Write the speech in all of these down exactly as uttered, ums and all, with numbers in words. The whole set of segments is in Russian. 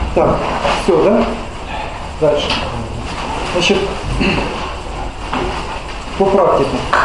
Так, все, да? Дальше. Значит, по практике.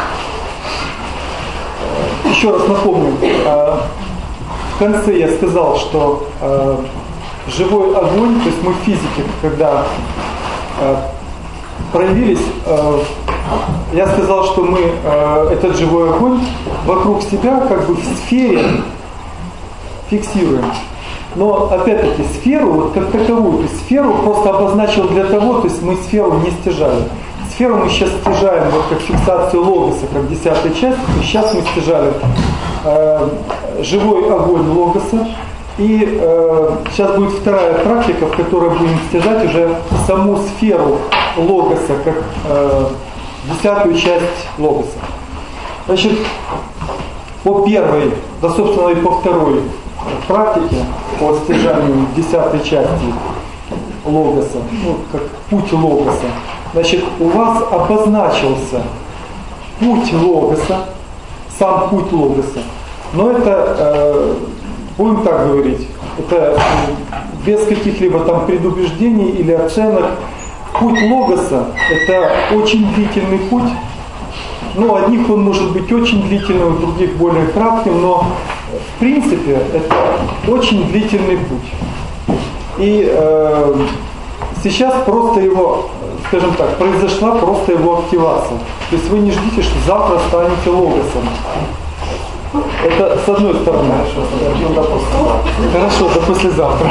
Еще раз напомню, в конце я сказал, что живой огонь, то есть мы физики, когда проявились, я сказал, что мы этот живой огонь вокруг себя как бы в сфере фиксируем. Но опять-таки сферу, вот как таковую, то есть сферу просто обозначил для того, то есть мы сферу не стяжали. Сферу мы сейчас стяжаем вот как фиксацию логоса, как десятая часть, и сейчас мы стяжали э, живой огонь логоса. И э, сейчас будет вторая практика, в которой будем стяжать уже саму сферу логоса, как э, десятую часть логоса. Значит, по первой, да собственно и по второй практике, по стяжанию десятой части логоса, ну, как путь логоса, значит, у вас обозначился путь логоса, сам путь логоса, но это, э, будем так говорить, это без каких-либо там предубеждений или оценок. Путь логоса – это очень длительный путь. Ну, у одних он может быть очень длительным, у других более кратким, но в принципе это очень длительный путь. И э, сейчас просто его, скажем так, произошла просто его активация. То есть вы не ждите, что завтра станете логосом. Это с одной стороны. Хорошо, до послезавтра.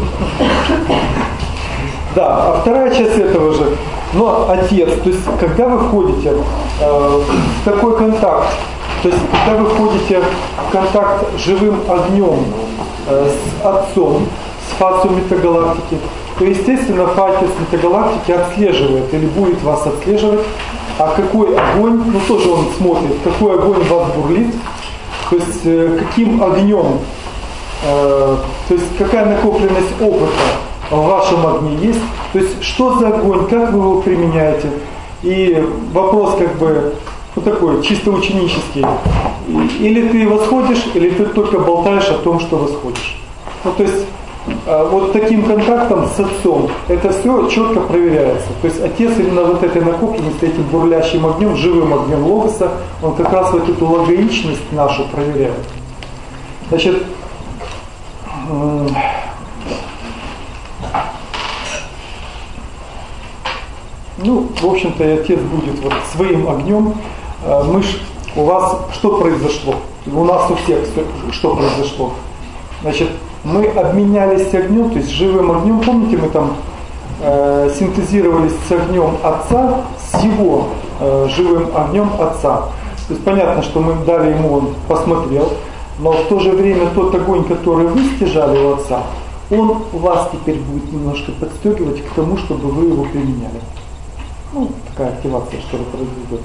Да, а вторая часть этого же, но отец, то есть когда вы входите э, в такой контакт, то есть когда вы входите в контакт с живым огнем, э, с отцом, с фацией метагалактики, то естественно фатис метагалактики отслеживает или будет вас отслеживать, а какой огонь, ну тоже он смотрит, какой огонь в вас бурлит, то есть э, каким огнем, э, то есть какая накопленность опыта в вашем огне есть, то есть что за огонь, как вы его применяете. И вопрос как бы ну, такой чисто ученический. Или ты восходишь, или ты только болтаешь о том, что восходишь. Ну то есть вот таким контактом с отцом это все четко проверяется. То есть отец именно вот этой накопленностью, этим бурлящим огнем, живым огнем логоса, он как раз вот эту логоичность нашу проверяет. Значит, ну, в общем-то, и отец будет вот своим огнем. Мы ж, у вас что произошло? У нас у всех что произошло? Значит, мы обменялись огнем, то есть живым огнем. Помните, мы там э, синтезировались с огнем отца, с его э, живым огнем отца. То есть понятно, что мы дали ему, он посмотрел, но в то же время тот огонь, который вы стяжали у отца, он вас теперь будет немножко подстегивать к тому, чтобы вы его применяли. Ну, такая активация, что ли, произойдет.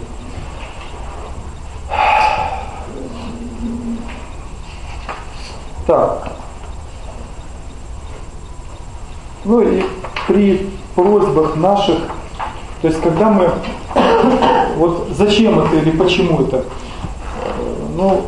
Так. Ну и при просьбах наших, то есть когда мы, вот зачем это или почему это? Ну,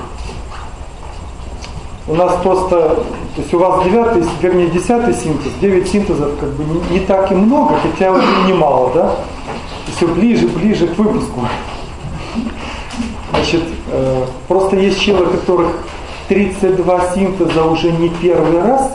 у нас просто, то есть у вас девятый, вернее десятый синтез, девять синтезов как бы не, не так и много, хотя уже немало, да? Все ближе, ближе к выпуску. Значит, э, просто есть челы, у которых тридцать два синтеза уже не первый раз,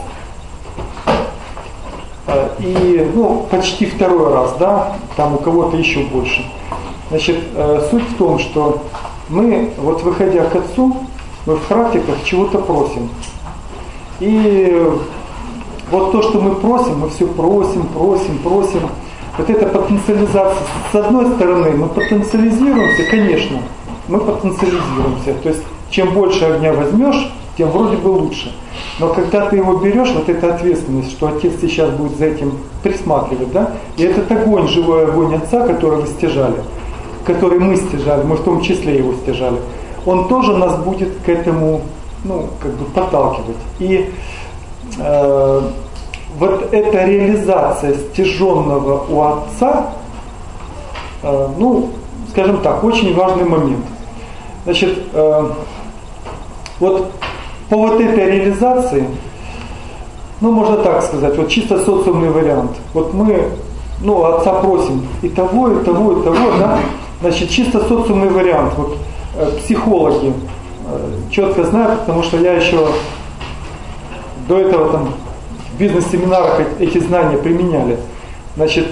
э, и ну, почти второй раз, да, там у кого-то еще больше. Значит, э, суть в том, что мы, вот выходя к отцу, мы в практиках чего-то просим. И вот то, что мы просим, мы все просим, просим, просим. Вот эта потенциализация, с одной стороны, мы потенциализируемся, конечно, мы потенциализируемся. То есть, чем больше огня возьмешь, тем вроде бы лучше. Но когда ты его берешь, вот эта ответственность, что отец сейчас будет за этим присматривать, да? И этот огонь, живой огонь отца, который вы стяжали, который мы стяжали, мы в том числе его стяжали, он тоже нас будет к этому, ну, как бы подталкивать. И э, вот эта реализация стяженного у отца, э, ну, скажем так, очень важный момент. Значит, э, вот по вот этой реализации, ну можно так сказать, вот чисто социумный вариант. Вот мы, ну, отца просим и того, и того, и того, да? Значит, чисто социумный вариант. Вот э, психологи э, четко знают, потому что я еще до этого там в бизнес-семинарах эти знания применяли. Значит,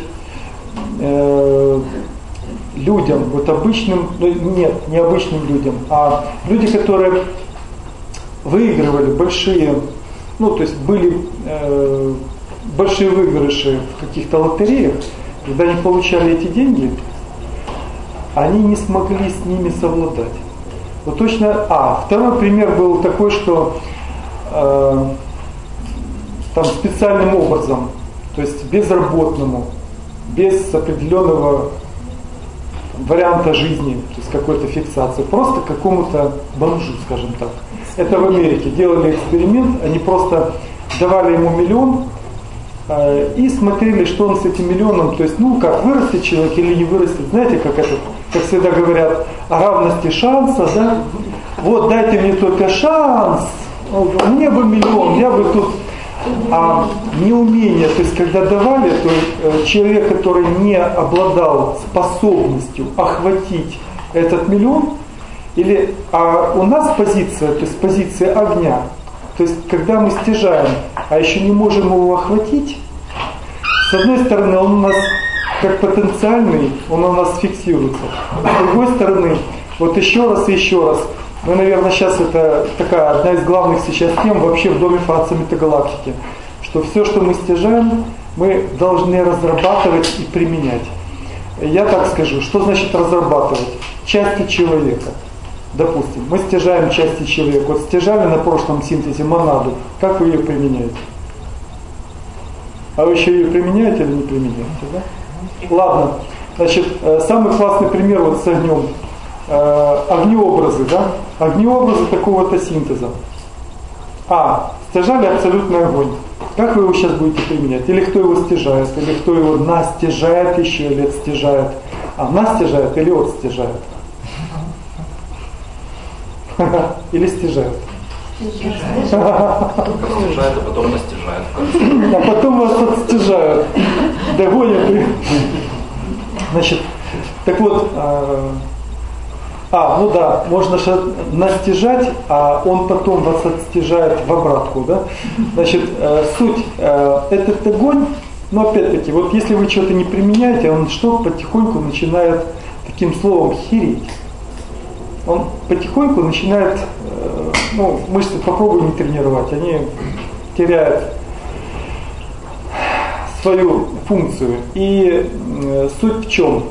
э, людям, вот обычным, ну нет, не обычным людям, а люди, которые выигрывали большие, ну то есть были э, большие выигрыши в каких-то лотереях, когда они получали эти деньги, они не смогли с ними совладать. Вот точно, а, второй пример был такой, что э, там специальным образом, то есть безработному, без определенного варианта жизни, то есть какой-то фиксации, просто какому-то бомжу, скажем так. Это в Америке делали эксперимент, они просто давали ему миллион э, и смотрели, что он с этим миллионом, то есть, ну, как вырастет человек или не вырастет, знаете, как это, как всегда говорят, о равности шанса, да? Вот дайте мне только шанс, мне бы миллион, я бы тут... А неумение, то есть когда давали, то э, человек, который не обладал способностью охватить этот миллион, или а у нас позиция, то есть позиция огня, то есть когда мы стяжаем, а еще не можем его охватить, с одной стороны он у нас как потенциальный, он у нас фиксируется, с другой стороны, вот еще раз и еще раз, мы, наверное, сейчас это такая одна из главных сейчас тем вообще в доме Фаца Метагалактики, что все, что мы стяжаем, мы должны разрабатывать и применять. Я так скажу, что значит разрабатывать? Части человека. Допустим, мы стяжаем части человека. Вот стяжали на прошлом синтезе монаду, как вы ее применяете? А вы еще ее применяете или не применяете? Да? Ладно, значит, самый классный пример вот с огнем. Огнеобразы, да? Огнеобразы такого-то синтеза. А, стяжали абсолютный огонь. Как вы его сейчас будете применять? Или кто его стяжает? Или кто его настяжает еще, или отстяжает? А, настяжает или отстяжает? Или стяжает? Стяжает, а потом настяжает. А потом вас отстяжают. Догонят. Значит, так вот, А, ну да, можно настяжать, а он потом вас отстяжает в обратку, да? Значит, э, суть, э, этот огонь, но опять-таки, вот если вы что-то не применяете, он что, потихоньку начинает таким словом хереть. Он потихоньку начинает, э, ну, мышцы попробуй не тренировать, они теряют свою функцию. И э, суть в чем?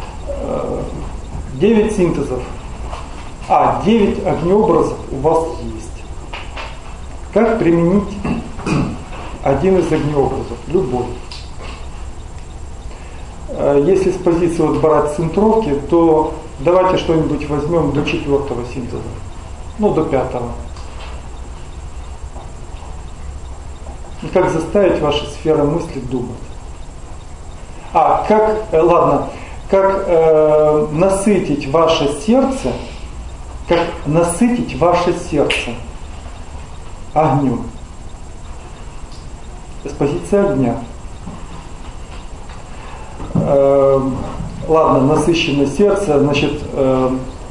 девять синтезов. А, девять огнеобразов у вас есть. Как применить один из огнеобразов? Любой. Если с позиции вот брать центровки, то давайте что-нибудь возьмем до четвертого синтеза. Ну, до пятого. И как заставить ваши сферы мысли думать? А, как, ладно, как э, насытить ваше сердце, как насытить ваше сердце огнем. С позиции огня. Э, ладно, насыщенное сердце, значит, э,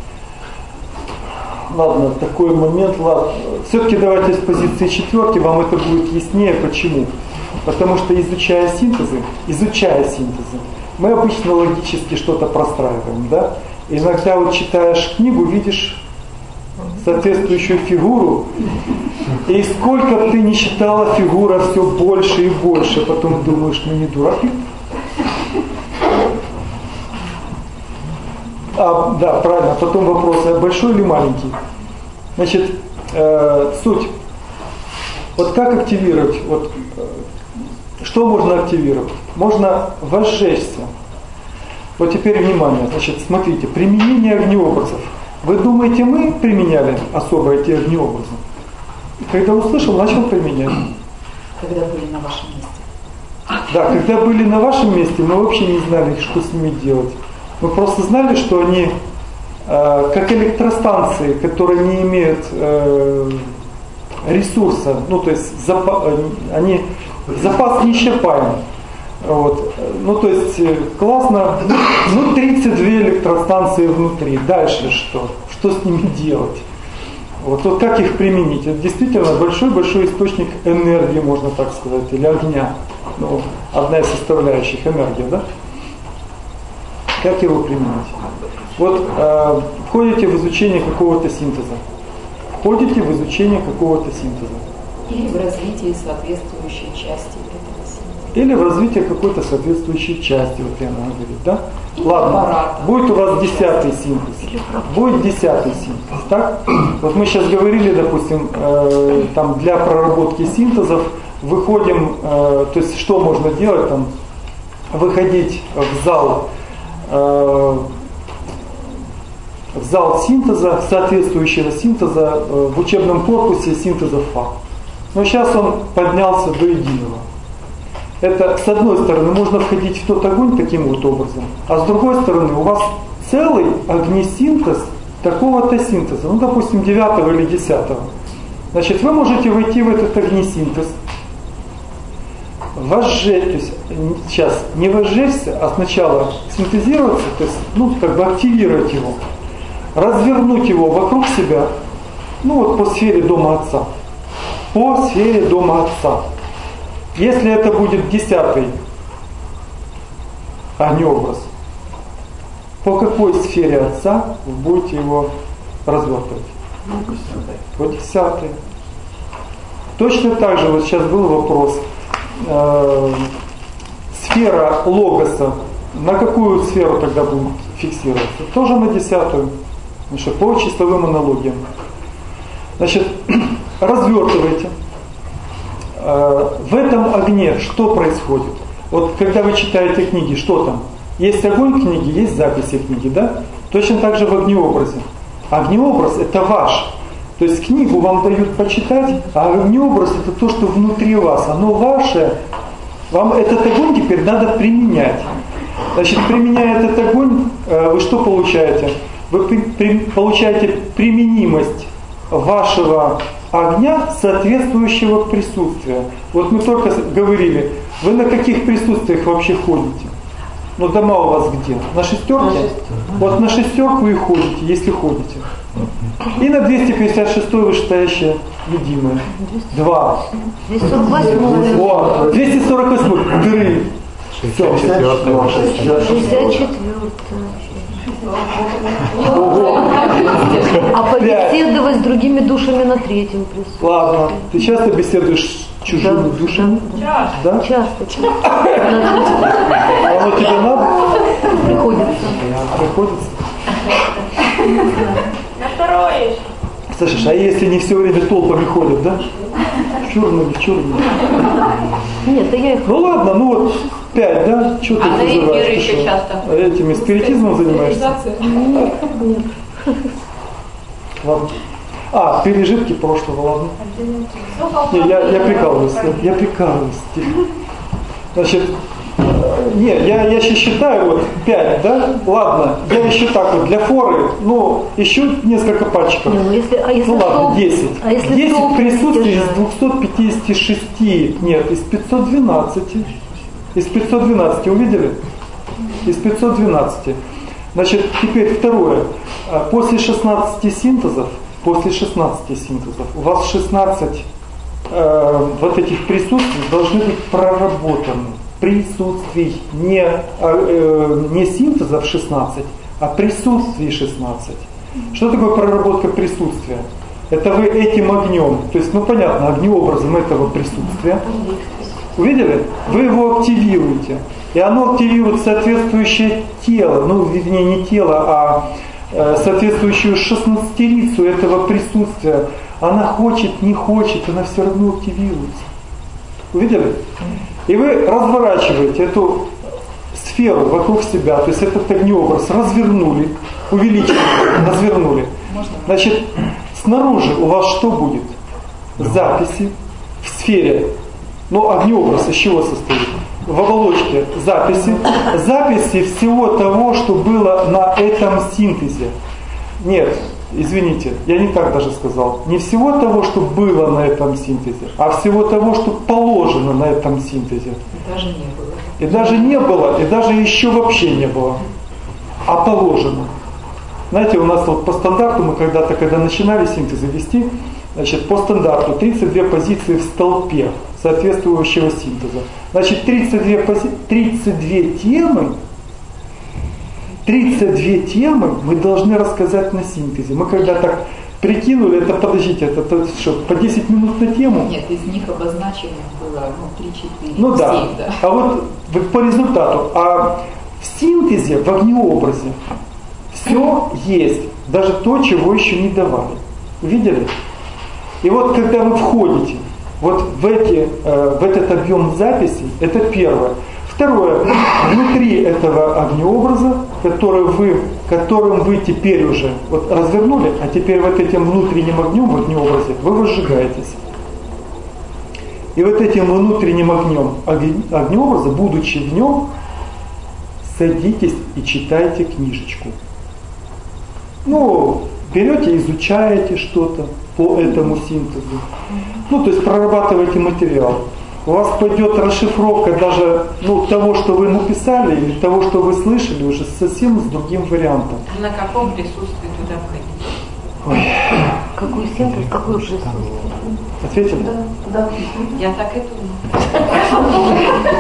ладно, такой момент, ладно. Все-таки давайте с позиции четверки, вам это будет яснее. Почему? Потому что изучая синтезы, изучая синтезы, мы обычно логически что-то простраиваем, да? Иногда вот читаешь книгу, видишь соответствующую фигуру, и сколько бы ты ни читала, фигура все больше и больше, потом думаешь, ну не дурак ли? А, да, правильно, потом вопрос, а большой или маленький? Значит, э, суть. Вот как активировать? Вот, что можно активировать? Можно возжечься. Вот теперь внимание, значит, смотрите, применение огнеобразов. Вы думаете, мы применяли особо эти огнеобразы? Когда услышал, начал применять. Когда были на вашем месте. Да, когда были на вашем месте, мы вообще не знали, что с ними делать. Мы просто знали, что они э, как электростанции, которые не имеют э, ресурса, ну то есть запа, они, запас неисчерпаемый. Вот. Ну то есть классно, ну тридцать две электростанции внутри, дальше что? Что с ними делать? Вот, вот как их применить? Это действительно большой-большой источник энергии, можно так сказать, или огня. Ну, одна из составляющих энергии, да? Как его применить? Вот э, входите в изучение какого-то синтеза. Входите в изучение какого-то синтеза. Или в развитие соответствующей части этого синтеза. Или в развитие какой-то соответствующей части, вот Лена говорит, да? Или ладно, аппарата. Будет у вас десятый синтез. Будет десятый синтез, так? Вот мы сейчас говорили, допустим, э, там для проработки синтезов выходим, э, то есть что можно делать, там, выходить в зал, э, в зал синтеза, соответствующего синтеза э, в учебном корпусе синтеза ФА. Но сейчас он поднялся до единого. Это, с одной стороны, можно входить в тот огонь таким вот образом, а с другой стороны, у вас целый огнесинтез такого-то синтеза, ну, допустим, девятого или десятого. Значит, вы можете войти в этот огнесинтез, возжечь, то есть, сейчас не возжечься, а сначала синтезироваться, то есть, ну, как бы активировать его, развернуть его вокруг себя, ну, вот по сфере дома Отца, по сфере дома Отца. Если это будет десятый огнеобраз, по какой сфере Отца вы будете его развертывать? По десятой. Точно так же, вот сейчас был вопрос, э, сфера логоса, на какую сферу тогда будет фиксироваться? Тоже на десятую, потому что по числовым аналогиям. Значит, развертывайте. В этом огне что происходит? Вот когда вы читаете книги, что там? Есть огонь книги, есть записи книги, да? Точно так же в огнеобразе. Огнеобраз это ваш. То есть книгу вам дают почитать, а огнеобраз это то, что внутри вас. Оно ваше. Вам этот огонь теперь надо применять. Значит, применяя этот огонь, вы что получаете? Вы при, при, получаете применимость вашего огня, соответствующего присутствия. Вот мы только говорили, вы на каких присутствиях вообще ходите? Ну, дома у вас где? На шестерке? Вот на шестерку и ходите, если ходите. И на двести пятьдесят шестой вышестоящее единое. Два. двести сорок восьмой. О, двести сорок восьмой. Дыры. шестьдесят четвёртая. А побеседовать с другими душами на третьем присутствии. Ладно. Ты часто беседуешь с чужими да. душами? Часто. Да? Часто. А оно тебе надо? Приходится. Приходится. На второе. Слышишь, а если не все время толпами ходят, да? В черную, в черную. Нет, да я их... Ну ладно, ну вот пять, да? Что ты а называешь? на эфиры еще часто. Этими спиритизмом занимаешься? Нет, нет. Ладно. А, пережитки прошлого, ладно. Не, я, я прикалываюсь, я, я прикалываюсь. Значит, не, я, я еще считаю вот пять, да? Ладно, я еще так вот для форы, ну, еще несколько пальчиков. Не, ну, если, а если ну ладно, стол, десять. А если десять присутствий из двухсот пятидесяти шести, нет, из пятисот двенадцати. Из пятисот двенадцати, увидели? Из пятисот двенадцати. Значит, теперь второе. После шестнадцати синтезов, после шестнадцати синтезов, у вас шестнадцать э, вот этих присутствий должны быть проработаны. Присутствий, не, э, не синтезов шестнадцать, а присутствий шестнадцать. Что такое проработка присутствия? Это вы этим огнем, то есть, ну понятно, огнеобразом этого присутствия, увидели? Вы его активируете. И оно активирует соответствующее тело, ну, вернее, не тело, а э, соответствующую шестнадцатерицу этого присутствия. Она хочет, не хочет, она все равно активируется. Увидели? И вы разворачиваете эту сферу вокруг себя, то есть этот огнеобраз развернули, увеличили, развернули. Значит, снаружи у вас что будет? Записи в сфере. Ну, огнеобраз из чего состоит? В оболочке записи. Записи всего того, что было на этом синтезе. Нет, извините, я не так даже сказал, не всего того, что было на этом синтезе, а всего того, что положено на этом синтезе. И даже не было. И даже не было, и даже еще вообще не было, а положено. Знаете, у нас вот по стандарту, мы когда-то, когда начинали синтезы вести, значит, по стандарту тридцать две позиции в столпе соответствующего синтеза. Значит, тридцать две, пози... тридцать две темы, тридцать две темы мы должны рассказать на синтезе. Мы когда так прикинули, это, подождите, это, это что, по десять минут на тему? Нет, из них обозначенных было ну, три-четыре. Ну да. семь, да. А вот по результату, а в синтезе, в огнеобразе, все есть, даже то, чего еще не давали. Видели? И вот когда вы входите вот в, эти, э, в этот объем записей, это первое. Второе, внутри этого огнеобраза, который вы, которым вы теперь уже вот развернули, а теперь вот этим внутренним огнем в огнеобразе вы возжигаетесь. И вот этим внутренним огнем огнеобраза, будучи в нем, садитесь и читайте книжечку. Ну, берете, изучаете что-то по этому синтезу. Ну, то есть прорабатываете материал. У вас пойдет расшифровка даже ну, того, что вы написали, или того, что вы слышали, уже совсем с другим вариантом. На каком присутствии туда входить? Ой. Какой синтез, какой присутствие? Ответили? Да, да. Я так и думаю.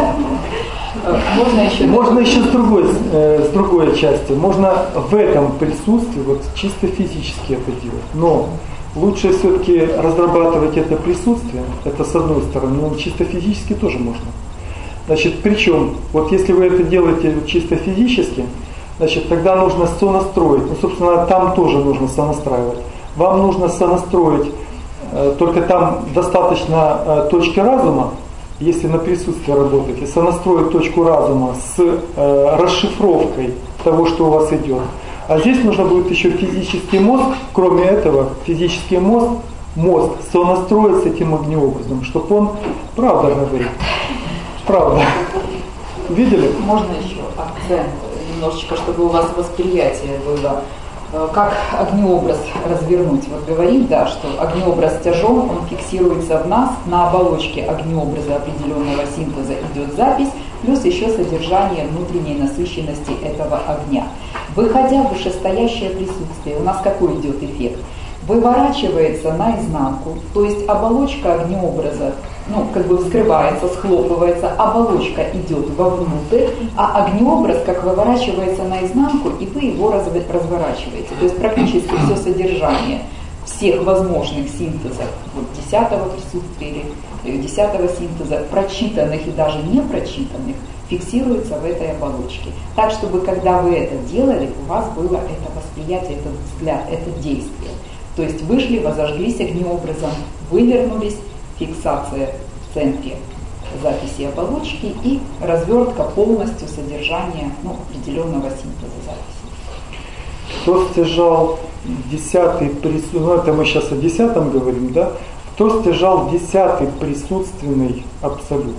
Можно еще... Можно еще с другой, э, с другой части. Можно в этом присутствии вот чисто физически это делать. Но лучше все-таки разрабатывать это присутствие, это с одной стороны, но чисто физически тоже можно. Значит, причем, вот если вы это делаете чисто физически, значит, тогда нужно сонастроить. Ну, собственно, там тоже нужно сонастраивать. Вам нужно сонастроить, э, только там достаточно э, точки разума, если на присутствии работаете, сонастроить точку разума с э, расшифровкой того, что у вас идет. А здесь нужно будет еще физический мозг, кроме этого, физический мозг, мозг сонастроить с этим огнеобразом, чтобы он правда говорит. Правда. Видели? Можно еще акцент немножечко, чтобы у вас восприятие было. Как огнеобраз развернуть? Вот говорим, да, что огнеобраз тяжел, он фиксируется в нас, на оболочке огнеобраза определенного синтеза идет запись, плюс еще содержание внутренней насыщенности этого огня. Выходя в вышестоящее присутствие, у нас какой идет эффект? Выворачивается наизнанку, то есть оболочка огнеобраза, ну, как бы вскрывается, схлопывается, оболочка идет вовнутрь, а огнеобраз как выворачивается наизнанку, и вы его разворачиваете. То есть практически все содержание всех возможных синтезов, вот десятого присутствия или десятого синтеза, прочитанных и даже не прочитанных, фиксируется в этой оболочке. Так, чтобы когда вы это делали, у вас было это восприятие, этот взгляд, это действие. То есть вышли, возожглись огнеобразом, вывернулись, фиксация в центре записи оболочки и развертка полностью содержания ну, определенного синтеза записи. Кто стяжал десятый присутственный, ну это мы сейчас о десятом говорим, да? Кто стяжал десятый присутственный абсолют?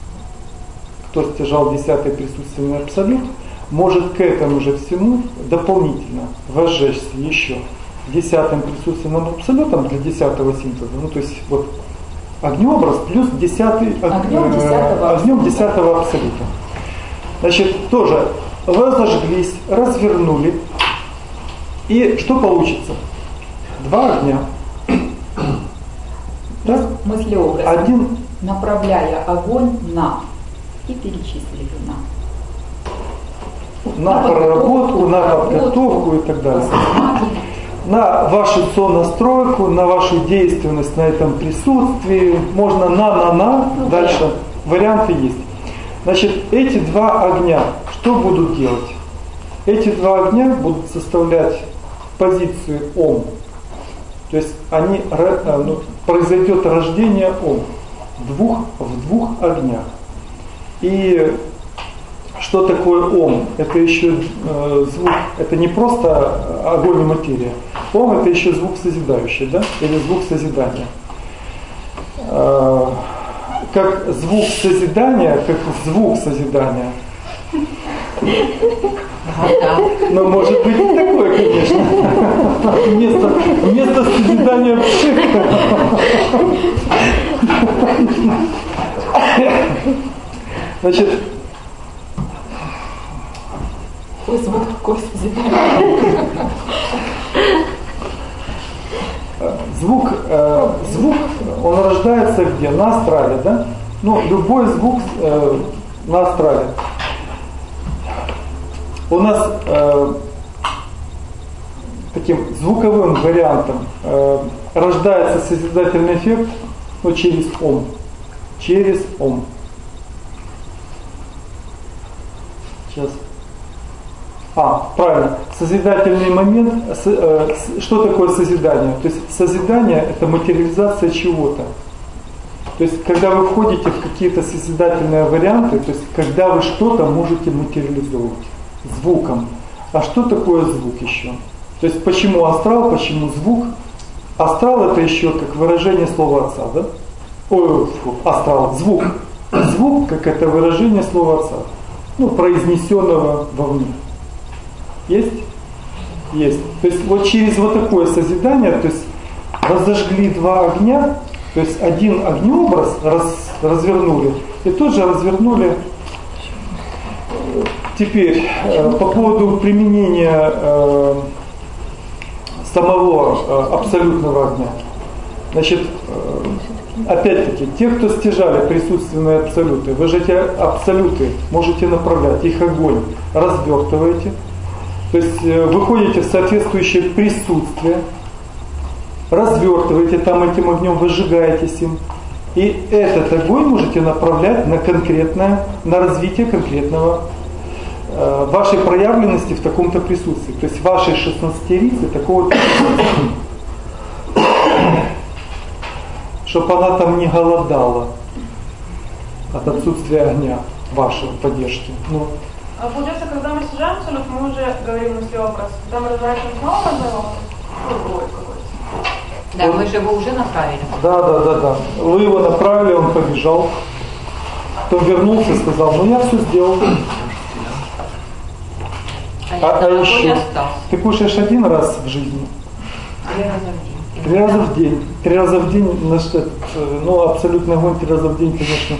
Кто стяжал десятый присутственный абсолют, может к этому же всему дополнительно возжечься еще десятым присутственным абсолютом для десятого синтеза. Ну то есть вот огнеобраз плюс десятый, огнем десятого, огнем десятого абсолюта. Значит, тоже возожглись, развернули. И что получится? Два огня. Да? Мыслеобраз. Один. Направляя огонь на. И перечислили на. На, на проработку, на подготовку и так далее. На вашу сонастройку, на вашу действенность на этом присутствии. Можно на-на-на. Ну, дальше да. Варианты есть. Значит, эти два огня что будут делать? Эти два огня будут составлять позицию Ом. То есть они, ну, произойдет рождение Ом двух, в двух огнях. И что такое Ом? Это еще э, звук, это не просто огонь и материя. Ом это еще звук созидающий, да? Или звук созидания. Э, как звук созидания, как звук созидания. Но может быть и такое, конечно. Вместо, вместо созидания пшика. Значит, какой звук, какой созидание? Звук, э, звук, он рождается где? На астрале, да? Ну, любой звук э, на астрале. У нас э, таким звуковым вариантом э, рождается созидательный эффект, ну, через ом. Через ом. Сейчас. А, правильно. Созидательный момент. С, э, с, что такое созидание? То есть созидание – это материализация чего-то. То есть когда вы входите в какие-то созидательные варианты, то есть когда вы что-то можете материализовать звуком. А что такое звук еще? То есть почему астрал, почему звук? Астрал – это еще как выражение слова отца, да? Ой, фу, астрал, звук. Звук, как это выражение слова отца. Ну, произнесенного вовне. Есть? Есть. То есть вот через вот такое созидание, то есть разожгли два огня, то есть один огнеобраз раз, развернули, и тут же развернули. Теперь э, по поводу применения э, самого э, абсолютного огня. Значит, э, опять-таки, те, кто стяжали присутственные абсолюты, вы же эти абсолюты можете направлять, их огонь развертываете. То есть выходите в соответствующее присутствие, развертываете там этим огнем, выжигаетесь им. И этот огонь можете направлять на конкретное, на развитие конкретного э, вашей проявленности в таком-то присутствии. То есть вашей шестнадцатерицы такого-то присутствия. Чтобы она там не голодала от отсутствия огня вашей поддержки. Ну, А получается, когда мы снижаем абсолют, мы уже говорим мыслеобраз, когда мы разворачиваем снова мыслеобраз, другой какой-то. Да, мы же его уже направили. Да, да, да, да. Вы его направили, он побежал. Потом вернулся и сказал, ну я все сделал. А, а, а я еще, ты кушаешь один раз в жизни? Три раза в день. Три раза в день. Три раза в день, ну, абсолютный огонь три раза в день, конечно.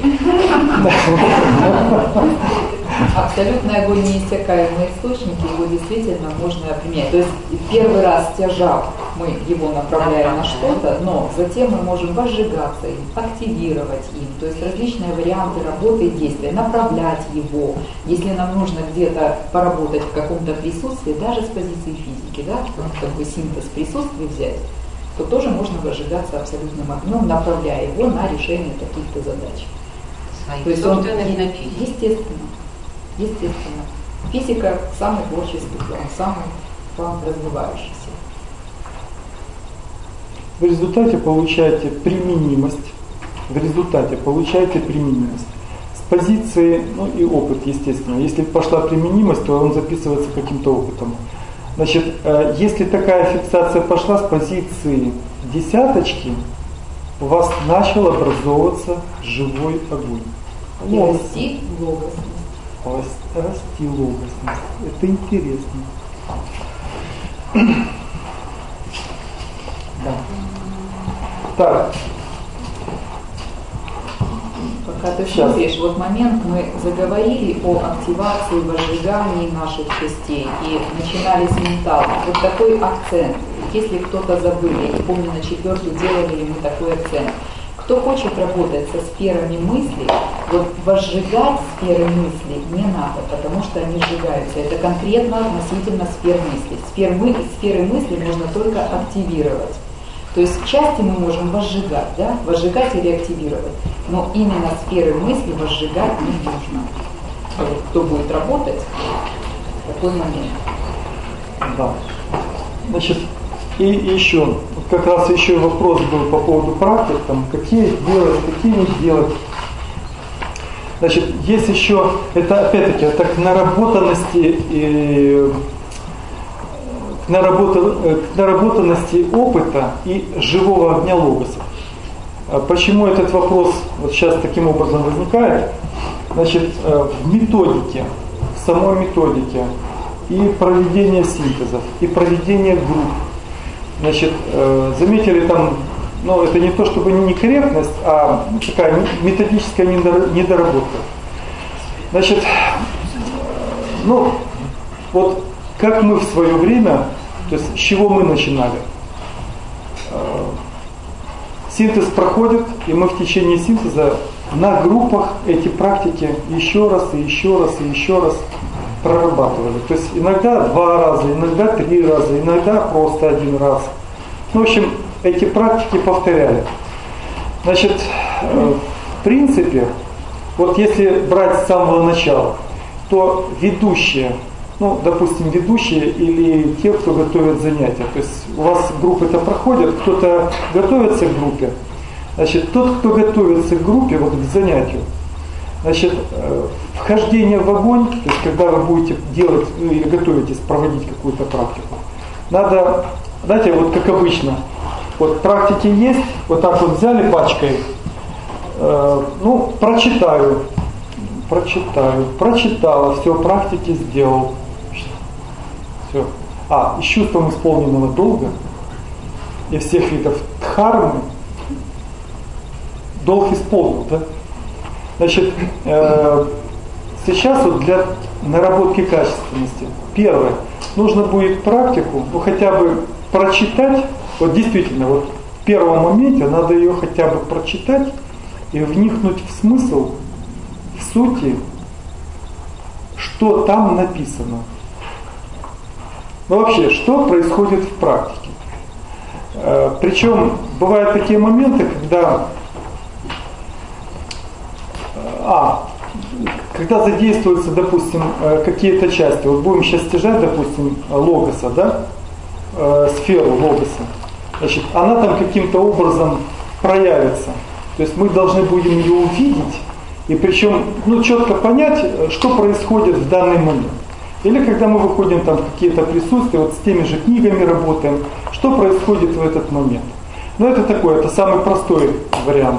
Абсолютный огонь неиссякаемый источник, его действительно можно применять. То есть первый раз стяжав, мы его направляем на что-то, но затем мы можем возжигаться им, активировать им. То есть различные варианты работы и действия, направлять его. Если нам нужно где-то поработать в каком-то присутствии, даже с позиции физики, да, как бы синтез присутствия взять, то тоже можно возжигаться абсолютным огнем, направляя его на решение каких-то задач. То есть он, естественно, естественно, физика самый творческий план, самый план развивающийся. В результате получаете применимость, в результате получаете применимость. С позиции, ну и опыт, естественно. Если пошла применимость, то он записывается каким-то опытом. Значит, если такая фиксация пошла с позиции десяточки, у вас начал образовываться живой огонь. И расти логосность. Расти логосность. Это интересно. Да. Так. Пока ты смотришь, вот момент мы заговорили о активации, возжигании наших частей и начинали с ментала. Вот такой акцент. Если кто-то забыл, я не помню, на четвертую делали ли мы такой акцент. Кто хочет работать со сферами мысли, вот возжигать сферы мысли не надо, потому что они сжигаются. Это конкретно относительно сфер мысли. Сфер мы, сферы мысли можно только активировать. То есть части мы можем возжигать, да, возжигать или активировать, но именно сферы мысли возжигать не нужно. Вот кто будет работать, такой момент. Да. Значит, и еще, как раз еще вопрос был по поводу практик, там, какие делать, какие не делать. Значит, есть еще, это опять-таки, это к наработанности, и, к, наработан, к наработанности опыта и живого огня логоса. Почему этот вопрос вот сейчас таким образом возникает? Значит, в методике, в самой методике и проведение синтезов, и проведение групп. Значит, э, заметили там, ну это не то чтобы не некорректность, а такая методическая недоработка. Значит, ну вот как мы в свое время, то есть с чего мы начинали? Синтез проходит, и мы в течение синтеза на группах эти практики еще раз, и еще раз, и еще раз прорабатывали. То есть иногда два раза, иногда три раза, иногда просто один раз. Ну, в общем, эти практики повторяли. Значит, в принципе, вот если брать с самого начала, то ведущие, ну, допустим, ведущие или те, кто готовит занятия. То есть у вас группы-то проходят, кто-то готовится к группе. Значит, тот, кто готовится к группе, вот к занятию, значит, вхождение в огонь, то есть когда вы будете делать, ну, или готовитесь проводить какую-то практику, надо, знаете, вот как обычно, вот практики есть, вот так вот взяли пачкой, э, ну, прочитаю, прочитаю, прочитала, все, практики сделал. Все. А, и с чувством исполненного долга и всех видов дхармы долг исполнил, да? Значит, э, сейчас вот для наработки качественности, первое, нужно будет практику, ну хотя бы прочитать, вот действительно, вот в первом моменте надо ее хотя бы прочитать и вникнуть в смысл, в сути, что там написано. Ну вообще, что происходит в практике? Э, причем бывают такие моменты, когда а, когда задействуются, допустим, какие-то части. Вот будем сейчас стяжать, допустим, логоса, да, э, сферу логоса. Значит, она там каким-то образом проявится. То есть мы должны будем ее увидеть, и причем, ну, четко понять, что происходит в данный момент. Или когда мы выходим там в какие-то присутствия, вот с теми же книгами работаем, что происходит в этот момент. Ну, это такой, это самый простой вариант.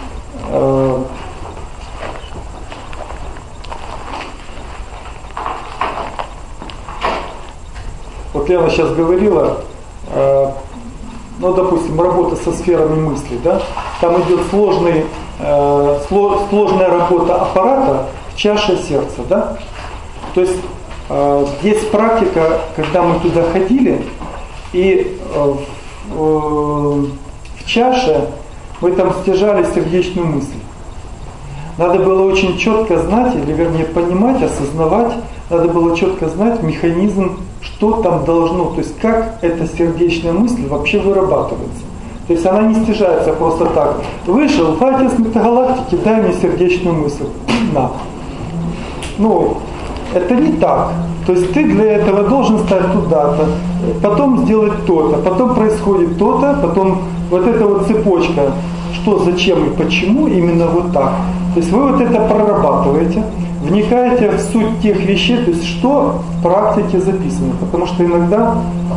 Вот Лена сейчас говорила, э, ну, допустим, работа со сферами мысли, да, там идет сложный, э, сло, сложная работа аппарата в чаше сердца, да. То есть э, есть практика, когда мы туда ходили, и э, в, э, в чаше мы там стяжали сердечную мысль. Надо было очень четко знать, или вернее понимать, осознавать, надо было четко знать механизм, что там должно, то есть как эта сердечная мысль вообще вырабатывается. То есть она не стяжается просто так. Вышел, Фатис Метагалактики, дай мне сердечную мысль. На. Ну, это не так. То есть ты для этого должен стать туда-то, потом сделать то-то, потом происходит то-то, потом вот эта вот цепочка, что, зачем и почему, именно вот так. То есть вы вот это прорабатываете, вникаете в суть тех вещей, то есть что в практике записано. Потому что иногда,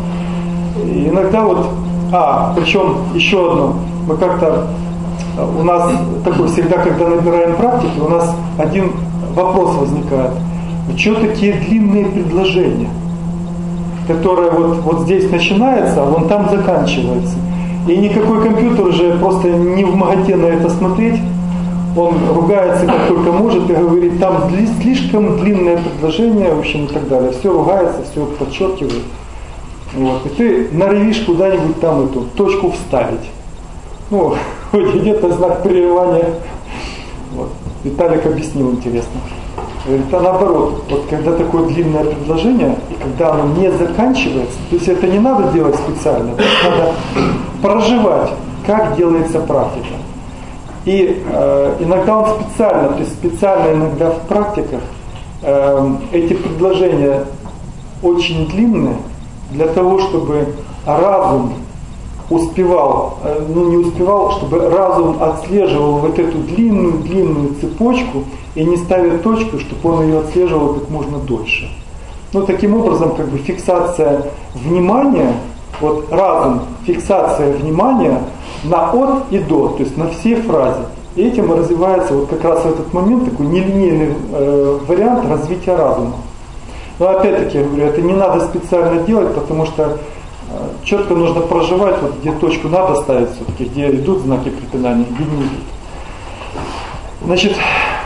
иногда вот, а, причем еще одно, мы как-то, у нас такой всегда, когда набираем практики, у нас один вопрос возникает. Что такие длинные предложения, которые вот, вот здесь начинается, а вон там заканчивается. И никакой компьютер уже просто не в МАГАТЕ на это смотреть. Он ругается как только может и говорит, там слишком длинное предложение, в общем, и так далее. Все ругается, все подчеркивает. Вот. И ты норовишь куда-нибудь там эту точку вставить. Ну, хоть где-то знак прерывания. Вот. Виталик объяснил интересно. Говорит, а наоборот, вот когда такое длинное предложение, и когда оно не заканчивается, то есть это не надо делать специально, надо проживать, как делается практика. И э, иногда он специально, то есть специально иногда в практиках э, эти предложения очень длинные, для того, чтобы разум успевал, э, ну не успевал, чтобы разум отслеживал вот эту длинную-длинную цепочку и не ставит точку, чтобы он ее отслеживал как можно дольше. Ну таким образом, как бы фиксация внимания, вот разум, фиксация внимания на от и до, то есть на всей фразе. И этим развивается вот как раз в этот момент такой нелинейный э, вариант развития разума. Но опять-таки, я говорю, это не надо специально делать, потому что четко нужно проживать, вот где точку надо ставить все-таки, где идут знаки препинания, где не идут. Значит,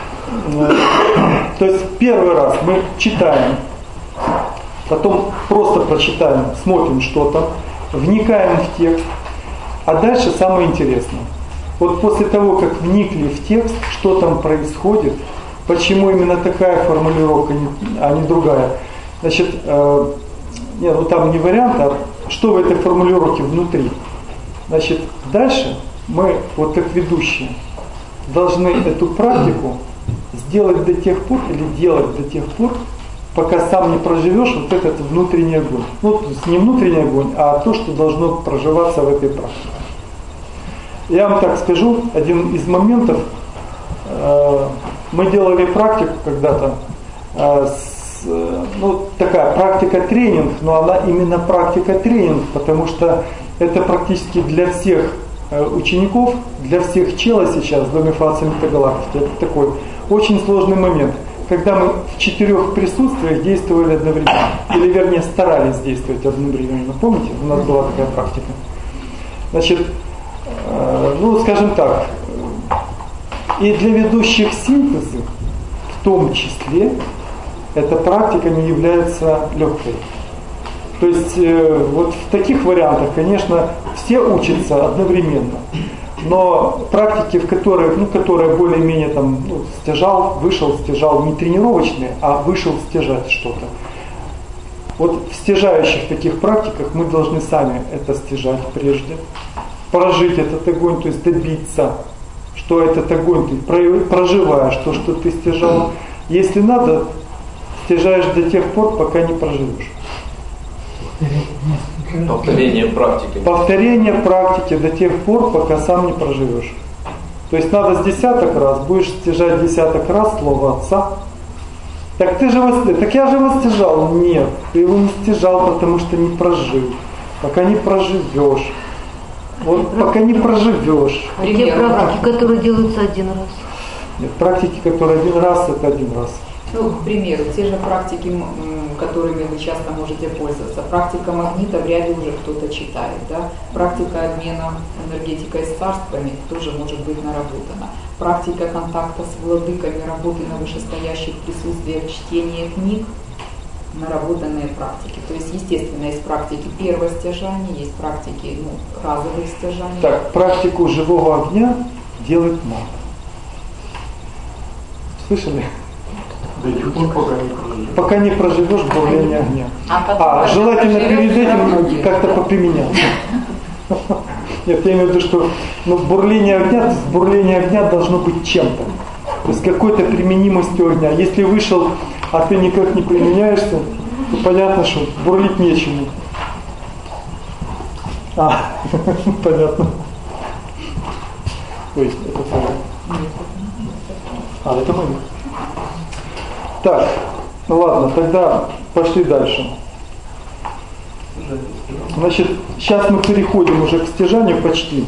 то есть первый раз мы читаем, потом просто прочитаем, смотрим что-то, вникаем в текст, а дальше самое интересное. Вот после того, как вникли в текст, что там происходит, почему именно такая формулировка, а не другая, значит, э, нет, ну там не вариант, а что в этой формулировке внутри. Значит, дальше мы, вот как ведущие, должны эту практику сделать до тех пор, или делать до тех пор, пока сам не проживешь вот этот внутренний огонь. Ну, то есть не внутренний огонь, а то, что должно проживаться в этой практике. Я вам так скажу, один из моментов, э, мы делали практику когда-то, э, с, э, ну, такая практика-тренинг, но она именно практика-тренинг, потому что это практически для всех э, учеников, для всех чела сейчас в Доме Фауста Метагалактики. Это такой очень сложный момент, когда мы в четырех присутствиях действовали одновременно, или вернее старались действовать одновременно. Помните, у нас была такая практика. Значит, ну, скажем так, и для ведущих синтезы, в том числе, эта практика не является легкой. То есть, вот в таких вариантах, конечно, все учатся одновременно, но практики, в которых, ну, которые более-менее там, ну, стяжал, вышел, стяжал, не тренировочные, а вышел стяжать что-то. Вот в стяжающих таких практиках мы должны сами это стяжать прежде, прожить этот огонь, то есть добиться, что этот огонь ты проживаешь, то, что ты стяжал. Если надо, стяжаешь до тех пор, пока не проживешь. Повторение практики. Повторение практики до тех пор, пока сам не проживешь. То есть надо с десяток раз, будешь стяжать десяток раз слово Отца. Так ты же его, так я же его стяжал. Нет, ты его не стяжал, потому что не прожил. Пока не проживешь. Вот пока не проживешь. А те практики, которые делаются один раз? Нет, практики, которые один раз, это один раз. Ну, к примеру, те же практики, которыми вы часто можете пользоваться. Практика магнита вряд ли уже кто-то читает. Да? Практика обмена энергетикой с царствами тоже может быть наработана. Практика контакта с владыками, работы на вышестоящих присутствиях, чтение книг, наработанные практики. То есть, естественно, есть практики первого стяжания, есть практики ну, разовых стяжаний. Так, практику живого огня делать надо. Слышали? До тех пор, пока не проживешь. Пока не проживешь бурление огня. А, потом, А желательно перед этим работе. как-то поприменяться. Нет, я имею в виду, что ну, бурление огня, бурление огня должно быть чем-то. То есть какой-то применимостью огня. Если вышел, а ты никак не применяешься, то понятно, что бурлить нечему. А, понятно. Ой, это твое. А, это мое. Так, ну ладно, тогда пошли дальше. Значит, сейчас мы переходим уже к стяжанию почти.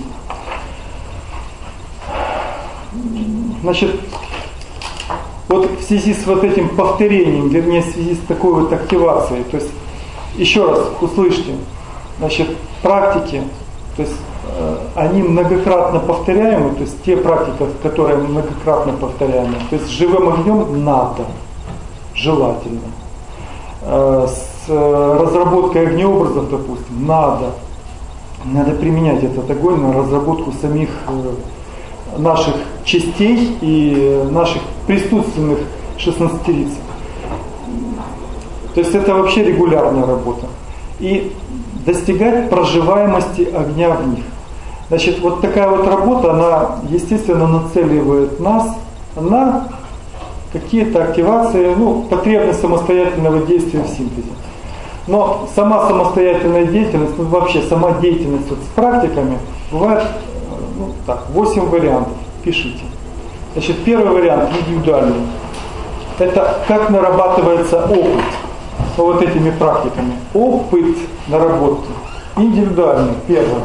Значит, вот в связи с вот этим повторением, вернее, в связи с такой вот активацией, то есть, еще раз услышьте, значит, практики, то есть, э, они многократно повторяемы, то есть, те практики, которые многократно повторяемы, то есть, с живым огнем надо, желательно. Э, с э, разработкой огнеобразов, допустим, надо, надо применять этот огонь на разработку самих э, наших частей и наших присутственных шестнадцатерицев. То есть это вообще регулярная работа. И достигать проживаемости огня в них. Значит, вот такая вот работа, она, естественно, нацеливает нас на какие-то активации, ну, потребность самостоятельного действия в синтезе. Но сама самостоятельная деятельность, ну, вообще сама деятельность вот с практиками, бывает ну, так, восемь вариантов. Пишите. Значит, первый вариант индивидуальный. Это как нарабатывается опыт вот этими практиками. Опыт наработки. Индивидуальный. Первое.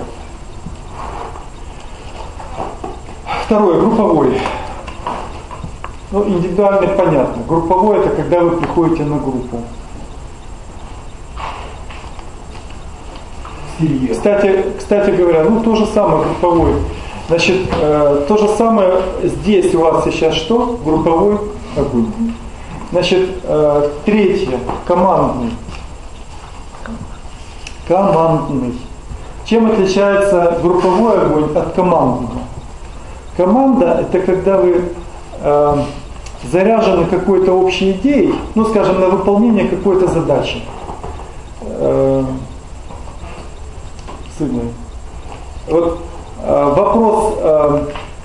Второе. Групповой. Ну, индивидуальный понятно. Групповой это когда вы приходите на группу. Силье. Кстати, кстати говоря, ну то же самое групповой. Значит, э, то же самое здесь у вас сейчас что? Групповой огонь. Значит, э, третье, командный. Командный. Чем отличается групповой огонь от командного? Команда – это когда вы э, заряжены какой-то общей идеей, ну, скажем, на выполнение какой-то задачи. Э, вот э, вопрос э,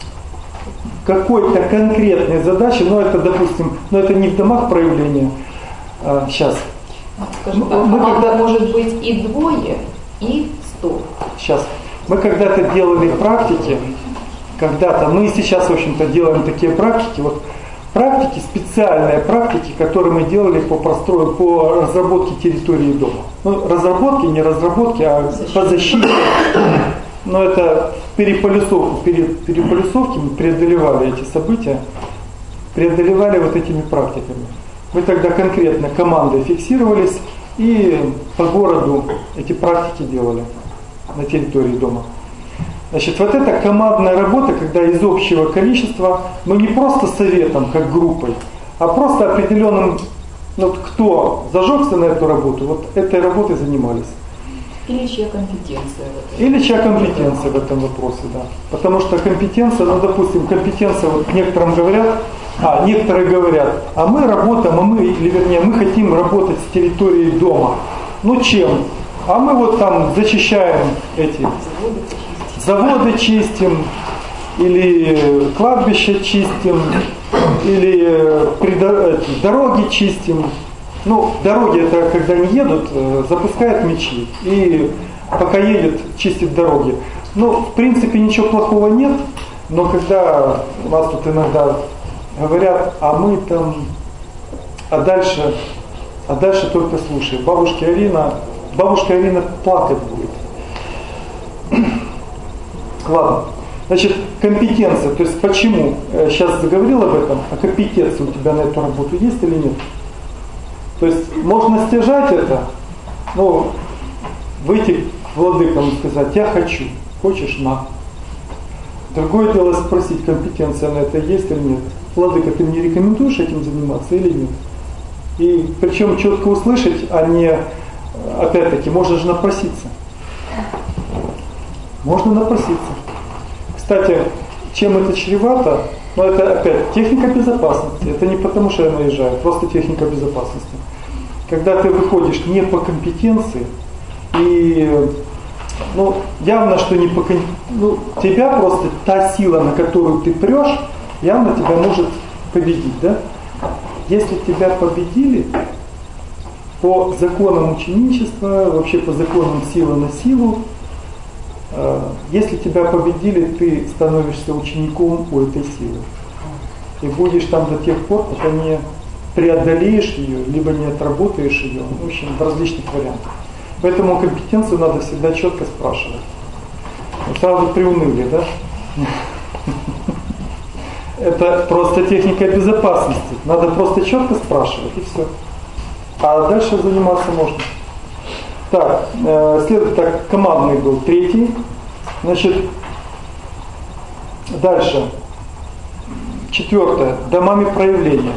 какой-то конкретной задачи, ну, это, допустим, ну, это не в домах проявления. Э, сейчас. Скажем так, мы команда когда... может быть и двое, и сто. Сейчас. Мы когда-то делали практики, когда-то, мы и сейчас, в общем-то, делаем такие практики. Вот практики, специальные практики, которые мы делали по прострою, по разработке территории дома. Ну, разработки, не разработки, а по защите. Но это переполюсовку, пере, переполюсовки мы преодолевали эти события, преодолевали вот этими практиками. Мы тогда конкретно командой фиксировались и по городу эти практики делали на территории дома. Значит, вот эта командная работа, когда из общего количества мы не просто советом, как группой, а просто определенным, вот кто зажегся на эту работу, вот этой работой занимались. Или чья компетенция в этом? Или чья компетенция в этом вопросе, да. Потому что компетенция, ну, допустим, компетенция, вот некоторым говорят, а, некоторые говорят, а мы работаем, а мы, или вернее, мы хотим работать с территорией дома. Ну чем? А мы вот там зачищаем эти заводы чистим, или кладбища чистим, или дороги чистим. Ну, дороги это когда не едут, запускают мячи и пока едет, чистит дороги. Ну, в принципе, ничего плохого нет, но когда у нас тут иногда говорят, а мы там, а дальше, а дальше только слушай, бабушка Арина, бабушка Арина плакать будет. Ладно. Значит, компетенция, то есть почему, сейчас заговорил об этом, а компетенция у тебя на эту работу есть или нет? То есть можно стяжать это, ну, выйти к владыкам и сказать, я хочу, хочешь на. Другое дело спросить, компетенция на это есть или нет. Владыка, ты мне рекомендуешь этим заниматься или нет? И причем четко услышать, а не, опять-таки, можно же напроситься. Можно напроситься. Кстати, чем это чревато? Ну, это опять техника безопасности. Это не потому, что я наезжаю, просто техника безопасности. Когда ты выходишь не по компетенции, и ну, явно, что не по ну, тебя просто та сила, на которую ты прешь, явно тебя может победить, да? Если тебя победили по законам ученичества, вообще по законам силы на силу, если тебя победили, ты становишься учеником у этой силы. И будешь там до тех пор, пока не преодолеешь ее, либо не отработаешь ее, в общем, в различных вариантах. Поэтому компетенцию надо всегда четко спрашивать. Сразу приуныли, да? Это просто техника безопасности. Надо просто четко спрашивать, и все. А дальше заниматься можно. Так, э, следует так, командный был третий. Значит, дальше. Четвертое. Домами проявления.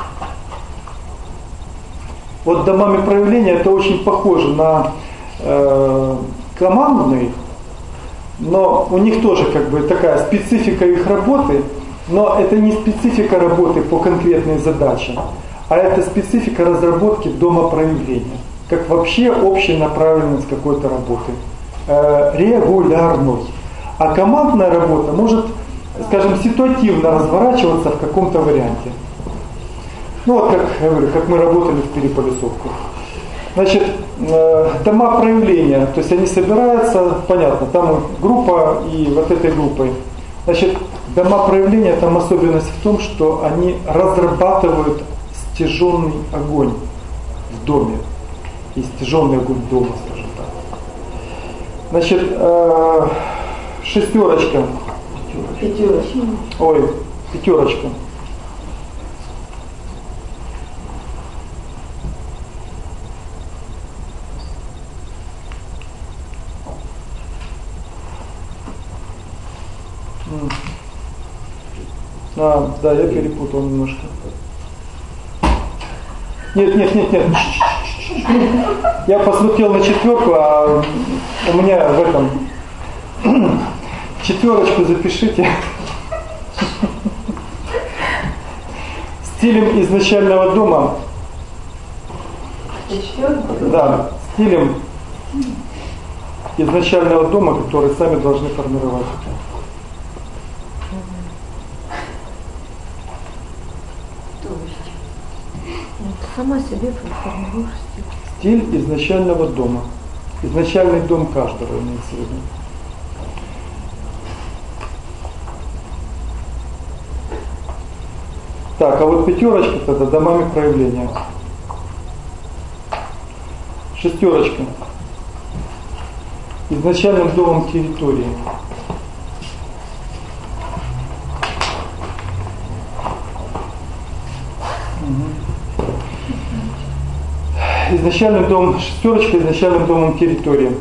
Вот домами проявления это очень похоже на э, командный, но у них тоже как бы такая специфика их работы, но это не специфика работы по конкретной задаче, а это специфика разработки дома проявления, как вообще общая направленность какой-то работы, э, регулярной. А командная работа может, скажем, ситуативно разворачиваться в каком-то варианте. Ну вот как я говорю, как мы работали в переполюсовку. Значит, э, дома проявления, то есть они собираются, понятно, там группа и вот этой группой. Значит, дома проявления, там особенность в том, что они разрабатывают стяженный огонь в доме. И стяженный огонь дома, скажем так. Значит, э, шестерочка. Пятерочка. Ой, пятерочка. А, да, я перепутал немножко. Нет, нет, нет, нет. Я посмотрел на четверку, а у меня в этом четверочку запишите. Стилем изначального дома. Да, стилем изначального дома, который сами должны формировать. Сама себе формируешь стиль. Стиль изначального дома. Изначальный дом каждого имеется в виду. Так, а вот пятерочка тогда домами проявления. Шестерочка. Изначальным домом территории. Изначальным домом, шестерочка, изначальным домом территории.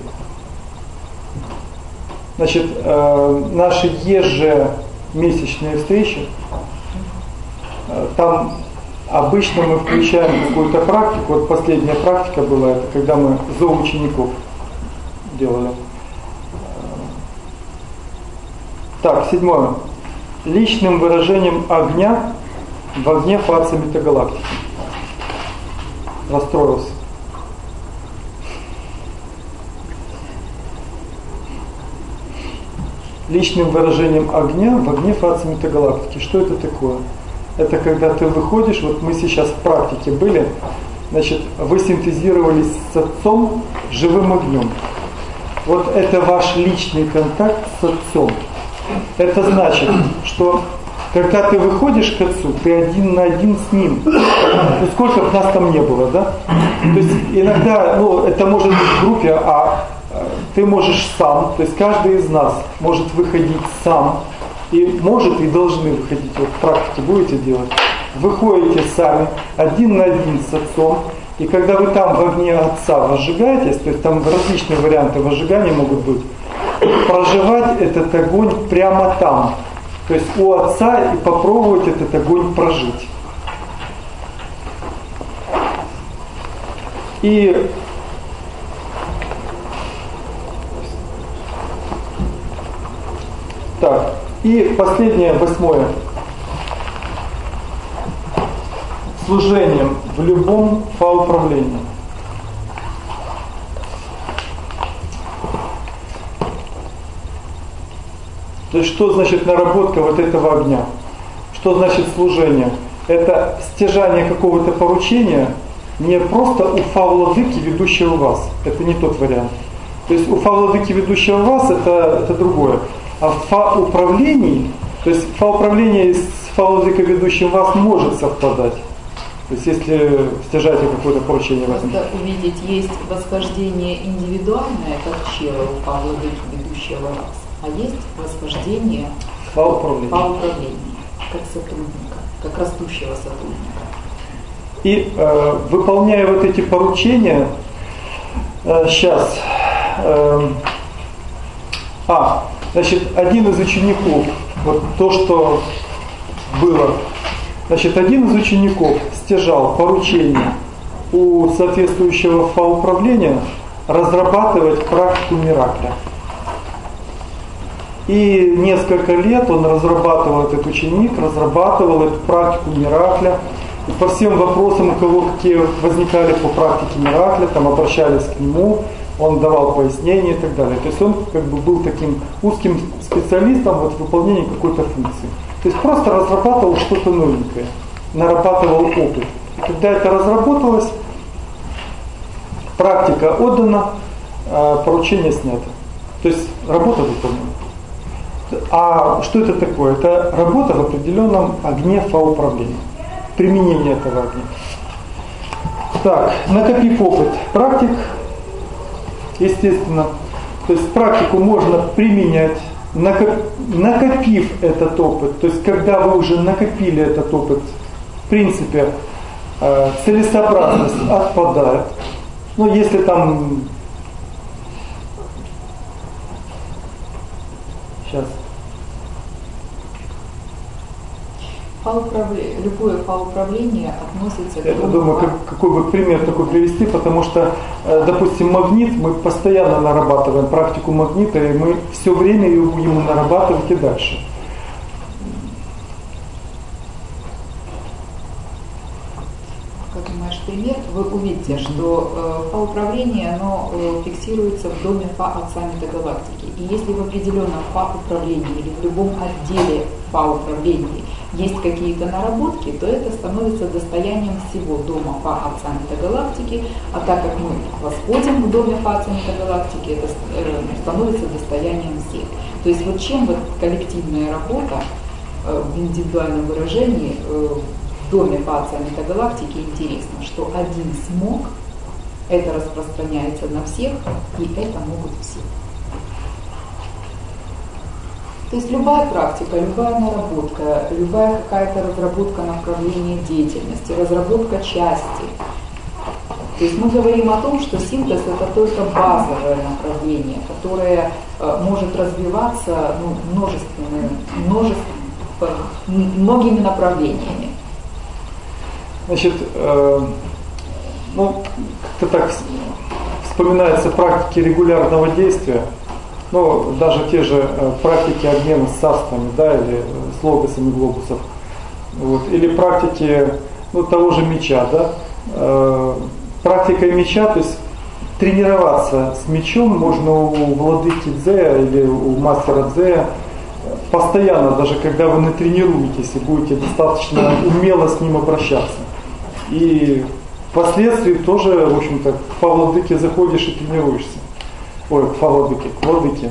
Значит, э, наши ежемесячные встречи, э, там обычно мы включаем какую-то практику. Вот последняя практика была, это когда мы зооучеников делали. Так, седьмое. Личным выражением огня в огне фазы метагалактики. Расстроился. Личным выражением огня в огне фазы метагалактики. Что это такое? Это когда ты выходишь, вот мы сейчас в практике были, значит, вы синтезировались с Отцом живым огнем. Вот это ваш личный контакт с Отцом. Это значит, что когда ты выходишь к Отцу, ты один на один с Ним. Ну, сколько бы нас там не было, да? То есть иногда, ну, это может быть в группе, а ты можешь сам, то есть каждый из нас может выходить сам. И может, и должны выходить, вот в практике будете делать. Выходите сами, один на один с Отцом. И когда вы там в огне Отца возжигаетесь, то есть там различные варианты возжигания могут быть, проживать этот огонь прямо там. То есть у Отца и попробовать этот огонь прожить. И так, и последнее, восьмое. Служением в любом фауправлении. То есть что значит наработка вот этого огня? Что значит служение? Это стяжание какого-то поручения не просто у фа-владыки, ведущего вас. Это не тот вариант. То есть у фа-владыки, ведущего вас, это, это другое. А в фа-управлении, то есть фа-управление с фа-владыкой, ведущим вас, может совпадать. То есть если стяжаете какое-то поручение в этом. Просто увидеть, есть восхождение индивидуальное, как чела у фа-владыки, ведущего вас. А есть восхождение фа-управления. фа-управления, как сотрудника, как растущего сотрудника. И э, выполняя вот эти поручения, э, сейчас, э, а, значит, один из учеников, вот то, что было, значит, один из учеников стяжал поручение у соответствующего фа-управления разрабатывать практику Миракля. И несколько лет он разрабатывал, этот ученик, разрабатывал эту практику Миракля. И по всем вопросам, у кого какие возникали по практике Миракля, там обращались к нему, он давал пояснения и так далее. То есть он как бы был таким узким специалистом вот в выполнении какой-то функции. То есть просто разрабатывал что-то новенькое, нарабатывал опыт. И когда это разработалось, практика отдана, поручение снято. То есть работа выполнена. А что это такое? Это работа в определенном огне фа-управления. Применение этого огня. Так, накопив опыт практик, естественно, то есть практику можно применять, накопив этот опыт, то есть когда вы уже накопили этот опыт, в принципе, целесообразность отпадает. Ну, если там... Сейчас. Фауправление, любое фауправление относится к... Я думаю, как, какой бы пример такой привести, потому что, допустим, магнит, мы постоянно нарабатываем практику магнита, и мы все время ее будем нарабатывать и дальше. Как думаешь, пример? Вы увидите, что э, фа-управление, оно э, фиксируется в доме фа отца метагалактики. И если в определенном фа-управлении или в любом отделе фа-управлений есть какие-то наработки, то это становится достоянием всего дома фа отца метагалактики, а так как мы восходим в доме фа отца метагалактики, это э, становится достоянием всех. То есть вот чем вот коллективная работа э, в индивидуальном выражении э, в доме фа отца метагалактики интересно, что один смог, это распространяется на всех, и это могут все. То есть любая практика, любая наработка, любая какая-то разработка направления деятельности, разработка части. То есть мы говорим о том, что синтез это только базовое направление, которое э, может развиваться ну, множественными, множество, многими направлениями. Значит, э, ну, как-то так вспоминаются практики регулярного действия. Ну, даже те же э, практики обмена с царствами, да, или с логосами глобусов, вот, или практики ну, того же меча, да, э, практика меча, то есть тренироваться с мечом можно у владыки Дзея или у мастера Дзея постоянно, даже когда вы натренируетесь и будете достаточно умело с ним обращаться. И впоследствии тоже, в общем-то, к владыке заходишь и тренируешься. Ой, к владыке, к владыке.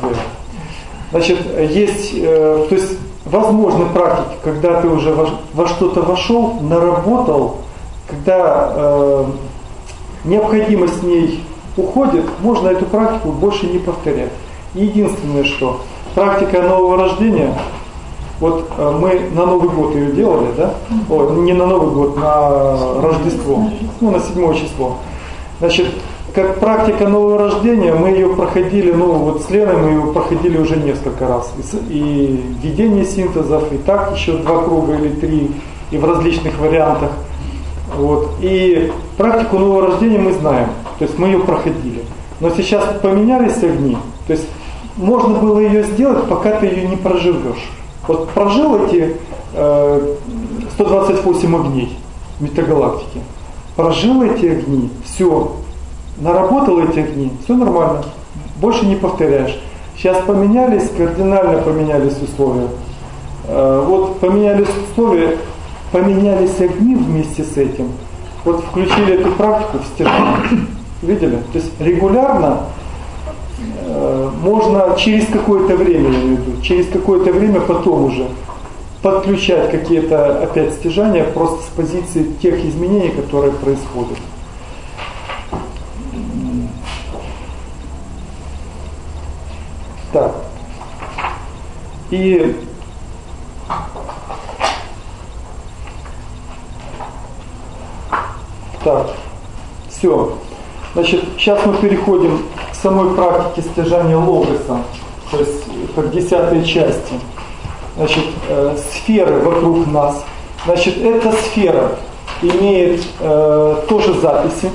Значит, есть, э, то есть возможны практики, когда ты уже во, во что-то вошел, наработал, когда э, необходимость с ней уходит, можно эту практику больше не повторять. Единственное, что практика нового рождения, вот э, мы на Новый год ее делали, да? О, не на Новый год, на Рождество, ну на седьмое число. Значит, как практика нового рождения, мы ее проходили, ну вот с Леной мы ее проходили уже несколько раз. И, и введение синтезов, и так еще два круга или три, и в различных вариантах. Вот. И практику нового рождения мы знаем, то есть мы ее проходили. Но сейчас поменялись огни, то есть можно было ее сделать, пока ты ее не проживешь. Вот прожил эти э, сто двадцать восемь огней метагалактики, прожил эти огни, все. Наработал эти огни, все нормально, больше не повторяешь. Сейчас поменялись, кардинально поменялись условия. Вот поменялись условия, поменялись огни вместе с этим. Вот включили эту практику в стержень. Видели? То есть регулярно можно через какое-то время, я имею в виду, через какое-то время потом уже подключать какие-то опять стяжания просто с позиции тех изменений, которые происходят. Так. И так. Все. Значит, сейчас мы переходим к самой практике стяжания логоса, то есть как десятой части. Значит, э, сферы вокруг нас. Значит, эта сфера имеет э, тоже записи.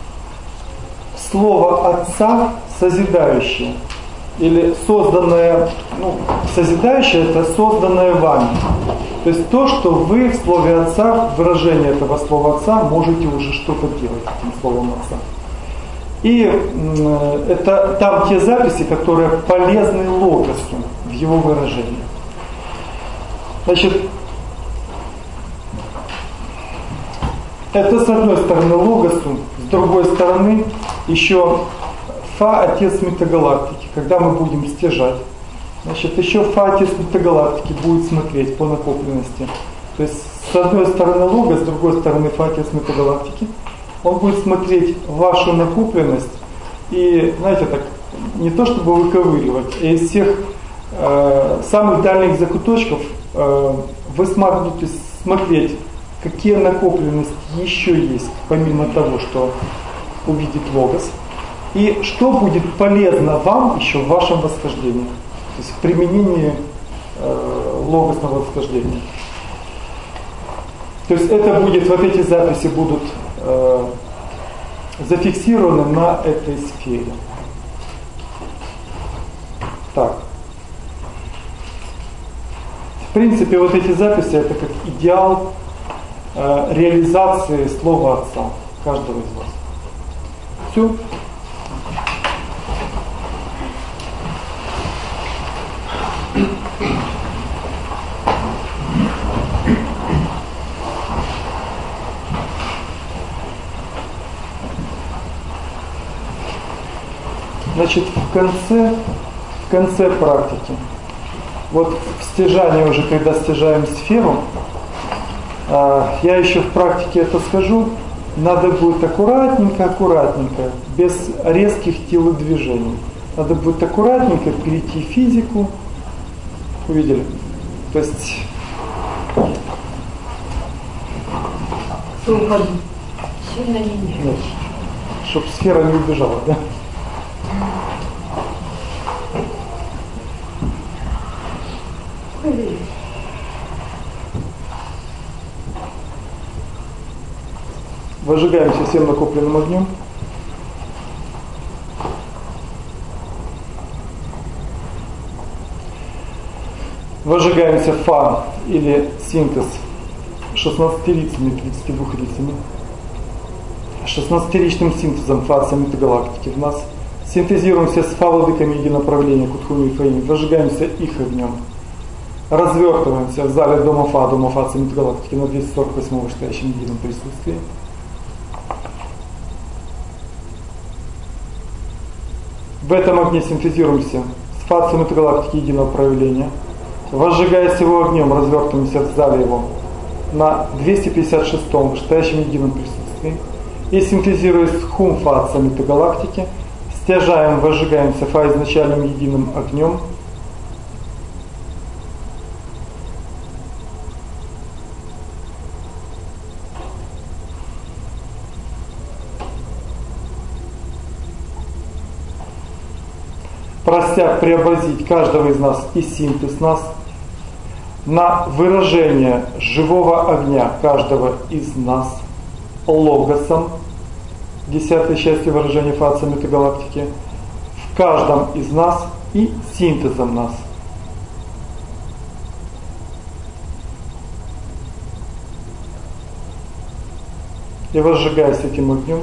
Слово Отца созидающее. Или созданное, ну, созидающее, это созданное вами. То есть то, что вы в слове Отца, выражение этого слова Отца, можете уже что-то делать этим словом Отца. И э, это там те записи, которые полезны логосу в его выражении. Значит, это с одной стороны логосу, с другой стороны еще Фа Отец Метагалактики, когда мы будем стяжать. Значит, еще Фа Отец Метагалактики будет смотреть по накопленности. То есть с одной стороны логос, с другой стороны Фа Отец Метагалактики. Он будет смотреть вашу накопленность и, знаете, так, не то чтобы выковыривать, а из всех э, самых дальних закуточков э, вы будете смотреть, какие накопленности еще есть, помимо того, что увидит логос. И что будет полезно вам еще в вашем восхождении, то есть в применении э, логосного восхождения. То есть это будет, вот эти записи будут э, зафиксированы на этой сфере. Так. В принципе, вот эти записи это как идеал э, реализации слова Отца каждого из вас. Все. Значит, в конце, в конце практики, вот в стяжании уже, когда стяжаем сферу, я еще в практике это скажу, надо будет аккуратненько, аккуратненько, без резких телодвижений. Надо будет аккуратненько перейти в физику. Увидели? То есть... Сильно не нет, чтобы сфера не убежала, да? Выжигаемся всем накопленным огнем. Выжигаемся фа или синтез шестнадцатью лицами, тридцатью двумя лицами. шестнадцатиличным синтезом фа от саммита галактики в нас. Синтезируемся с фа-владыками единоправления Кутхуми и Фаими. Выжигаемся их огнем. Развертываемся в зале дома Фа, дома Фа от саммита галактики на двести сорок восьмом вышестоящем едином присутствии. В этом огне синтезируемся с Фа от саммита галактики единого проявления. Возжигаясь его огнем, развертываемся в зале его на двести пятьдесят шестом вышестоящем едином присутствии. И синтезируясь с Хум Фа от саммита галактики, стяжаем, возжигаемся Фа изначальным единым огнем. Прося преобразить каждого из нас и синтез нас на выражение живого огня каждого из нас логосом, десятой части выражения Фа от саммита галактики, в каждом из нас и синтезом нас. И возжигаясь этим огнем,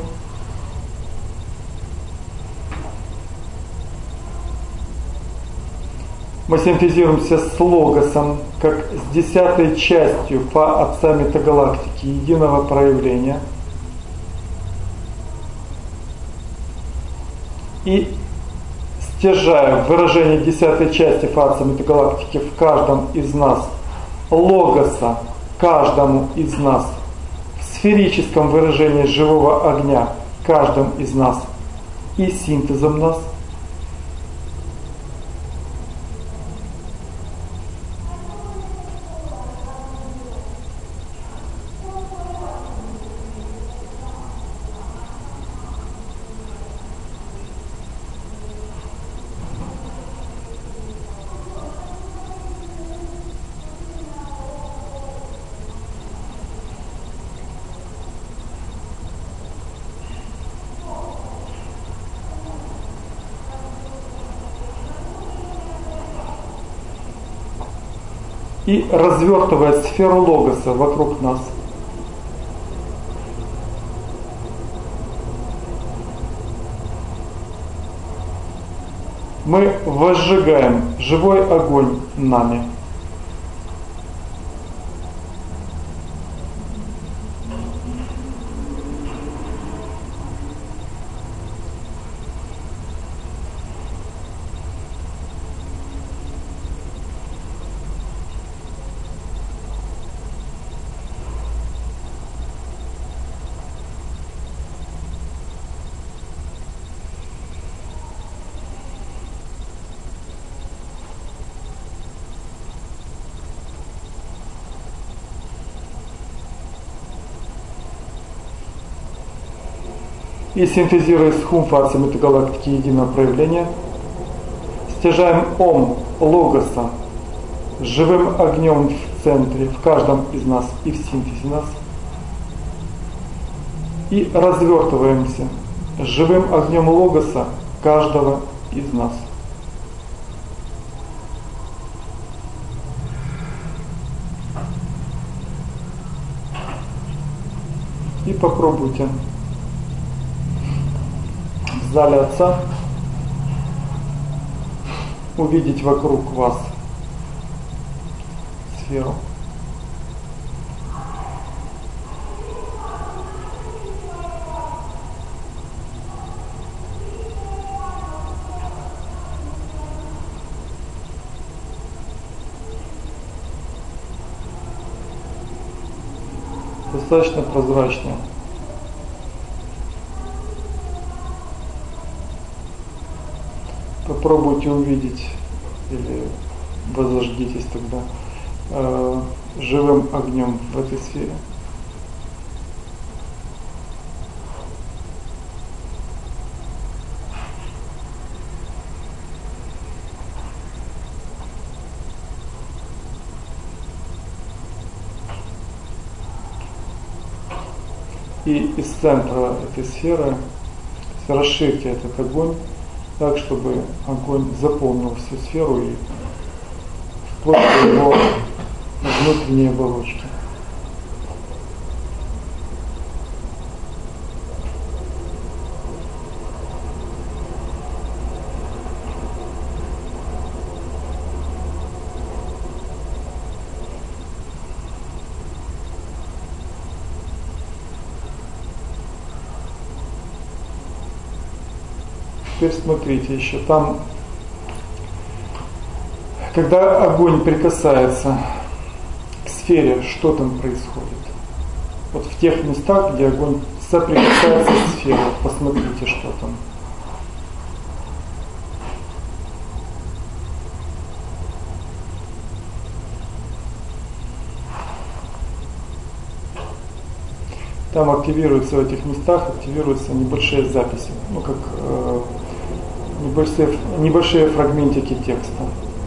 мы синтезируемся с логосом, как с десятой частью Фа от саммита галактики единого проявления. И стяжаем выражение десятой части Фа от саммита галактики в каждом из нас логоса, каждому из нас в сферическом выражении живого огня, каждым из нас и синтезом нас. И развертывая сферу логоса вокруг нас, мы возжигаем живой огонь нами. И синтезируя с Хум Фа от саммита галактики единого проявления, стяжаем Ом Логоса живым огнем в центре, в каждом из нас и в синтезе нас. И развертываемся живым огнем логоса каждого из нас. И попробуйте в зале Отца увидеть вокруг вас сферу. Достаточно прозрачная. Попробуйте увидеть или воззаждитесь тогда э, живым огнем в этой сфере. И из центра этой сферы расширьте этот огонь так, чтобы огонь заполнил всю сферу и вплоть до его внутренней оболочки. Теперь смотрите еще там, когда огонь прикасается к сфере, что там происходит? Вот в тех местах, где огонь соприкасается с сферой, посмотрите, что там. Там активируются в этих местах, активируются небольшие записи, ну как э, небольшие, небольшие фрагментики текста.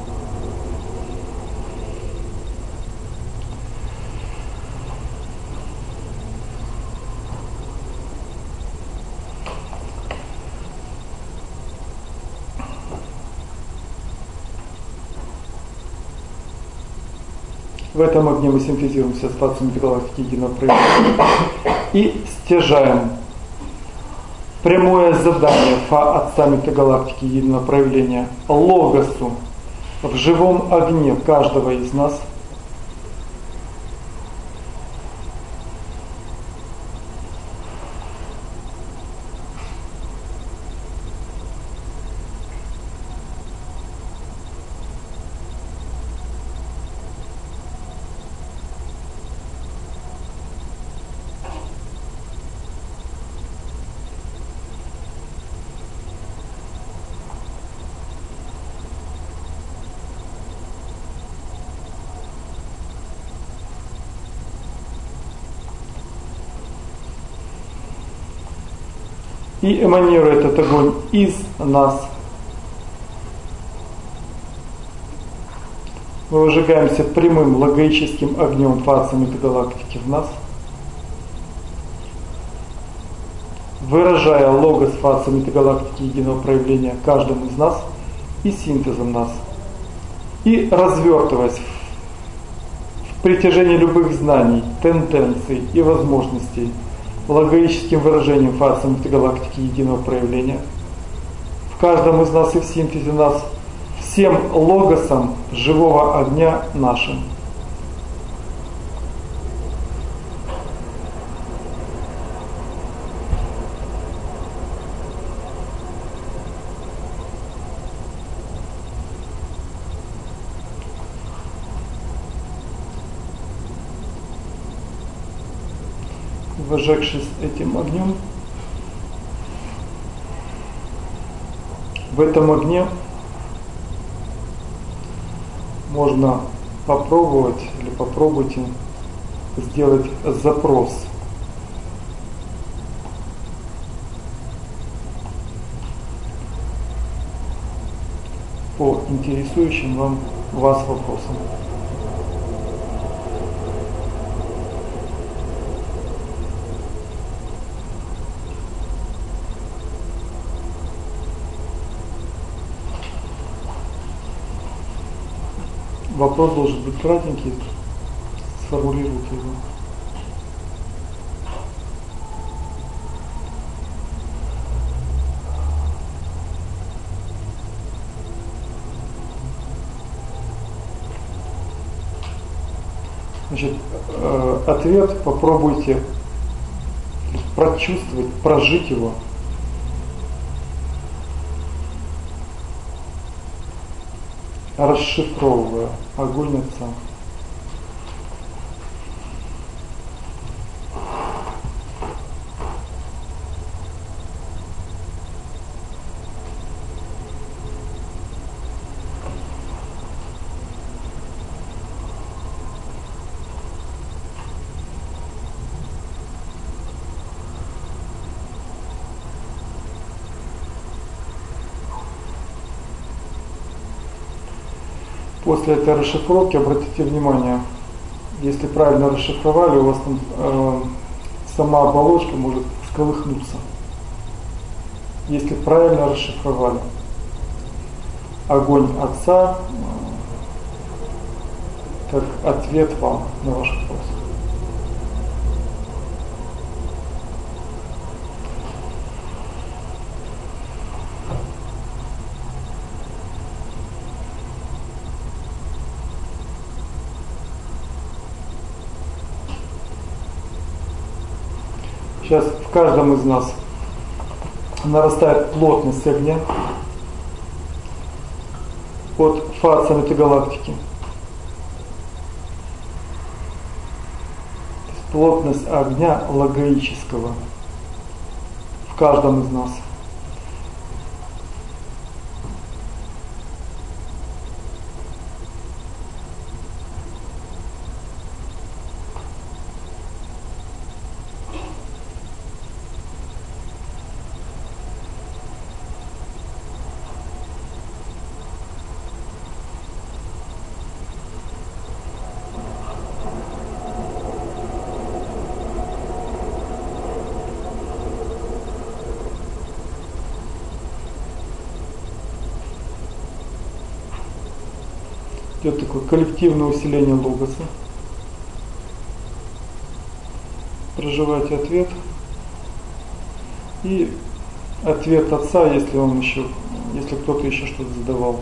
В этом огне мы синтезируемся с фациями галактики единого проявления и стяжаем прямое задание фа отца метагалактики единого проявления логосу в живом огне каждого из нас. И эманирует этот огонь из нас. Мы выжигаемся прямым логическим огнем фации метагалактики в нас, выражая логос фации метагалактики единого проявления каждому из нас и синтезом нас, и развертываясь в притяжении любых знаний, тенденций и возможностей логическим выражением фации метагалактики единого проявления в каждом из нас и в синтезе нас всем логосом живого огня нашим. Выжегшись этим огнем, в этом огне можно попробовать или попробуйте сделать запрос по интересующим вам вас вопросом. Вопрос должен быть кратенький, сформулируйте его. Значит, э, ответ попробуйте прочувствовать, прожить его. Расшифровывая огонь Отца. После этой расшифровки обратите внимание, если правильно расшифровали, у вас там э, сама оболочка может всколыхнуться. Если правильно расшифровали. Огонь Отца э, как ответ вам на ваш вопрос. Сейчас в каждом из нас нарастает плотность огня от фазы этой галактики. Плотность огня логоического в каждом из нас. Идет такое коллективное усиление логоса. Проживайте ответ. И ответ Отца, если он еще, если кто-то еще что-то задавал.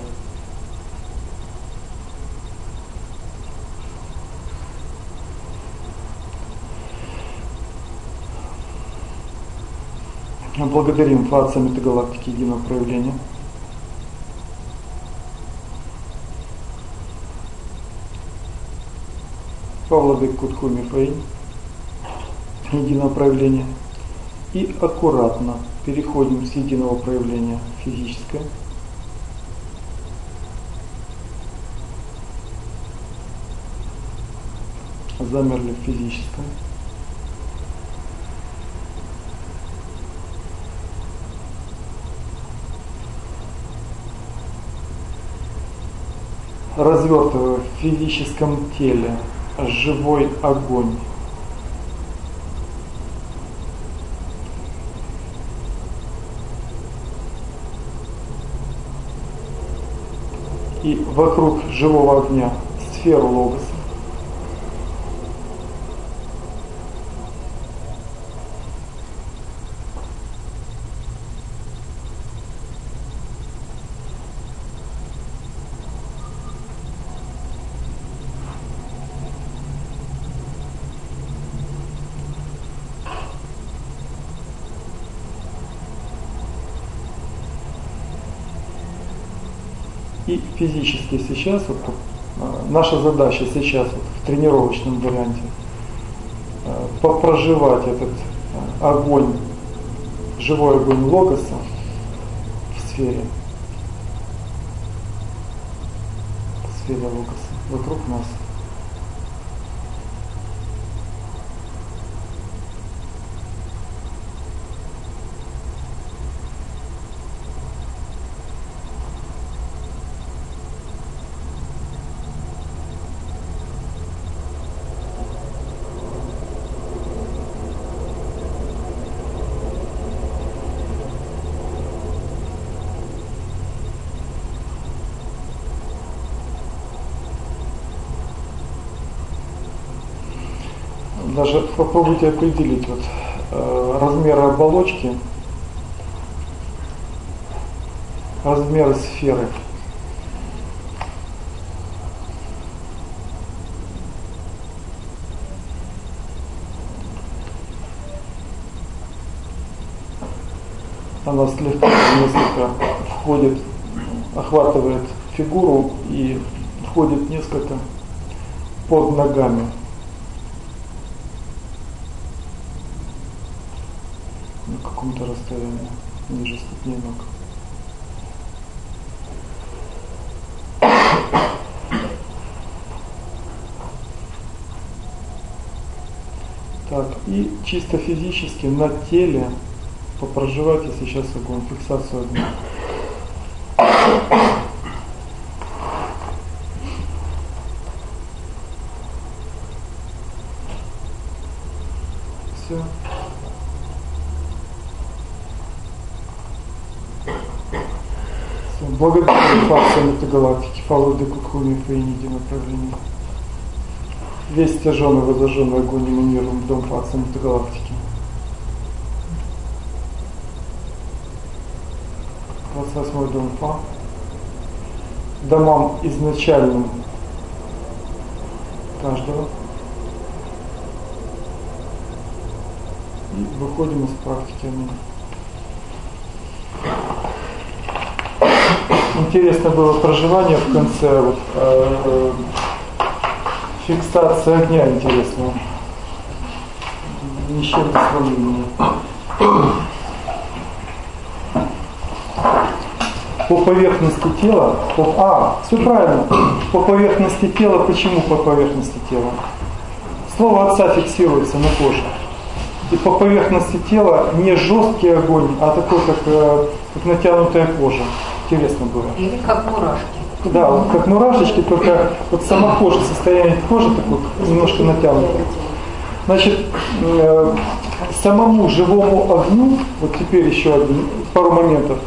Благодарим Фаца Метагалактики Единого Проявления. Павловик Куткуми Фейн, единого проявления. И аккуратно переходим с единого проявления физическое. Замерли в физическом. Развертывая в физическом теле живой огонь. И вокруг живого огня сферу логоса. И физически сейчас, вот, наша задача сейчас вот, в тренировочном варианте попроживать этот огонь, живой огонь логоса в сфере, в сфере логоса, вокруг нас. даже попробуйте определить вот, э, размеры оболочки, размеры сферы. Она слегка, несколько входит, охватывает фигуру и входит несколько под ногами. На каком-то расстоянии ниже ступней ног. Так, и чисто физически на теле попроживайте сейчас огонь, фиксацию огня. Все. Все. Благодарю факцию метагалактики, Фалуды Кукуни по единое направление. Весь стяженный, возожженный огонь эманируем в дом факции метагалактики. двадцать восьмой дом Фа. Домам изначальным каждого. И выходим из практики. Интересно было проживание в конце, вот, э, э, фиксация огня интересная. Ни с чем не сравнимо. По поверхности тела, по, а, все правильно, по поверхности тела, почему по поверхности тела? Слово отца фиксируется на коже. И по поверхности тела не жесткий огонь, а такой, как, как натянутая кожа. Интересно было. Или как мурашки. Да, вот как мурашечки, только вот сама кожа, состояние кожи такое немножко натянутое. Значит, э, самому живому огню, вот теперь еще один, пару моментов.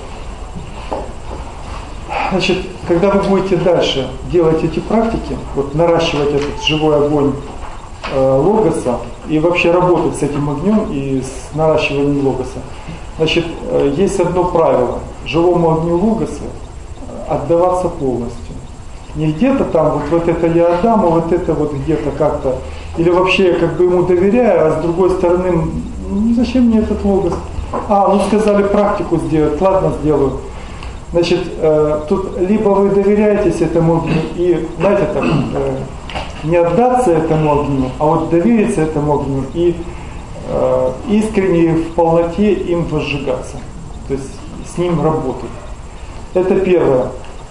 Значит, когда вы будете дальше делать эти практики, вот наращивать этот живой огонь э, логоса и вообще работать с этим огнем и с наращиванием логоса, значит, э, есть одно правило: живому огню логоса отдаваться полностью. Не где-то там, вот, вот это я отдам, а вот это вот где-то как-то, или вообще как бы ему доверяю, а с другой стороны, ну зачем мне этот логос? А, ну сказали практику сделать, ладно, сделаю. Значит, э, тут либо вы доверяетесь этому огню и, знаете, так, э, не отдаться этому огню, а вот довериться этому огню и э, искренне в полноте им возжигаться, то есть с ним работать. Это первое.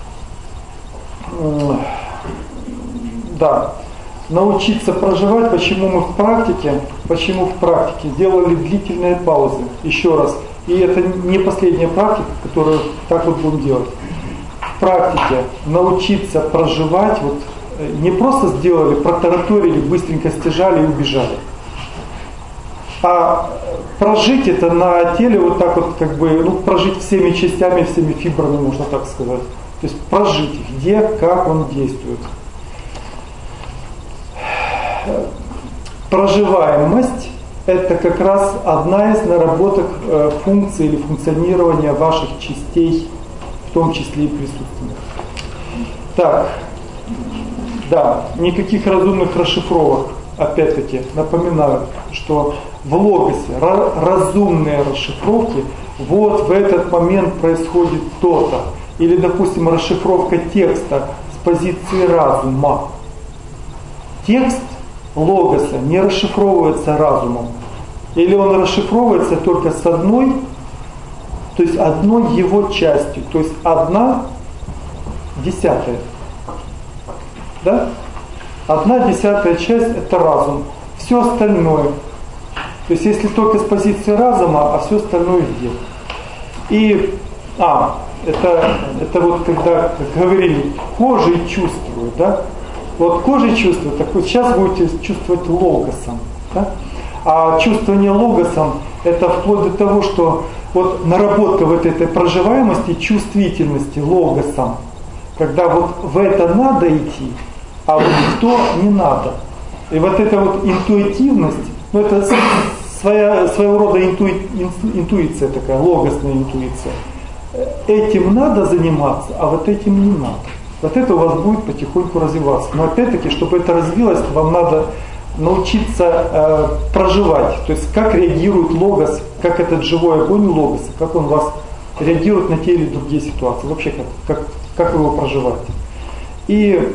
Да. Научиться проживать, почему мы в практике, почему в практике делали длительные паузы. Еще раз. И это не последняя практика, которую так вот будем делать. В практике научиться проживать, вот не просто сделали, протараторили, быстренько стяжали и убежали. А прожить это на теле вот так вот, как бы, ну, прожить всеми частями, всеми фибрами, можно так сказать. То есть прожить их, где, как он действует. Проживаемость – это как раз одна из наработок э, функций или функционирования ваших частей, в том числе и присутственных. Так, да, никаких разумных расшифровок. Опять-таки, напоминаю, что в логосе разумные расшифровки, вот в этот момент происходит то-то. Или, допустим, расшифровка текста с позиции разума. Текст логоса не расшифровывается разумом. Или он расшифровывается только с одной, то есть одной его частью. То есть одна десятая. Да? Одна десятая часть это разум. Все остальное. То есть если только с позиции разума, а все остальное где. И, а, это, это вот когда, как говорили, кожей чувствуют, да? Вот кожей чувствуют, так вот сейчас будете чувствовать логосом. Да? А чувствование логосом, это вплоть до того, что вот наработка вот этой проживаемости, чувствительности логосом, когда вот в это надо идти, а вот в то не надо. И вот эта вот интуитивность, ну это своя, своего рода интуи, интуиция такая, логосная интуиция. Этим надо заниматься, а вот этим не надо. Вот это у вас будет потихоньку развиваться. Но опять-таки, чтобы это развилось, вам надо научиться э, проживать. То есть как реагирует логос, как этот живой огонь у логоса, как он вас реагирует на те или другие ситуации. Вообще как, как, как вы его проживаете. И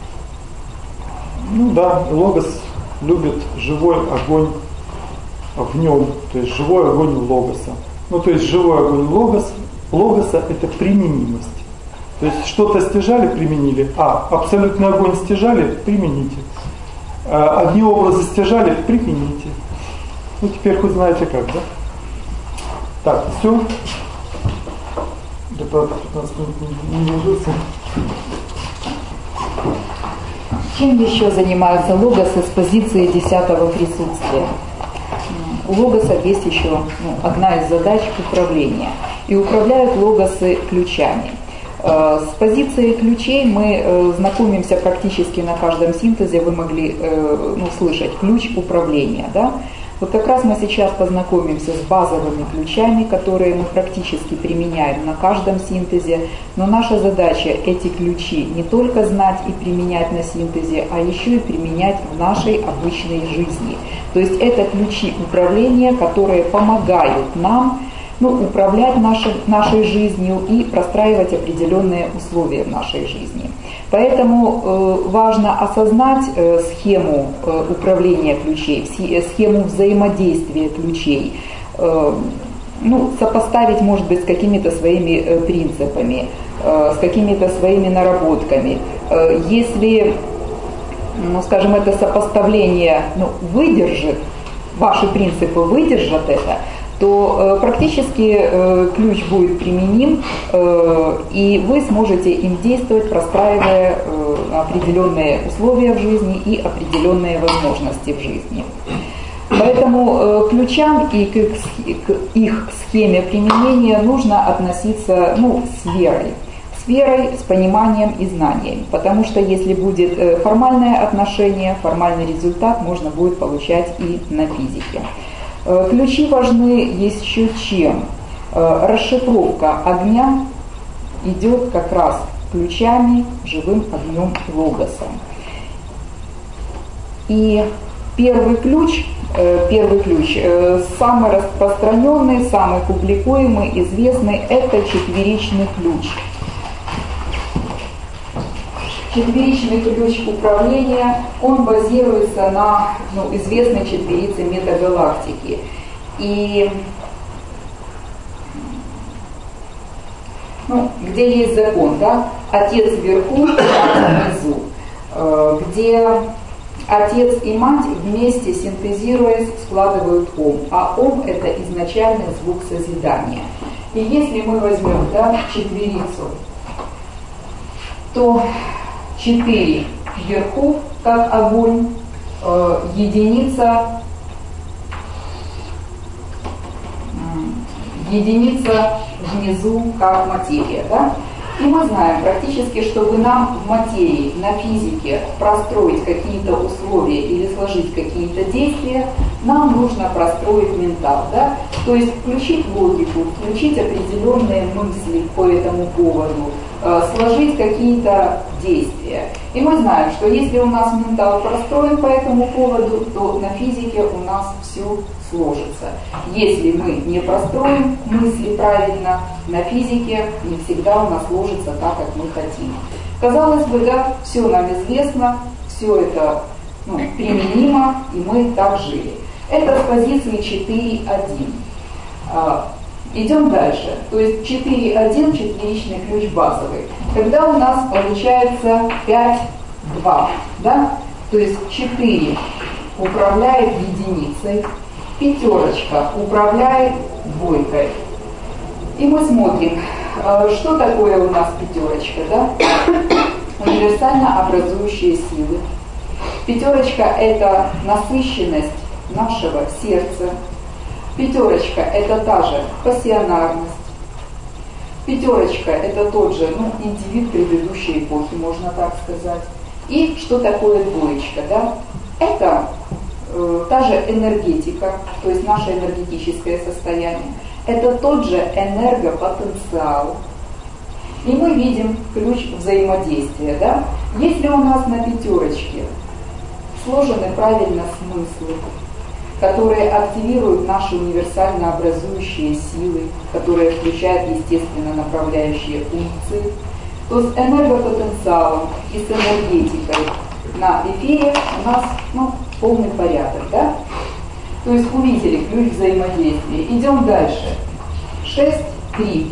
ну да, логос любит живой огонь в нем, то есть живой огонь логоса. Ну то есть живой огонь логос, логоса это применимость. То есть что-то стяжали, применили. А, абсолютный огонь стяжали, примените. А, одни образы стяжали, примените. Ну теперь хоть знаете как, да? Так, все. Да, правда, пятнадцать минут не ложится. Чем еще занимаются логосы с позиции десятого присутствия? У логосов есть еще ну, одна из задач управления. И управляют логосы ключами. С позиции ключей мы знакомимся практически на каждом синтезе, вы могли ну, слышать ключ управления. Да? Вот как раз мы сейчас познакомимся с базовыми ключами, которые мы практически применяем на каждом синтезе, но наша задача эти ключи не только знать и применять на синтезе, а еще и применять в нашей обычной жизни. То есть это ключи управления, которые помогают нам ну, управлять нашей, нашей жизнью и простраивать определенные условия в нашей жизни. Поэтому э, важно осознать э, схему э, управления ключей, схему взаимодействия ключей, э, ну, сопоставить, может быть, с какими-то своими э, принципами, э, с какими-то своими наработками. Э, если, ну, скажем, это сопоставление ну, выдержит, ваши принципы выдержат это, то э, практически э, ключ будет применим, э, и вы сможете им действовать, простраивая э, определенные условия в жизни и определенные возможности в жизни. Поэтому э, ключам и к их, к их схеме применения нужно относиться ну, с верой. С верой, с пониманием и знанием. Потому что если будет э, формальное отношение, формальный результат можно будет получать и на физике. Ключи важны еще чем. Расшифровка огня идет как раз ключами, живым огнем логоса. И первый ключ, первый ключ, самый распространенный, самый публикуемый, известный, это четверичный ключ. Четверичный ключ управления, он базируется на ну, известной четверице метагалактики. И ну, где есть закон, да? Отец вверху, мать внизу, где отец и мать вместе синтезируясь складывают ом, а ом это изначальный звук созидания. И если мы возьмем да, четверицу, то четыре вверху, как огонь, э, единица, э, единица внизу, как материя. Да? И мы знаем практически, чтобы нам в материи, на физике простроить какие-то условия или сложить какие-то действия, нам нужно простроить ментал. Да? То есть включить логику, включить определенные мысли по этому поводу, сложить какие-то действия. И мы знаем, что если у нас ментал простроен по этому поводу, то на физике у нас все сложится. Если мы не простроим мысли правильно, на физике не всегда у нас сложится так, как мы хотим. Казалось бы, да, все нам известно, все это ну, применимо, и мы так жили. Это с позиции четыре один. Идем дальше. То есть четыре один, четверичный ключ базовый. Когда у нас получается пять два, да? То есть четыре управляет единицей, пятерочка управляет двойкой. И мы смотрим, что такое у нас пятерочка, да? Универсально образующие силы. Пятерочка это насыщенность нашего сердца. Пятерочка это та же пассионарность. Пятерочка это тот же ну, индивид предыдущей эпохи, можно так сказать. И что такое двоечка, да? Это э, та же энергетика, то есть наше энергетическое состояние. Это тот же энергопотенциал. И мы видим ключ взаимодействия. Да? Если у нас на пятерочке сложены правильно смыслы, которые активируют наши универсально образующие силы, которые включают, естественно, направляющие функции, то с энергопотенциалом и с энергетикой на эфире у нас ну, полный порядок. Да? То есть увидели ключ взаимодействия. Идем дальше. шесть, три.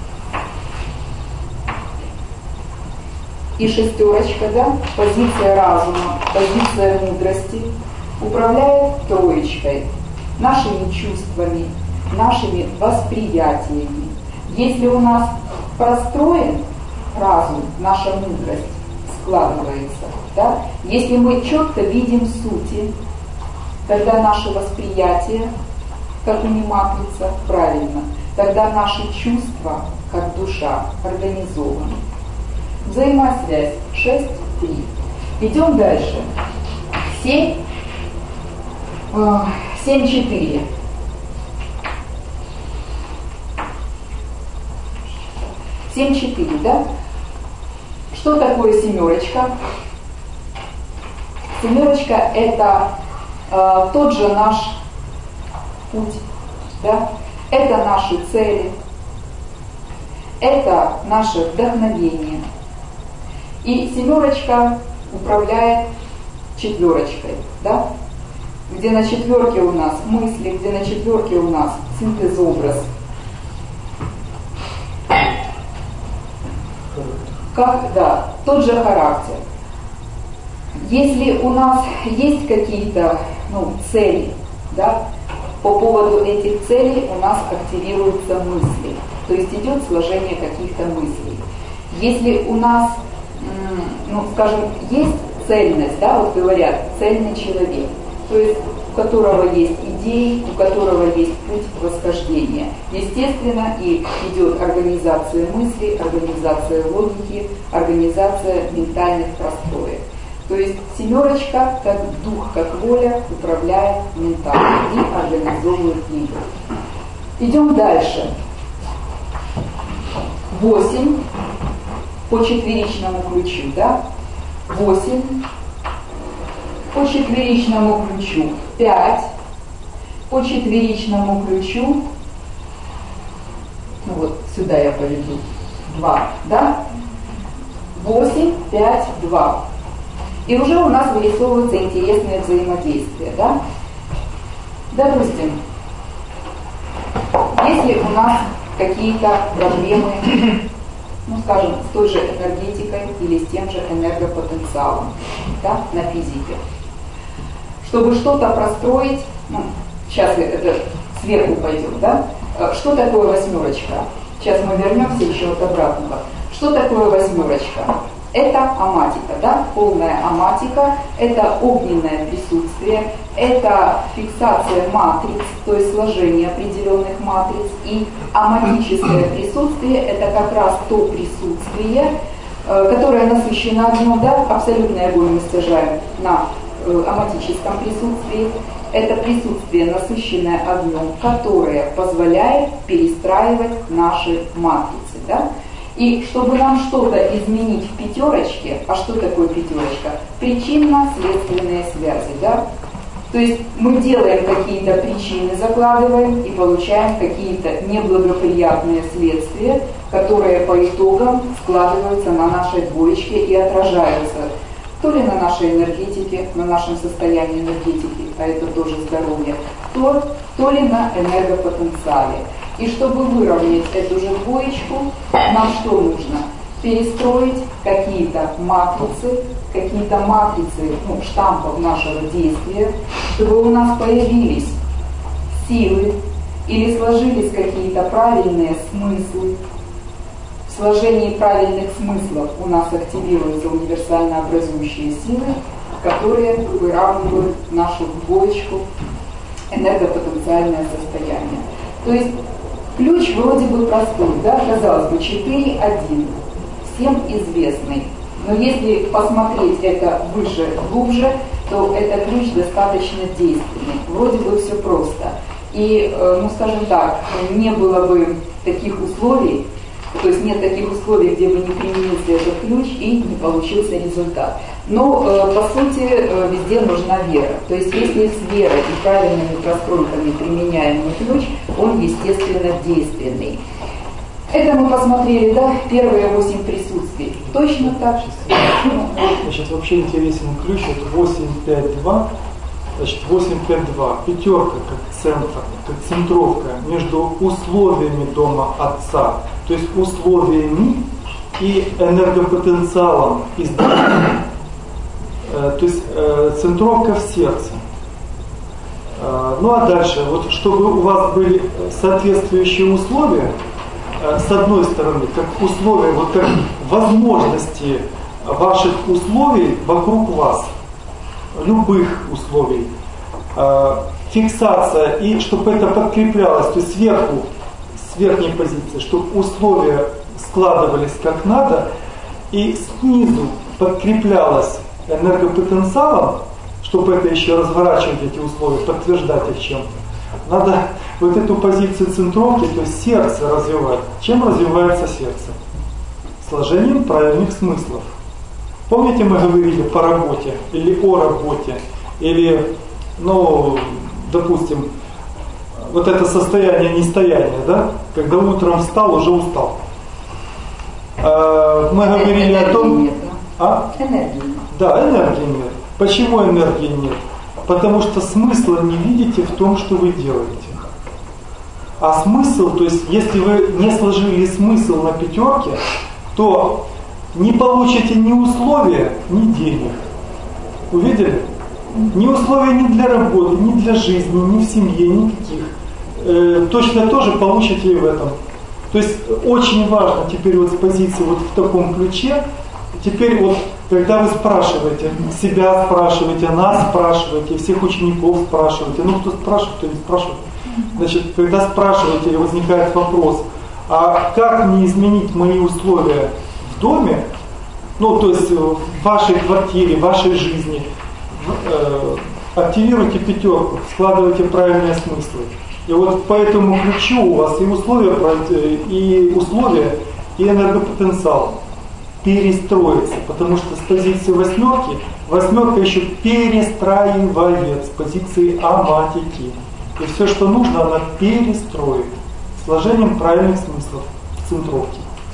И шестерочка, да, позиция разума, позиция мудрости, управляет троечкой, нашими чувствами, нашими восприятиями. Если у нас простроен разум, наша мудрость складывается, да, если мы четко видим сути, тогда наше восприятие, как уни-матрица, правильно, тогда наши чувства, как душа, организованы. Взаимосвязь шесть, три. Идем дальше. семь, семь, четыре. семь, четыре, да? Что такое семерочка? Семерочка – это э, тот же наш путь, да? Это наши цели, это наше вдохновение. И семерочка управляет четверочкой, да? Где на четверке у нас мысли, где на четверке у нас синтез-образ. Как, да, тот же характер. Если у нас есть какие-то ну, цели, да, по поводу этих целей у нас активируются мысли, то есть идет сложение каких-то мыслей. Если у нас, ну, скажем, есть цельность, да, вот говорят, цельный человек, то есть у которого есть идеи, у которого есть путь восхождения. Естественно, и идет организация мыслей, организация логики, организация ментальных простроек. То есть семерочка, как дух, как воля, управляет ментально и организовывает ее. Идем дальше. восемь по четверичному ключу, да? восемь по четверичному ключу. пять по четверичному ключу. Ну вот, сюда я поведу. два, да? восемь, пять, два. И уже у нас вырисовываются интересные взаимодействия, да? Допустим, если у нас какие-то проблемы, ну, скажем, с той же энергетикой или с тем же энергопотенциалом, да, на физике, чтобы что-то простроить, ну, сейчас это сверху пойдет, да? Что такое восьмерочка? Сейчас мы вернемся еще от обратного. Что такое восьмерочка? Это аматика, да, полная аматика, это огненное присутствие, это фиксация матриц, то есть сложение определенных матриц, и аматическое присутствие – это как раз то присутствие, которое насыщено огнем, да, абсолютный огонь мы стяжаем на аматическом присутствии. Это присутствие, насыщенное огнем, которое позволяет перестраивать наши матрицы, да. И чтобы нам что-то изменить в пятерочке, а что такое пятерочка? Причинно-следственные связи, да? То есть мы делаем какие-то причины, закладываем и получаем какие-то неблагоприятные следствия, которые по итогам складываются на нашей двоечке и отражаются то ли на нашей энергетике, на нашем состоянии энергетики, а это тоже здоровье, то, то ли на энергопотенциале. И чтобы выровнять эту же двоечку, нам что нужно? Перестроить какие-то матрицы, какие-то матрицы ну, штампов нашего действия, чтобы у нас появились силы или сложились какие-то правильные смыслы. В сложении правильных смыслов у нас активируются универсально образующие силы, которые выравнивают нашу двоечку энергопотенциальное состояние. То есть ключ вроде бы простой, да, казалось бы, четыре, один, всем известный. Но если посмотреть это выше, глубже, то этот ключ достаточно действенный. Вроде бы все просто. И, ну скажем так, не было бы таких условий, то есть нет таких условий, где бы не применился этот ключ и не получился результат. Но, по сути, везде нужна вера. То есть если с верой и правильными настройками применяемый ключ, он, естественно, действенный. Это мы посмотрели, да, первые восемь присутствий. Точно так же. Значит, вообще интересен ключ, это восемь пять два. Значит, восемь пять два. Пятерка как центр, как центровка между условиями дома Отца, то есть условиями и энергопотенциалом из дома. То есть центровка в сердце. Ну а дальше, вот чтобы у вас были соответствующие условия, с одной стороны, как условия, вот как возможности ваших условий вокруг вас, любых условий, фиксация, и чтобы это подкреплялось, то есть сверху, с верхней позиции, чтобы условия складывались как надо, и снизу подкреплялось энергопотенциалом, чтобы это еще разворачивать, эти условия, подтверждать их чем-то. Надо вот эту позицию центровки, то есть сердце развивать. Чем развивается сердце? Сложением правильных смыслов. Помните, мы говорили по работе, или о работе, или, ну, допустим, вот это состояние нестояния, да? Когда утром встал, уже устал. Мы говорили о том... Нет, а? Энергии. Да, энергии нет. Почему энергии нет? Потому что смысла не видите в том, что вы делаете. А смысл, то есть если вы не сложили смысл на пятерке, то не получите ни условия, ни денег. Увидели? Ни условия ни для работы, ни для жизни, ни в семье, никаких. Э, точно тоже получите и в этом. То есть очень важно теперь вот с позиции вот в таком ключе, теперь вот когда вы спрашиваете, себя спрашиваете, нас спрашиваете, всех учеников спрашиваете, ну кто спрашивает, кто не спрашивает. Значит, когда спрашиваете, возникает вопрос, а как мне изменить мои условия в доме, ну то есть в вашей квартире, в вашей жизни, э, активируйте пятерку, складывайте правильные смыслы. И вот по этому ключу у вас и условия, и условия, и энергопотенциал перестроится, потому что с позиции восьмерки, восьмерка еще перестраивает с позиции аматики. И все, что нужно, она перестроит сложением правильных смыслов в центровке.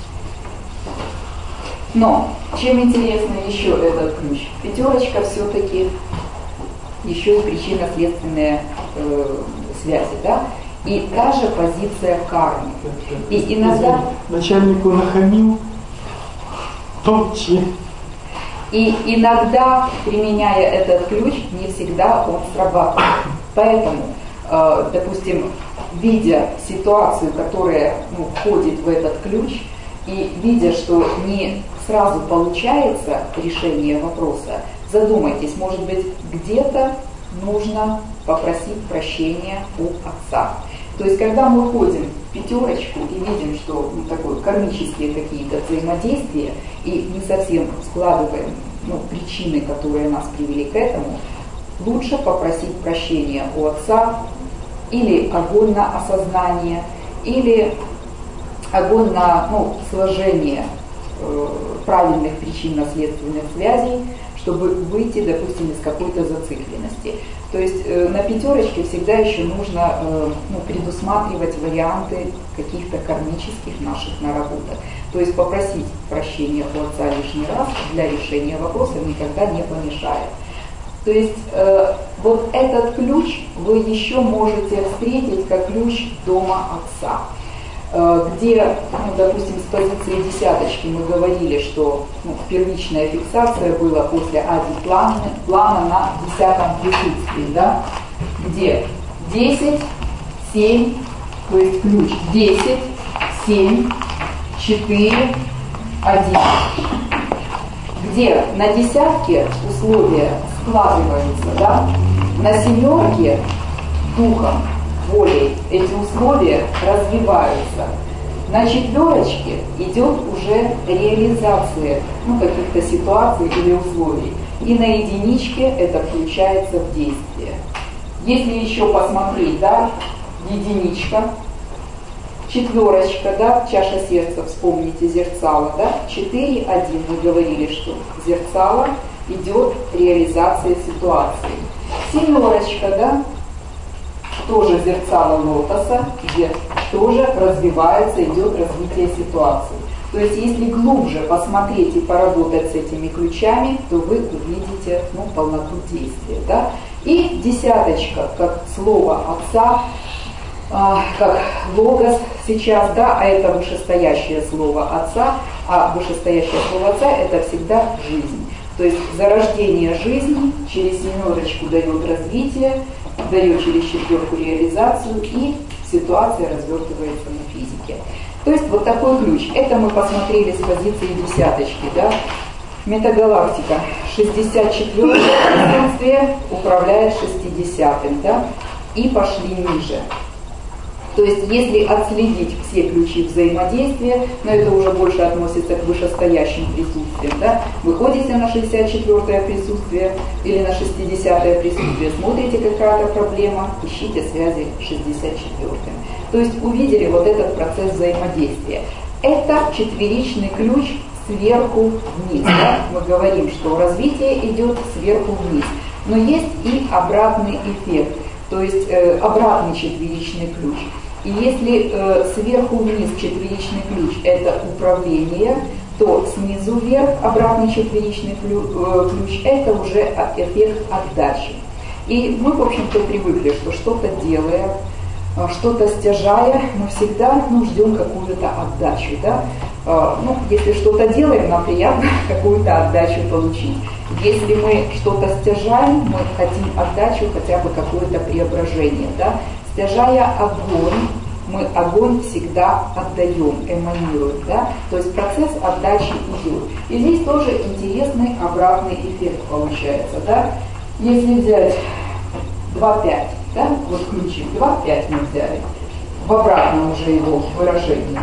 Но чем интересно еще этот ключ? Пятерочка все-таки еще и причинно-следственные э, связи, да? И та же позиция кармы. И иногда... Начальнику нахамил, толчи. И иногда, применяя этот ключ, не всегда он срабатывает. Поэтому, э, допустим, видя ситуацию, которая ну, входит в этот ключ, и видя, что не сразу получается решение вопроса, задумайтесь, может быть, где-то нужно попросить прощения у Отца. То есть, когда мы ходим в пятерочку и видим, что ну, такое, кармические какие-то взаимодействия, и не совсем складываем ну, причины, которые нас привели к этому, лучше попросить прощения у Отца, или огонь на осознание, или огонь на ну, сложение э, правильных причинно-следственных связей, чтобы выйти, допустим, из какой-то зацикленности. То есть э, на пятерочке всегда еще нужно э, ну, предусматривать варианты каких-то кармических наших наработок. То есть попросить прощения у Отца лишний раз для решения вопроса никогда не помешает. То есть э, вот этот ключ вы еще можете встретить как ключ дома Отца, э, где, ну, допустим, с позиции десяточки мы говорили, что ну, первичная фиксация была после ади-плана плана на десятом присутствии, да, где десять, семь, то есть ключ десять, семь, четыре, один, где на десятке условия складываются, да, на семерке духом, волей эти условия развиваются. На четверочке идет уже реализация ну, каких-то ситуаций или условий. И на единичке это включается в действие. Если еще посмотреть, да, единичка, четверочка, да, чаша сердца, вспомните зерцало, да, четыре один, мы говорили, что зерцало идет реализация ситуации. Семерочка, да, тоже зерцало лотоса, где тоже развивается, идет развитие ситуации. То есть, если глубже посмотреть и поработать с этими ключами, то вы увидите ну, полноту действия. Да? И десяточка, как слово отца, а, как логос сейчас, да, а это вышестоящее слово отца, а вышестоящее слово отца это всегда жизнь. То есть зарождение жизни через семерочку дает развитие, дает через четверку реализацию, и ситуация развертывается на физике. То есть вот такой ключ. Это мы посмотрели с позиции десяточки. Да? Метагалактика. шестьдесят четвёртое присутствие управляет шестидесятым. Да? И пошли ниже. То есть если отследить все ключи взаимодействия, но это уже больше относится к вышестоящим присутствиям, да? Выходите на шестьдесят четвёртое присутствие или на шестидесятое присутствие, смотрите какая-то проблема, ищите связи с шестьдесят четвёртым. То есть увидели вот этот процесс взаимодействия. Это четверичный ключ сверху вниз. Да? Мы говорим, что развитие идет сверху вниз. Но есть и обратный эффект, то есть э, обратный четверичный ключ. И если э, сверху вниз четверичный ключ это управление, то снизу вверх обратный четверичный ключ, э, ключ это уже эффект отдачи. И мы, в общем-то, привыкли, что что-то делая, что-то стяжая, мы всегда ну, ждем какую-то отдачу. Да? Ну, если что-то делаем, нам приятно какую-то отдачу получить. Если мы что-то стяжаем, мы хотим отдачу, хотя бы какое-то преображение. Да? Стяжая огонь, мы огонь всегда отдаем, эманируем. Да? То есть процесс отдачи идет. И здесь тоже интересный обратный эффект получается. Да? Если взять два пять, да? Вот ключик два пять мы взяли, в обратном уже его выражении.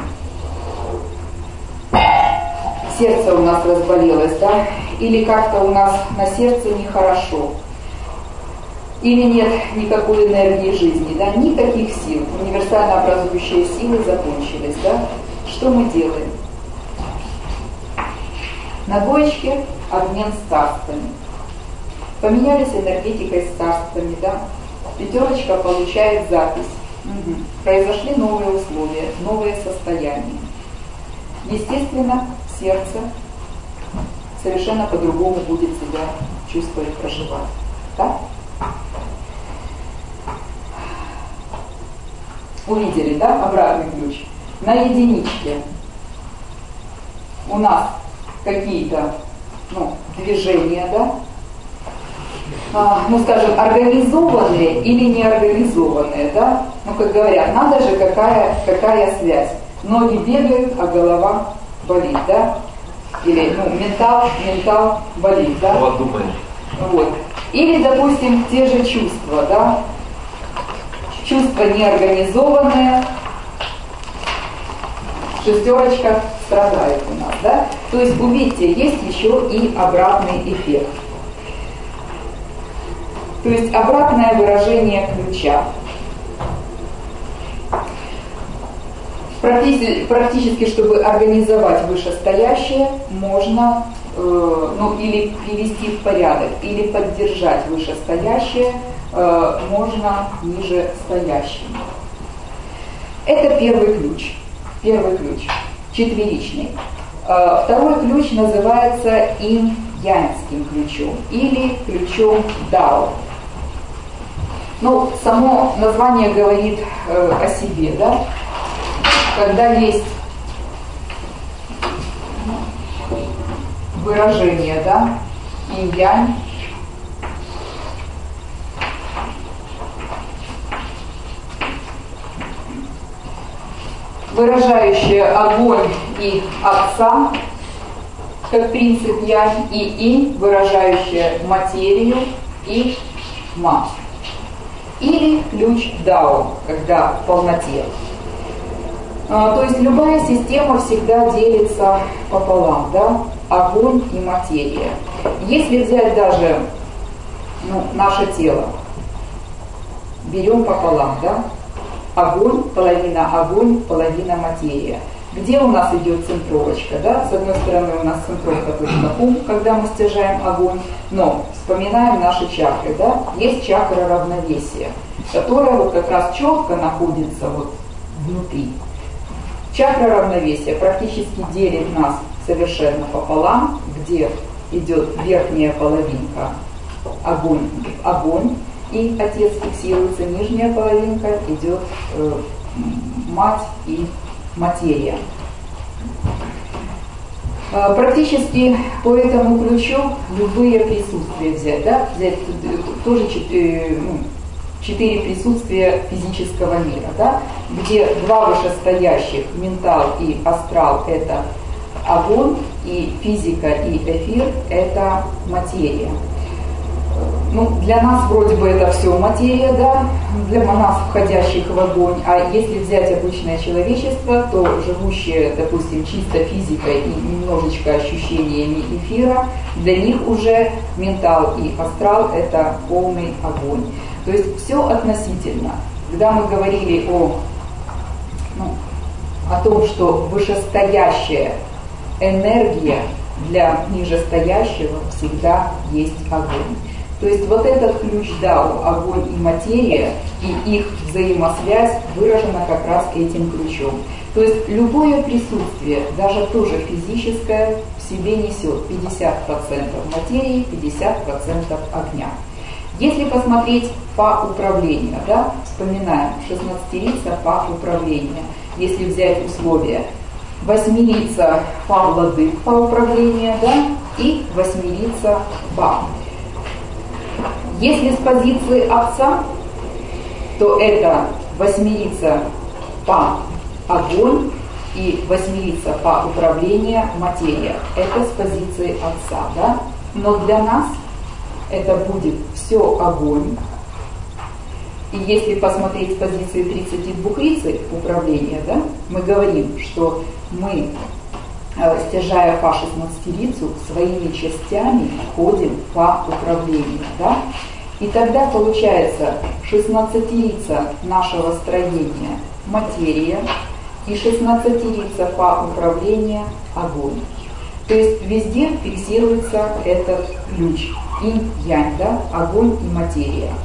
Сердце у нас разболелось, да? Или как-то у нас на сердце нехорошо. Или нет никакой энергии жизни, да? Никаких сил. Универсально образующие силы закончились, да? Что мы делаем? На двоечке обмен с царствами. Поменялись энергетикой с царствами, да? Пятерочка получает запись. Угу. Произошли новые условия, новые состояния. Естественно, сердце совершенно по-другому будет себя чувствовать, проживать. Так? Увидели, да, обратный ключ? На единичке у нас какие-то ну, движения, да? А, ну, скажем, организованные или неорганизованные, да? Ну, как говорят, надо же, какая, какая связь. Ноги бегают, а голова болит, да? Или, ну, ментал, ментал болит, да? Вот думаешь. Вот. Или, допустим, те же чувства, да? Чувства неорганизованные, шестерочка страдает у нас, да? То есть, увидите, есть еще и обратный эффект. То есть, обратное выражение ключа. Практически, практически, чтобы организовать вышестоящее, можно э, ну, или привести в порядок, или поддержать вышестоящее, э, можно ниже стоящим. Это первый ключ. Первый ключ. Четверичный. Э, второй ключ называется инь-яньским ключом или ключом Дао. Ну, само название говорит э, о себе, да? Когда есть выражение, да, инь-янь, выражающее огонь и отца, как принцип янь, и инь, выражающее материю и ма. Или ключ Дао, когда в полноте. А, то есть любая система всегда делится пополам, да? Огонь и материя. Если взять даже ну, наше тело, берем пополам, да? Огонь, половина огонь, половина материя. Где у нас идет центровочка, да? С одной стороны у нас центровка точно ум, когда мы стяжаем огонь, но вспоминаем наши чакры, да? Есть чакра равновесия, которая вот как раз четко находится вот внутри. Чакра равновесия практически делит нас совершенно пополам, где идет верхняя половинка огонь, огонь, и отец фиксируется, нижняя половинка идет э, мать и материя. Э, практически по этому ключу любые присутствия взять, да, взять тоже четыре, ну, четыре присутствия физического мира, да, где два вышестоящих, ментал и астрал, это огонь, и физика и эфир это материя. Ну, для нас вроде бы это все материя, да, для нас, входящих в огонь, а если взять обычное человечество, то живущее, допустим, чисто физикой и немножечко ощущениями эфира, для них уже ментал и астрал это полный огонь. То есть все относительно. Когда мы говорили о, ну, о том, что вышестоящая энергия для нижестоящего всегда есть огонь. То есть вот этот ключ Дао, огонь и материя, и их взаимосвязь выражена как раз этим ключом. То есть любое присутствие, даже тоже физическое, в себе несет пятьдесят процентов материи, пятьдесят процентов огня. Если посмотреть по управлению, да, вспоминаем, шестнадцатилица по управлению. Если взять условия, восьмилица по владык по управлению, да, и восьмилица по. Если с позиции отца, то это восьмилица по огонь и восьмилица по управлению материя. Это с позиции отца, да? Но для нас это будет все огонь. И если посмотреть с позиции тридцати двухлицы управления, да, мы говорим, что мы, стяжая по шестнадцатилицу, своими частями ходим по управлению, да? И тогда получается шестнадцатилица нашего строения материя и шестнадцатилица по управлению огонь. То есть везде фиксируется этот ключ инь-янь, да? Огонь и материя.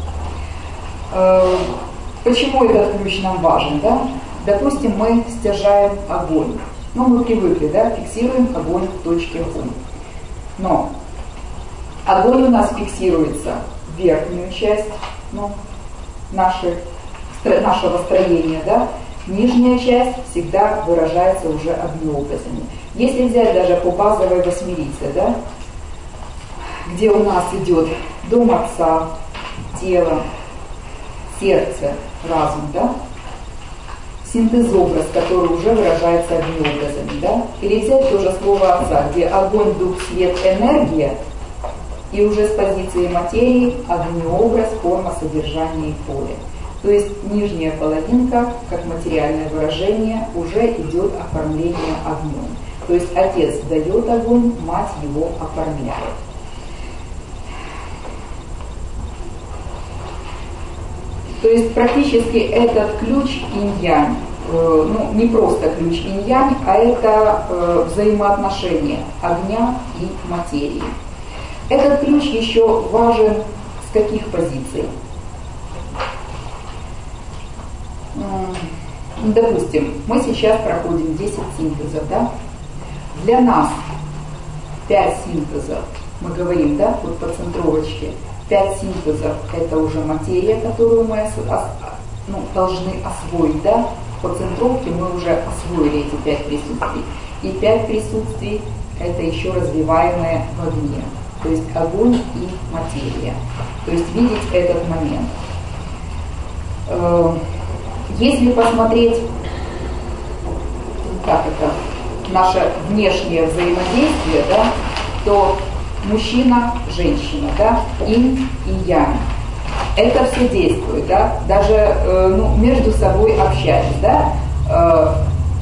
Почему этот ключ нам важен, да? Допустим, мы стяжаем огонь. Ну, мы привыкли, да, фиксируем огонь в точке ум. Но огонь у нас фиксируется в верхнюю часть, ну, нашей, нашего строения, да. Нижняя часть всегда выражается уже огнеобразами. Если взять даже по базовой восьмилице, да, где у нас идет дом отца, тело, сердце, разум, да, синтезобраз, который уже выражается огнеобразами, да? Или взять тоже слово отца, где огонь, дух, свет, энергия, и уже с позиции материи огнеобраз, форма, содержание и поле. То есть нижняя половинка, как материальное выражение, уже идет оформление огнем. То есть отец дает огонь, мать его оформляет. То есть практически этот ключ инь-янь, э, ну не просто ключ инь-янь, а это э, взаимоотношения огня и материи. Этот ключ еще важен с каких позиций? Э, допустим, мы сейчас проходим десять синтезов, да? Для нас пять синтезов, мы говорим, да, вот по центровочке, пять синтезов это уже материя, которую мы ну, должны освоить, да? По центровке мы уже освоили эти пять присутствий. И пять присутствий это еще развиваемое в огне. То есть огонь и материя. То есть видеть этот момент. Если посмотреть, как это, наше внешнее взаимодействие, да, то мужчина, женщина, да, инь и янь. Это все действует, да, даже э, ну, между собой общаясь, да. Э,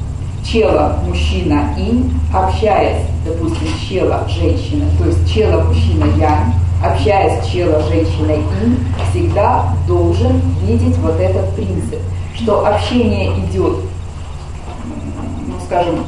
чело мужчина инь, общаясь, допустим, чело женщина, то есть чело мужчина янь, общаясь с чело женщиной инь, всегда должен видеть вот этот принцип, что общение идет, ну скажем,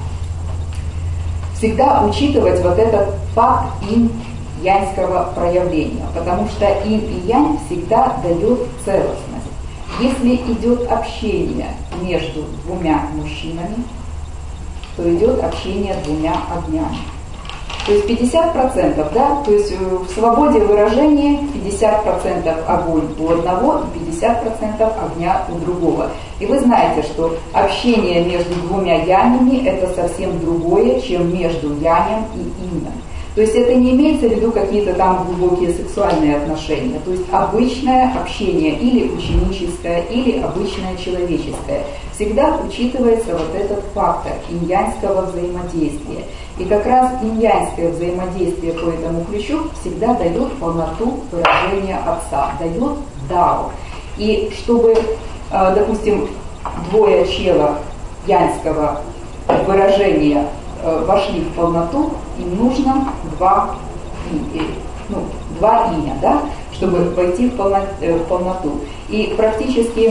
всегда учитывать вот этот факт инь-яньского проявления, потому что инь и янь всегда дает целостность. Если идет общение между двумя мужчинами, то идет общение двумя огнями. То есть пятьдесят процентов, да, то есть в свободе выражения пятьдесят процентов огонь у одного и пятьдесят процентов огня у другого. И вы знаете, что общение между двумя янями это совсем другое, чем между янем и инем. То есть это не имеется в виду какие-то там глубокие сексуальные отношения. То есть обычное общение или ученическое, или обычное человеческое. Всегда учитывается вот этот фактор инь-яньского взаимодействия. И как раз инь-яньское взаимодействие по этому ключу всегда дает полноту выражения Отца, дает дао. И чтобы, допустим, двое чела яньского выражения вошли в полноту, им нужно два, ну, два иня, да, чтобы войти в полноту. И практически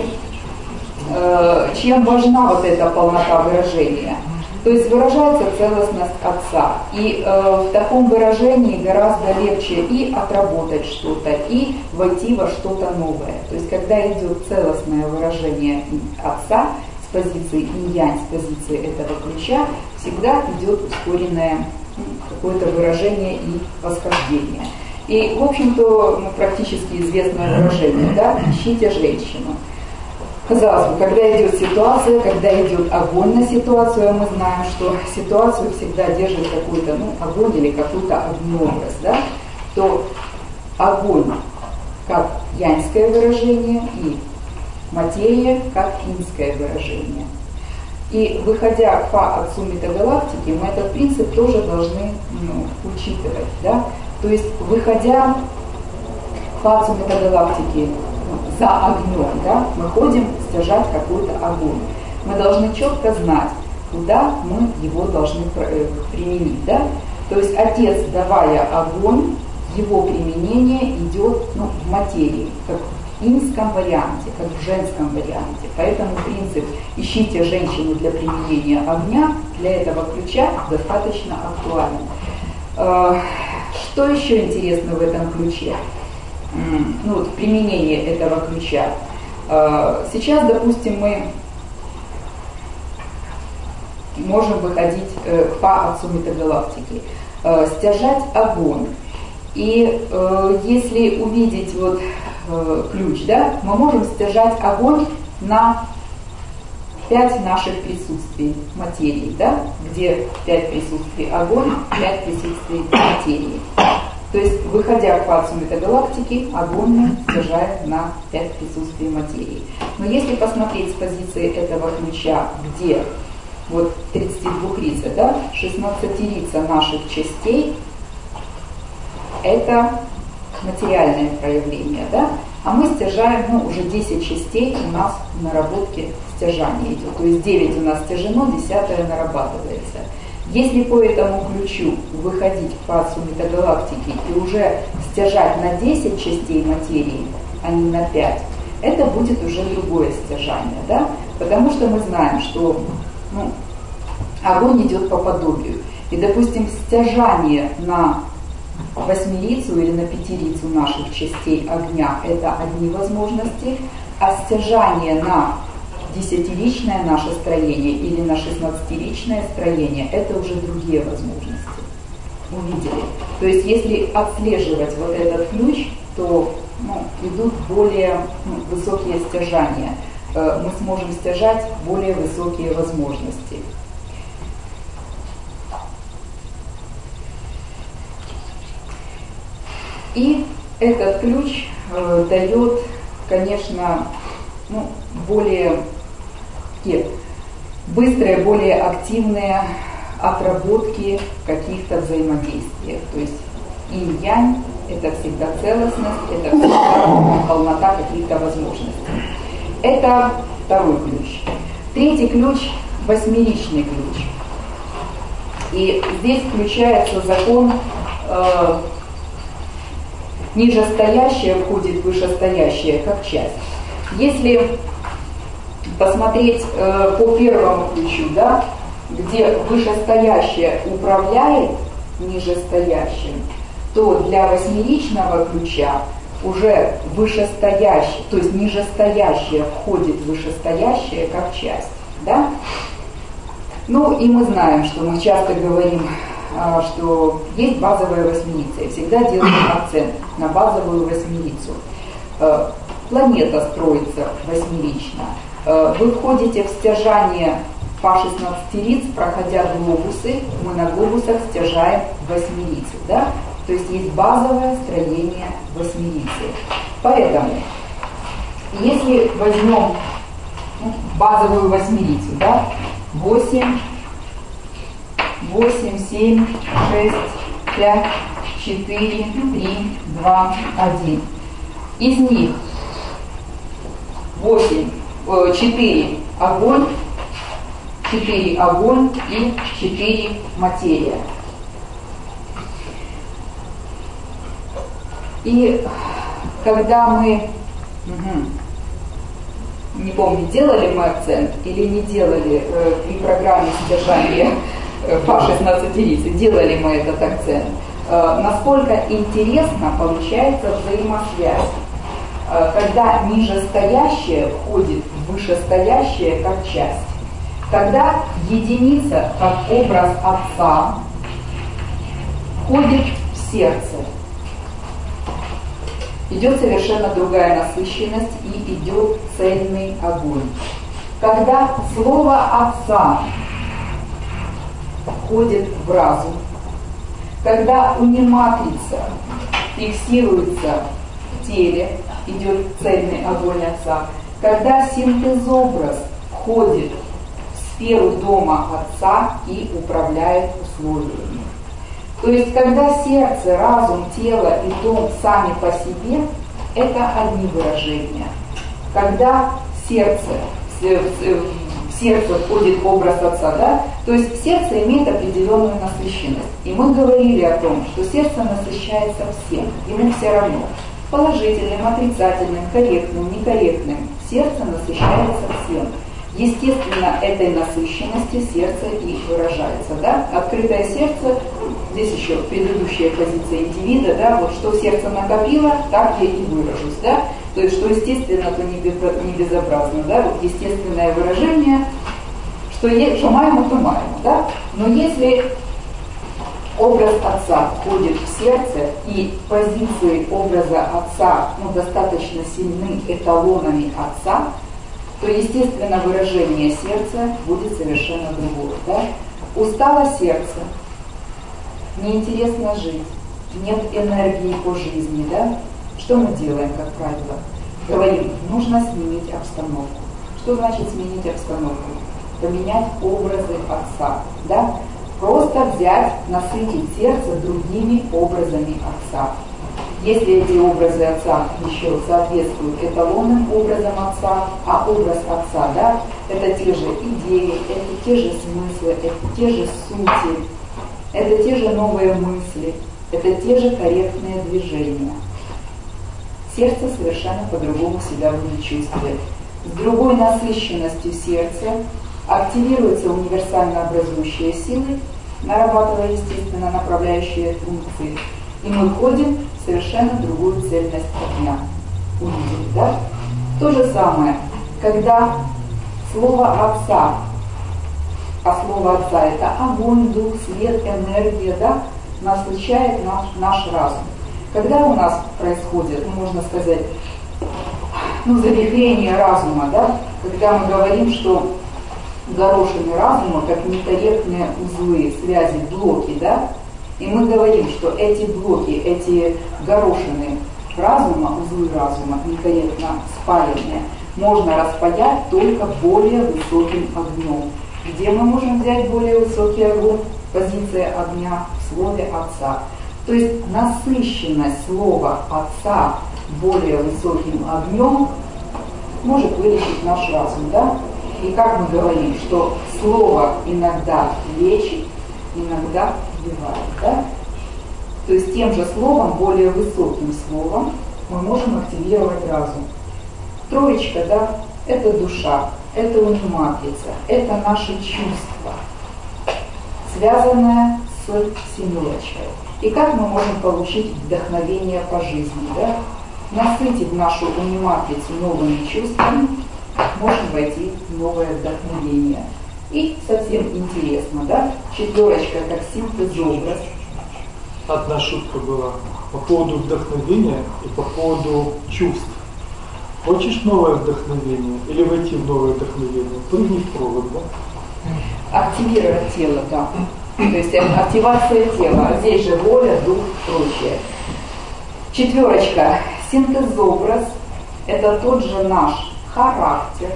э, чем важна вот эта полнота выражения? То есть выражается целостность Отца. И э, в таком выражении гораздо легче и отработать что-то, и войти во что-то новое. То есть когда идет целостное выражение Отца, с позиции инь-янь, с позиции этого ключа, всегда идет ускоренное ну, какое-то выражение и восхождение. И, в общем-то, ну, практически известное выражение, да, ищите женщину. Казалось бы, когда идет ситуация, когда идет огонь на ситуацию, мы знаем, что ситуацию всегда держит какой-то, ну, огонь или какой-то огнеобраз, да, то огонь как яньское выражение и материя как инское выражение. И выходя к Фа Отцу метагалактики, мы этот принцип тоже должны ну, учитывать. Да? То есть выходя к Фа Отцу метагалактики ну, за огнем, да, мы ходим стяжать какой-то огонь. Мы должны четко знать, куда мы его должны применить. Да? То есть Отец, давая огонь, его применение идет ну, в материи, как в инском варианте, как в женском варианте. Поэтому принцип «ищите женщину для применения огня» для этого ключа достаточно актуален. Что еще интересно в этом ключе? Ну, вот, применение этого ключа. Сейчас, допустим, мы можем выходить к Фа Отцу метагалактики, стяжать огонь. И э, если увидеть вот э, ключ, да, мы можем стяжать огонь на пять наших присутствий материи, да, где пять присутствий огонь, пять присутствий материи. То есть, выходя к Фа Отцу метагалактики, огонь мы стяжаем на пять присутствий материи. Но если посмотреть с позиции этого ключа, где вот тридцатидвухрица, да, шестнадцатирица наших частей, это материальное проявление, да? А мы стяжаем, ну, уже десять частей у нас в наработке стяжания идет. То есть девять у нас стяжено, десятое нарабатывается. Если по этому ключу выходить к Фа Отцу метагалактики и уже стяжать на десять частей материи, а не на пять, это будет уже другое стяжание, да? Потому что мы знаем, что ну, огонь идет по подобию. И, допустим, стяжание на восьмерицу или на пятирицу наших частей огня – это одни возможности, а стяжание на десятиричное наше строение или на шестнадцатиричное строение – это уже другие возможности. Увидели? То есть если отслеживать вот этот ключ, то ну, идут более ну, высокие стяжания. Мы сможем стяжать более высокие возможности. И этот ключ э, дает, конечно, ну, более такие, быстрые, более активные отработки каких-то взаимодействиях. То есть инь-янь – это всегда целостность, это всегда полнота каких-то возможностей. Это второй ключ. Третий ключ восьмеричный ключ. И здесь включается закон э, нижестоящее входит в вышестоящее как часть. Если посмотреть э, по первому ключу, да, где вышестоящее управляет нижестоящим, то для восьмеричного ключа уже вышестоящее, то есть нижестоящее входит в вышестоящее как часть. Да? Ну и мы знаем, что мы часто говорим, что есть базовая восьмерица, и всегда делаем акцент на базовую восьмерицу. Планета строится восьмерично. Вы входите в стяжание по шестнадцатериц, проходя глобусы, мы на глобусах стяжаем восьмерицу. Да? То есть есть базовое строение восьмерицы. Поэтому, если возьмем ну, базовую восьмерицу, да, восемь, восемь, семь, шесть, пять, четыре, три, два, один. Из них восемь, четыре огонь, четыре огонь и четыре материя. И когда мы, угу, не помню, делали мы акцент или не делали э, при программе содержания э, по шестнадцатерице, делали мы этот акцент, э, насколько интересно получается взаимосвязь, э, когда нижестоящее входит в вышестоящее как часть. Когда единица, как образ Отца, входит в сердце, идет совершенно другая насыщенность и идет цельный огонь. Когда слово Отца входит в разум, когда униматрица фиксируется в теле, идет цельный огонь Отца, когда синтезобраз входит в сферу дома Отца и управляет условиями. То есть, когда сердце, разум, тело и дом сами по себе, это одни выражения. Когда сердце, в сердце входит образ Отца, да, то есть сердце имеет определенную насыщенность. И мы говорили о том, что сердце насыщается всем, ему все равно. Положительным, отрицательным, корректным, некорректным. Сердце насыщается всем. Естественно, этой насыщенности сердце и выражается. Да? Открытое сердце, здесь еще предыдущая позиция индивида, да, вот что сердце накопило, так я и выражусь. Да? То есть, что естественно, то не безобразно. Да? Вот естественное выражение, что, е, что маемо, то маемо. Да? Но если образ Отца входит в сердце, и позиции образа Отца ну, достаточно сильны эталонами Отца, то, естественно, выражение сердца будет совершенно другое. Да? Устало сердце, неинтересно жить, нет энергии по жизни. Да? Что мы делаем, как правило? Говорим, нужно сменить обстановку. Что значит сменить обстановку? Поменять образы Отца. Да? Просто взять, насытить сердце другими образами Отца. Если эти образы Отца еще соответствуют эталонным образам Отца, а образ Отца, да, это те же идеи, это те же смыслы, это те же сути, это те же новые мысли, это те же корректные движения. Сердце совершенно по-другому себя будет чувствовать. С другой насыщенностью сердца активируются универсально образующие силы, нарабатывая, естественно, направляющие функции. И мы входим в совершенно другую цельность огня. Увидели, да? То же самое, когда слово Отца, а слово Отца это огонь, дух, свет, энергия, да, насыщает наш, наш разум. Когда у нас происходит, ну, можно сказать, ну, завихрение разума, да, когда мы говорим, что горошины разума, как некорректные узлы, связи, блоки, да, и мы говорим, что эти блоки, эти горошины разума, узлы разума, некорректно спаянные, можно распаять только более высоким огнем. Где мы можем взять более высокий огонь? Позиция огня в слове Отца. То есть насыщенность слова Отца более высоким огнем может вылечить наш разум, да? И как мы говорим, что слово иногда лечит, иногда убивает, да? То есть тем же словом, более высоким словом, мы можем активировать разум. Троечка, да, это душа, это униматрица, это наши чувства, связанное с семерочкой. И как мы можем получить вдохновение по жизни, да? Насытив нашу униматрицу новыми чувствами, можно войти в новое вдохновение. И совсем интересно, да? Четверочка как синтез-образ. Одна шутка была по поводу вдохновения и по поводу чувств. Хочешь новое вдохновение или войти в новое вдохновение? Прыгни в провод, да? Активировать тело, да. То есть активация тела. А здесь же воля, дух, прочее. Четверочка. Синтез-образ. Это тот же наш характер.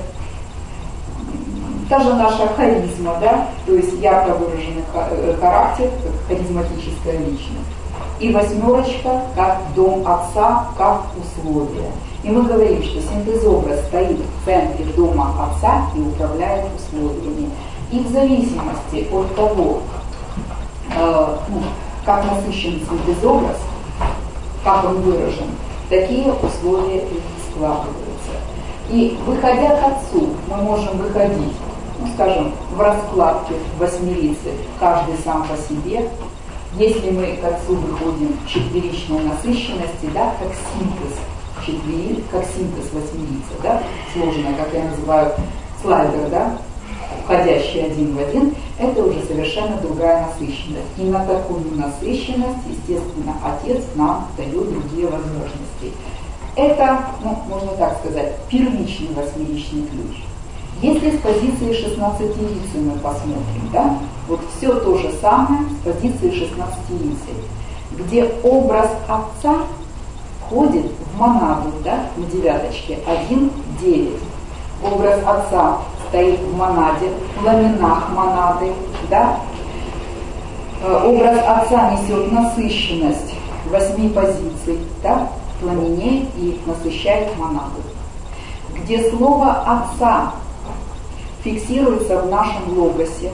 Та же наша харизма, да? То есть ярко выраженный характер, как харизматическая личность. И восьмерочка как дом отца, как условие. И мы говорим, что синтез-образ стоит в центре дома отца и управляет условиями. И в зависимости от того, э, ну, как насыщен синтез-образ, как он выражен, такие условия и складываются. И выходя к отцу, мы можем выходить, ну, скажем, в раскладке восьмерицы, каждый сам по себе. Если мы к отцу выходим в четверичной насыщенности, да, как синтез четвери, как синтез восьмерицы, да, сложная, как я называю, слайдер, да, входящий один в один, это уже совершенно другая насыщенность. И на такую насыщенность, естественно, Отец нам дает другие возможности. Это, ну, можно так сказать, первичный восьмеричный ключ. Если с позиции шестнадцатирицы мы посмотрим, да, вот все то же самое с позиции шестнадцатирицы, где образ Отца входит в монаду, да, в девяточке один девять. Образ Отца стоит в монаде, в ламинах монады, да. Образ Отца несет насыщенность восьми позиций, да, в ламине и насыщает монаду. Где слово Отца фиксируется в нашем логосе,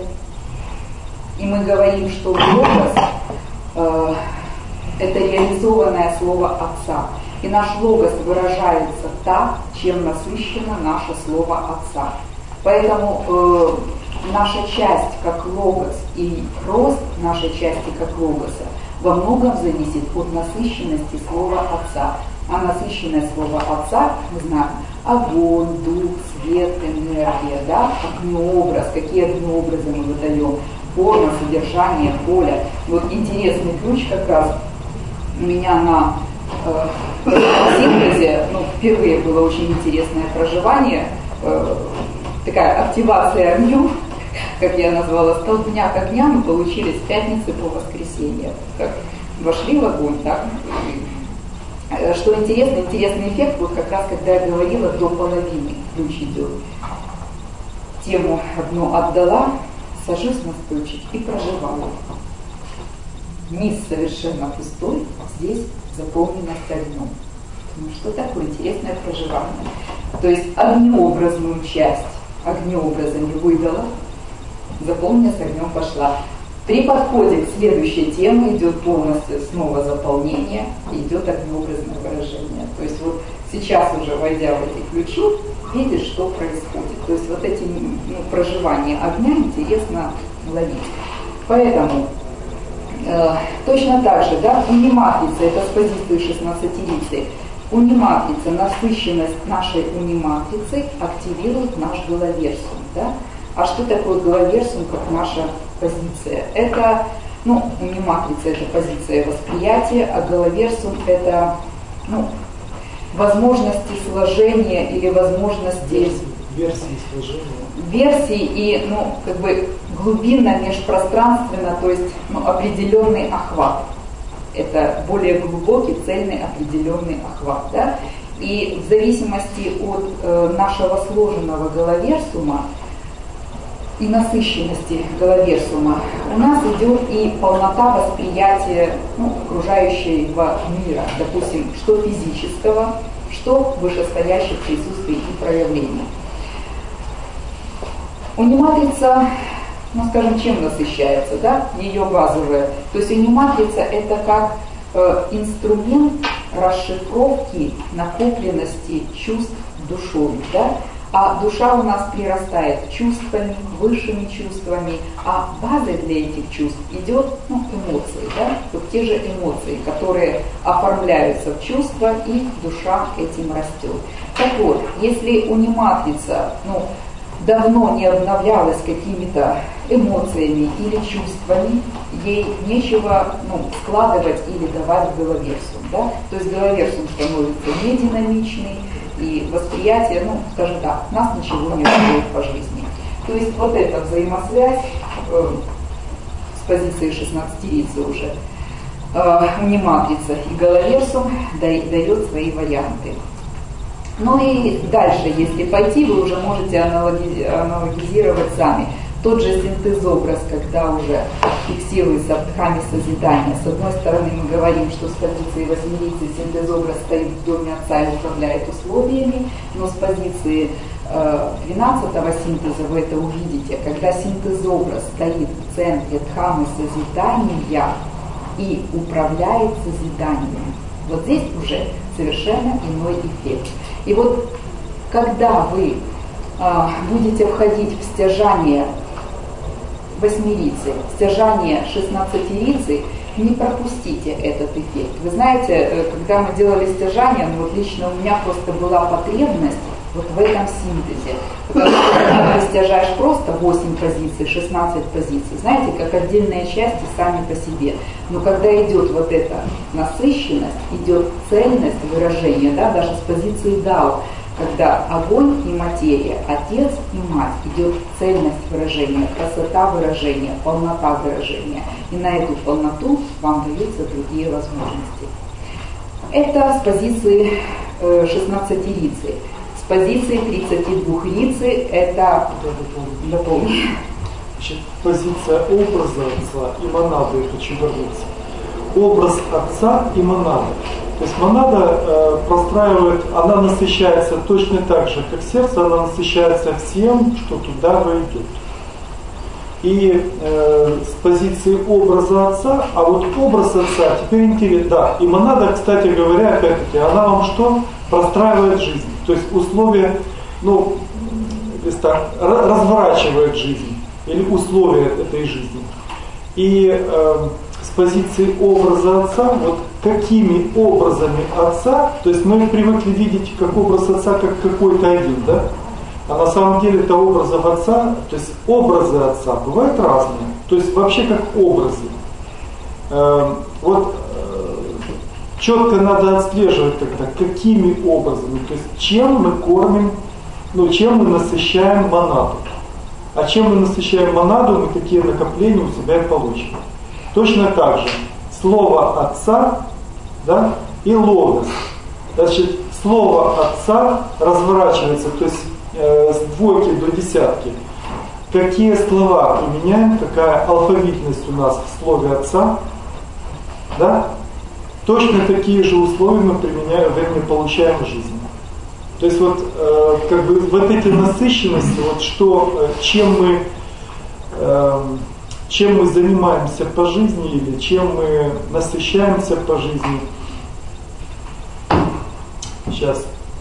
и мы говорим, что логос э, это реализованное слово Отца. И наш логос выражается так, чем насыщено наше слово Отца. Поэтому э, наша часть как логос и рост нашей части как логоса во многом зависит от насыщенности слова Отца. А насыщенное слово Отца, мы знаем, огонь, дух, свет, энергия, да, огнеобраз, какие огнеобразы мы выдаем, форма, содержание, поле. Вот интересный ключ как раз у меня на э, синтезе, ну, впервые было очень интересное проживание, э, такая активация огнем, как я назвала, столбняк огня мы получили с пятницы по воскресенье. Как вошли в огонь, так. Что интересно, интересный эффект, вот как раз когда я говорила, до половины ключ идет. Тему одну отдала, сажусь на стульчик и проживаю. Низ совершенно пустой, здесь заполненность огнем. Ну что такое интересное проживание? То есть огнеобразную часть огнеобразами выдала, заполненность огнем пошла. При подходе к следующей теме идет полностью снова заполнение, идет огнеобразное выражение. То есть вот сейчас уже войдя в эти ключи, видишь, что происходит. То есть вот эти, ну, проживания огня интересно ловить. Поэтому э, точно так же, да, униматрица, это с позиции шестнадцатирицы, униматрица, насыщенность нашей униматрицы активирует наш головерсум, да. А что такое головерсум, как наша позиция? Это, ну, униматрица это позиция восприятия, а головерсум это, ну, возможности сложения или возможности версии сложения. Версии и, ну, как бы глубинно, межпространственно, то есть, ну, определенный охват. Это более глубокий, цельный, определенный охват, да? И в зависимости от э, нашего сложенного головерсума и насыщенности головерсума у нас идет и полнота восприятия, ну, окружающего мира, допустим, что физического, что вышестоящих присутствий и проявлений. Униматрица, ну скажем, чем насыщается, да? Ее базовая. То есть униматрица это как э, инструмент расшифровки накопленности чувств душой, да? А душа у нас прирастает чувствами, высшими чувствами, а базой для этих чувств идет ну, эмоции, да? Вот те же эмоции, которые оформляются в чувства, и душа этим растет. Так вот, если униматрица, ну, давно не обновлялась какими-то эмоциями или чувствами, ей нечего ну, складывать или давать в головерсум, да? То есть головерсум становится нединамичный, и восприятие, ну, скажем так, нас ничего не радует по жизни. То есть вот эта взаимосвязь э, с позиции шестнадцатирицы уже, э, униматрица и головерсум дает свои варианты. Ну и дальше, если пойти, вы уже можете аналогизировать сами. Тот же синтезобраз, когда уже фиксируется в дхаме созидания. С одной стороны, мы говорим, что с позиции восьмирицы синтезобраз стоит в доме отца и управляет условиями, но с позиции э, двенадцатого синтеза вы это увидите, когда синтезобраз стоит в центре дхамы созидания и управляет созиданием. Вот здесь уже совершенно иной эффект. И вот когда вы э, будете входить в стяжание восьмирицы, стяжание шестнадцатирицы, не пропустите этот эффект. Вы знаете, когда мы делали стяжание, ну вот лично у меня просто была потребность вот в этом синтезе. Потому что когда ты стяжаешь просто восемь позиций, шестнадцать позиций, знаете, как отдельные части сами по себе. Но когда идет вот эта насыщенность, идет цельность выражения, да, даже с позиции дао, когда огонь и материя, отец и мать, идет цельность выражения, красота выражения, полнота выражения. И на эту полноту вам даются другие возможности. Это с позиции э, шестнадцатирицы. С позиции тридцатидвухрицы это дополнение. Значит, позиция образа отца и монады, я хочу вернуться. Образ отца и монады. То есть монада э, простраивает, она насыщается точно так же, как сердце, она насыщается всем, что туда войдет. И э, с позиции образа отца, а вот образ отца, теперь интересно, да, и монада, кстати говоря, опять-таки, она вам что? Простраивает жизнь. То есть условия, ну, так, разворачивает жизнь, или условия этой жизни. И э, с позиции образа отца, вот какими образами отца, то есть мы привыкли видеть как образ отца как какой-то один, да? А на самом деле это образов отца, то есть образы отца бывают разные, то есть вообще как образы. Э, вот э, четко надо отслеживать тогда, какими образами, то есть чем мы кормим, ну чем мы насыщаем монаду. А чем мы насыщаем монаду, мы такие накопления у себя и получим. Точно так же слово отца, да, и логос. Значит, слово отца разворачивается, то есть э, с двойки до десятки. Какие слова применяем, какая алфавитность у нас в слове отца, да? Точно такие же условия мы применяем, вернее, получаем в жизни. То есть вот э, как бы вот эти насыщенности, вот что, э, чем мы э, чем мы занимаемся по жизни или чем мы насыщаемся по жизни. Сейчас.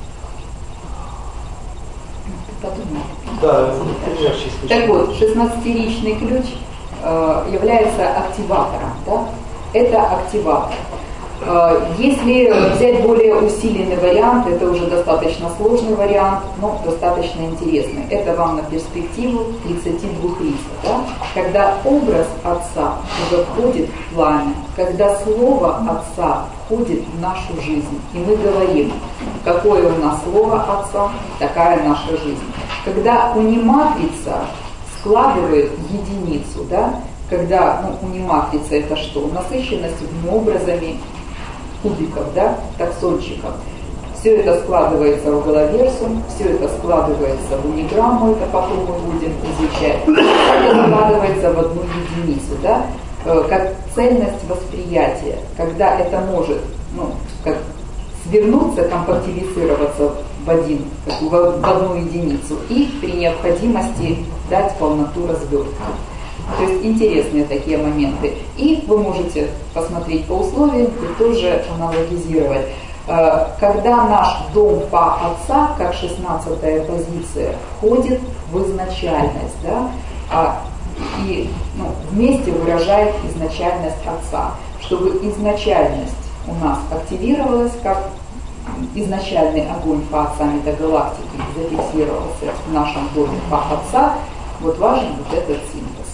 Да, например, сейчас. Так вот, шестнадцатиричный ключ э, является активатором, да? Это активатор. Если взять более усиленный вариант, это уже достаточно сложный вариант, но достаточно интересный. Это вам на перспективу тридцатидвухрица, да? Когда образ отца уже входит в пламя, когда слово отца входит в нашу жизнь, и мы говорим, какое у нас слово отца, такая наша жизнь. Когда униматрица складывает единицу, да? Когда ну, униматрица это что? Насыщенность образами кубиков, да, таксончиков. Все это складывается в головерсум, все это складывается в униграмму, это потом мы будем изучать. Это складывается в одну единицу, да, как цельность восприятия, когда это может, ну, как свернуться, компактивизироваться в, один, в одну единицу и при необходимости дать полноту развертки. То есть интересные такие моменты. И вы можете посмотреть по условиям и тоже аналогизировать. Когда наш дом Па Отца, как шестнадцатая позиция, входит в изначальность, да, а, и ну, вместе выражает изначальность Отца, чтобы изначальность у нас активировалась, как изначальный огонь Па Отца метагалактики зафиксировался в нашем доме Па Отца, вот важен вот этот синтез.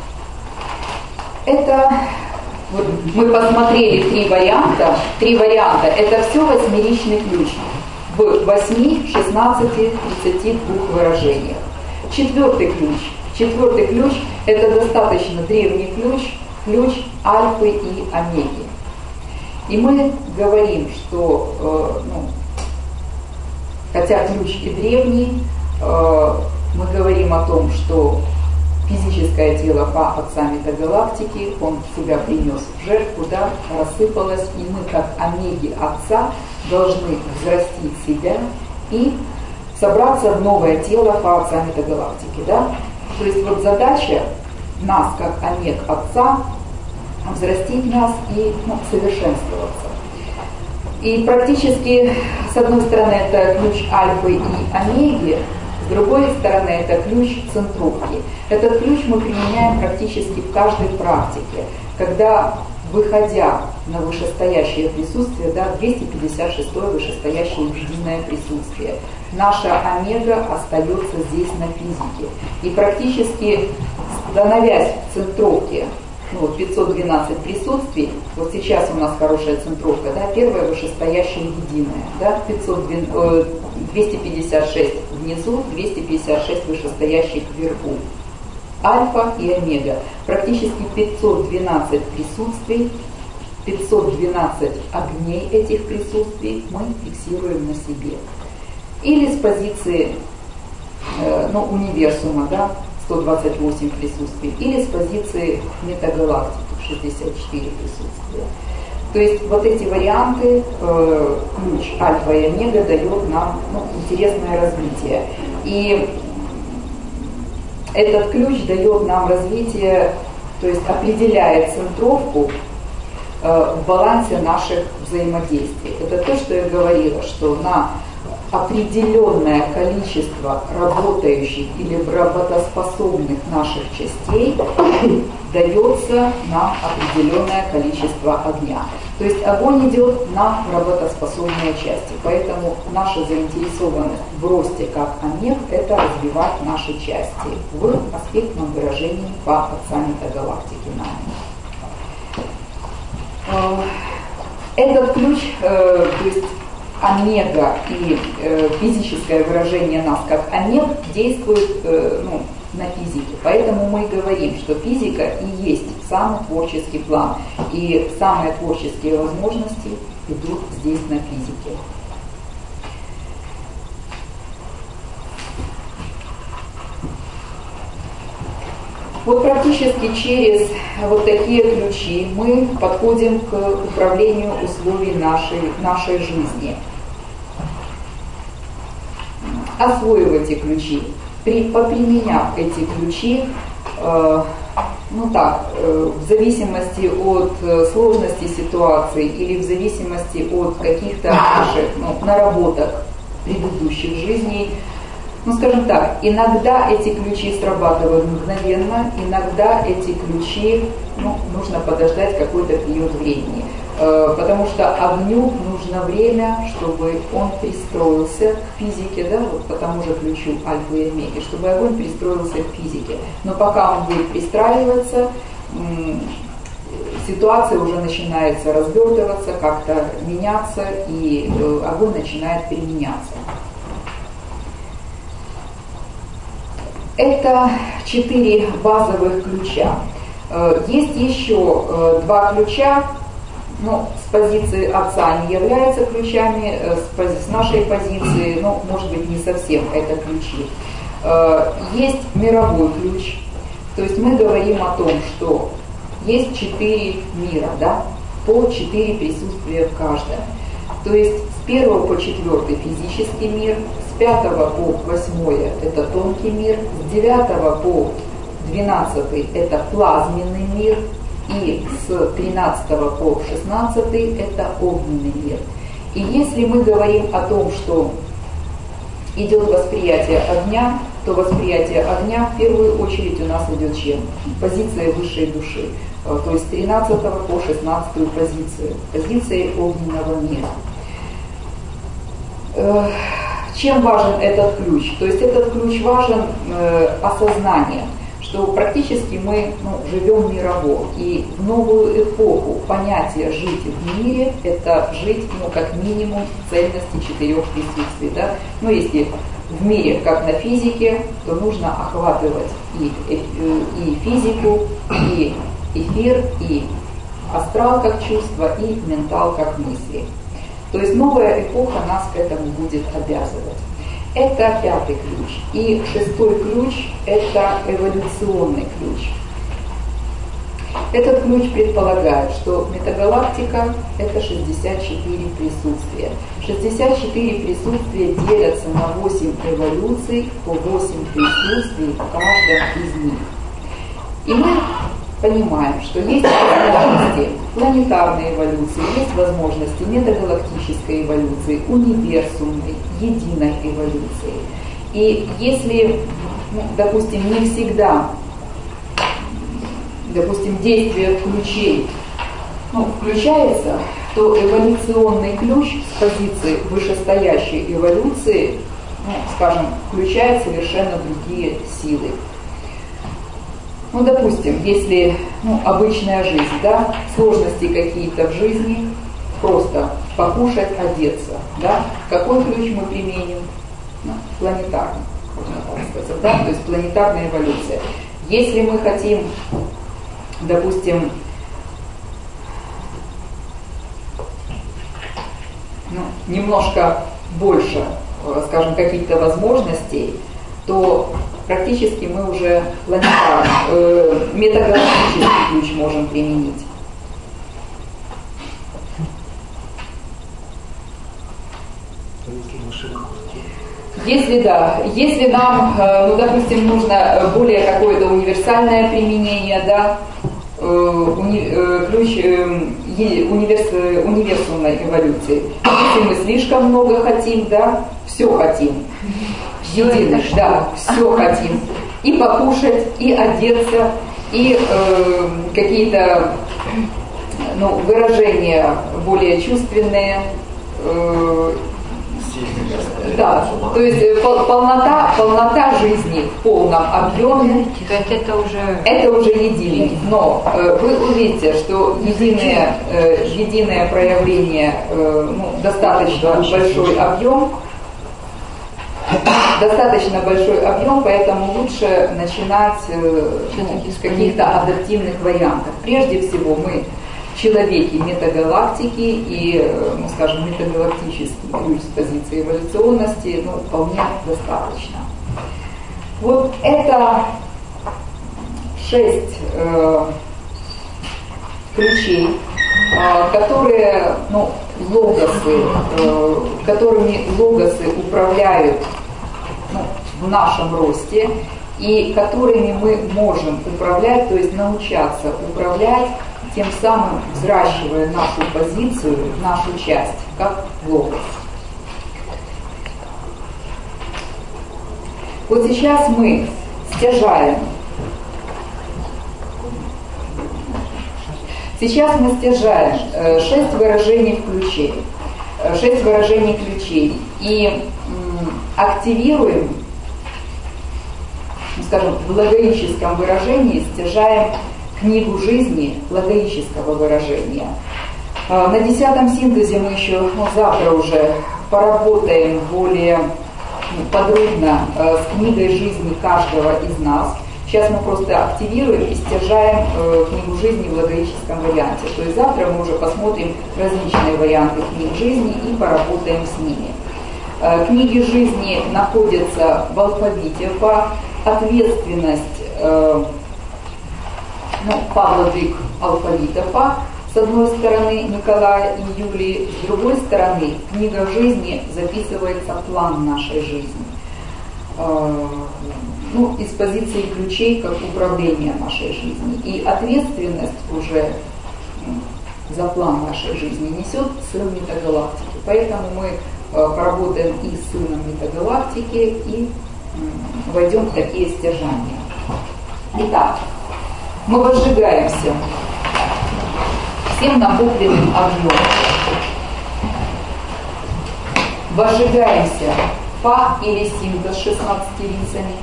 Это вот мы посмотрели три варианта. Три варианта. Это все восьмеричный ключ в восьми, шестнадцати, тридцати двух выражениях. Четвертый ключ. Четвертый ключ – это достаточно древний ключ, ключ альфы и омеги. И мы говорим, что, э, ну, хотя ключ и древний, э, мы говорим о том, что физическое тело Па Отца метагалактики, он себя принес в жертву, да, рассыпалось, и мы, как омеги Отца, должны взрастить себя и собраться в новое тело Па Отца метагалактики. Да? То есть вот задача нас, как омег Отца, взрастить нас и ну, совершенствоваться. И практически, с одной стороны, это ключ альфы и омеги, с другой стороны, это ключ центровки. Этот ключ мы применяем практически в каждой практике, когда, выходя на вышестоящее присутствие, да, двести пятьдесят шестое вышестоящее единое присутствие, наша омега остается здесь на физике. И практически, становясь в центровке, ну, пятьсот двенадцать присутствий, вот сейчас у нас хорошая центровка, да, первое вышестоящее единое, да, пятьсот, двести пятьдесят шесть внизу, двести пятьдесят шесть вышестоящих вверху. Альфа и омега. Практически пятьсот двенадцать присутствий, пятьсот двенадцать огней этих присутствий мы фиксируем на себе. Или с позиции э, ну, универсума, да, сто двадцать восемь присутствий, или с позиции метагалактики, шестьдесят четыре присутствия. То есть вот эти варианты, э, ключ альфа и омега дает нам ну, интересное развитие. И этот ключ дает нам развитие, то есть определяет центровку э, в балансе наших взаимодействий. Это то, что я говорила, что на определенное количество работающих или работоспособных наших частей дается нам определенное количество огня. То есть огонь идет на работоспособные части. Поэтому наша заинтересованность в росте как омег – это развивать наши части в аспектном выражении Па Отца метагалактики нами. Этот ключ, то есть омега и э, физическое выражение нас как омег действует э, ну, на физике. Поэтому мы говорим, что физика и есть самый творческий план. И самые творческие возможности идут здесь на физике. Вот практически через вот такие ключи мы подходим к управлению условий нашей, нашей жизни. Освоив эти ключи, при, поприменяв эти ключи, э, ну так, э, в зависимости от э, сложности ситуации или в зависимости от каких-то наших ну, наработок предыдущих жизней, ну скажем так, иногда эти ключи срабатывают мгновенно, иногда эти ключи ну, нужно подождать какой-то период времени. Потому что огню нужно время, чтобы он пристроился к физике, да, вот по тому же ключу альфа и омеги, чтобы огонь пристроился к физике. Но пока он будет пристраиваться, ситуация уже начинается развертываться, как-то меняться, и огонь начинает применяться. Это четыре базовых ключа. Есть еще два ключа. Ну, с позиции Отца они являются ключами, с, пози- с нашей позиции, ну, может быть, не совсем это ключи. Есть мировой ключ, то есть мы говорим о том, что есть четыре мира, да, по четыре присутствия в каждом. То есть С первого по четвертый физический мир, с пятого по восьмое это тонкий мир, с девятого по двенадцатый это плазменный мир, и с тринадцатого по шестнадцатый это огненный мир. И если мы говорим о том, что идет восприятие огня, то восприятие огня в первую очередь у нас идет чем? Позиция высшей души. То есть с тринадцатого по шестнадцатую позицию. Позиция огненного мира. Чем важен этот ключ? То есть этот ключ важен э, осознание, что практически мы ну, живем мирово. И в новую эпоху понятие «жить в мире» — это жить ну, как минимум в цельности четырех присутствий. Да? Ну, если в мире, как на физике, то нужно охватывать и, и, и физику, и эфир, и астрал как чувство, и ментал как мысли. То есть новая эпоха нас к этому будет обязывать. Это пятый ключ. И шестой ключ – это эволюционный ключ. Этот ключ предполагает, что метагалактика – это шестьдесят четыре присутствия. шестьдесят четыре присутствия делятся на восемь эволюций, по восемь присутствий в каждом из них. И мы понимаем, что есть возможности планетарной эволюции, есть возможности метагалактической эволюции, универсумной, единой эволюции. И если, ну, допустим, не всегда, допустим, действие ключей ну, включается, то эволюционный ключ с позиции вышестоящей эволюции, ну, скажем, включает совершенно другие силы. Ну, допустим, если ну, обычная жизнь, да, сложности какие-то в жизни, просто покушать, одеться, да, какой ключ мы применим? Ну, планетарный, можно так сказать, да, то есть планетарная эволюция. Если мы хотим, допустим, ну, немножко больше, скажем, каких-то возможностей, то практически мы уже планетарный, э, метагалактический ключ можем применить. Если да, если нам, э, ну, допустим, нужно более какое-то универсальное применение, да, э, уни, э, ключ э, универс, универсальной эволюции. Если мы слишком много хотим, да, все хотим. Единый, да, все хотим. И покушать, и одеться, и э, какие-то ну, выражения более чувственные. Э, да, то есть пол, полнота, полнота жизни в полном объеме. То есть это уже... Это уже единый. Но э, вы увидите, что единое, э, единое проявление, э, ну, достаточно большой объем, достаточно большой объем, поэтому лучше начинать э, с каких-то адаптивных вариантов. Прежде всего мы человеки метагалактики и, ну, скажем, метагалактический ключ с позиции эволюционности ну, вполне достаточно. Вот это шесть э, ключей, э, которые, ну, логосы, э, которыми логосы управляют ну, в нашем росте и которыми мы можем управлять, то есть научаться управлять, тем самым взращивая нашу позицию, нашу часть, как логос. Вот сейчас мы стяжаем. Сейчас мы стяжаем э, шесть выражений ключей, э, шесть выражений ключей и м, активируем, скажем, в логоическом выражении стяжаем книгу жизни логоического выражения. Э, на десятом синтезе мы еще ну, завтра уже поработаем более ну, подробно э, с книгой жизни каждого из нас. Сейчас мы просто активируем и стяжаем э, книгу жизни в логоическом варианте. То есть завтра мы уже посмотрим различные варианты книг жизни и поработаем с ними. Э, книги жизни находятся в алфавите по ответственность э, ну, Павла Дрик алфавита по с одной стороны Николая и Юлии, с другой стороны книга жизни записывается план нашей жизни. Ну, из позиции ключей как управления нашей жизни. И ответственность уже за план нашей жизни несет сын метагалактики. Поэтому мы поработаем и с сыном метагалактики, и войдем в такие стяжания. Итак, мы возжигаемся всем накопленным огнем. Возжигаемся Фа или синтез шестнадцати лицами,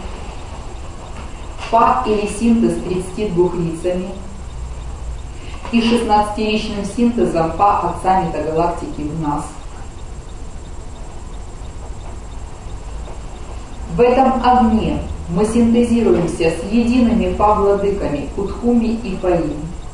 Фа или синтез тридцати двух лицами и шестнадцатиричным синтезом Фа Отца Метагалактики в нас. В этом огне мы синтезируемся с едиными Фа-владыками Кутхуми и Фаим.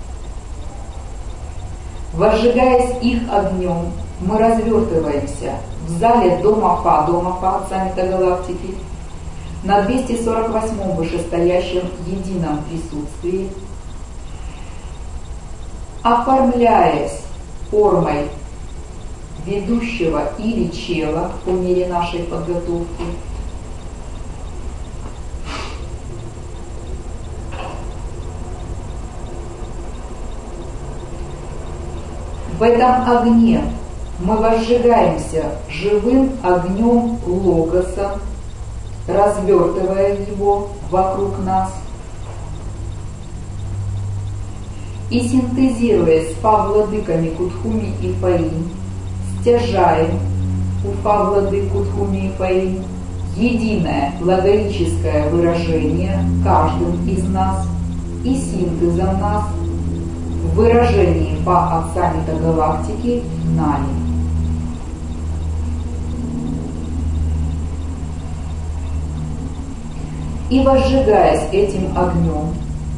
Возжигаясь их огнем, мы развертываемся в зале Дома Фа, Дома Фа Отца Метагалактики, на двести сорок восьмом вышестоящем едином присутствии, оформляясь формой ведущего или чела по мере нашей подготовки. В этом огне мы возжигаемся живым огнем логоса, развертывая его вокруг нас и синтезируясь с Фа-владыками Кутхуми и Фаим, стяжаем у Фа-владык Кутхуми и Фаим единое логорическое выражение каждым из нас и синтезом нас в выражении Фа Отца Метагалактики Нами. И возжигаясь этим огнем,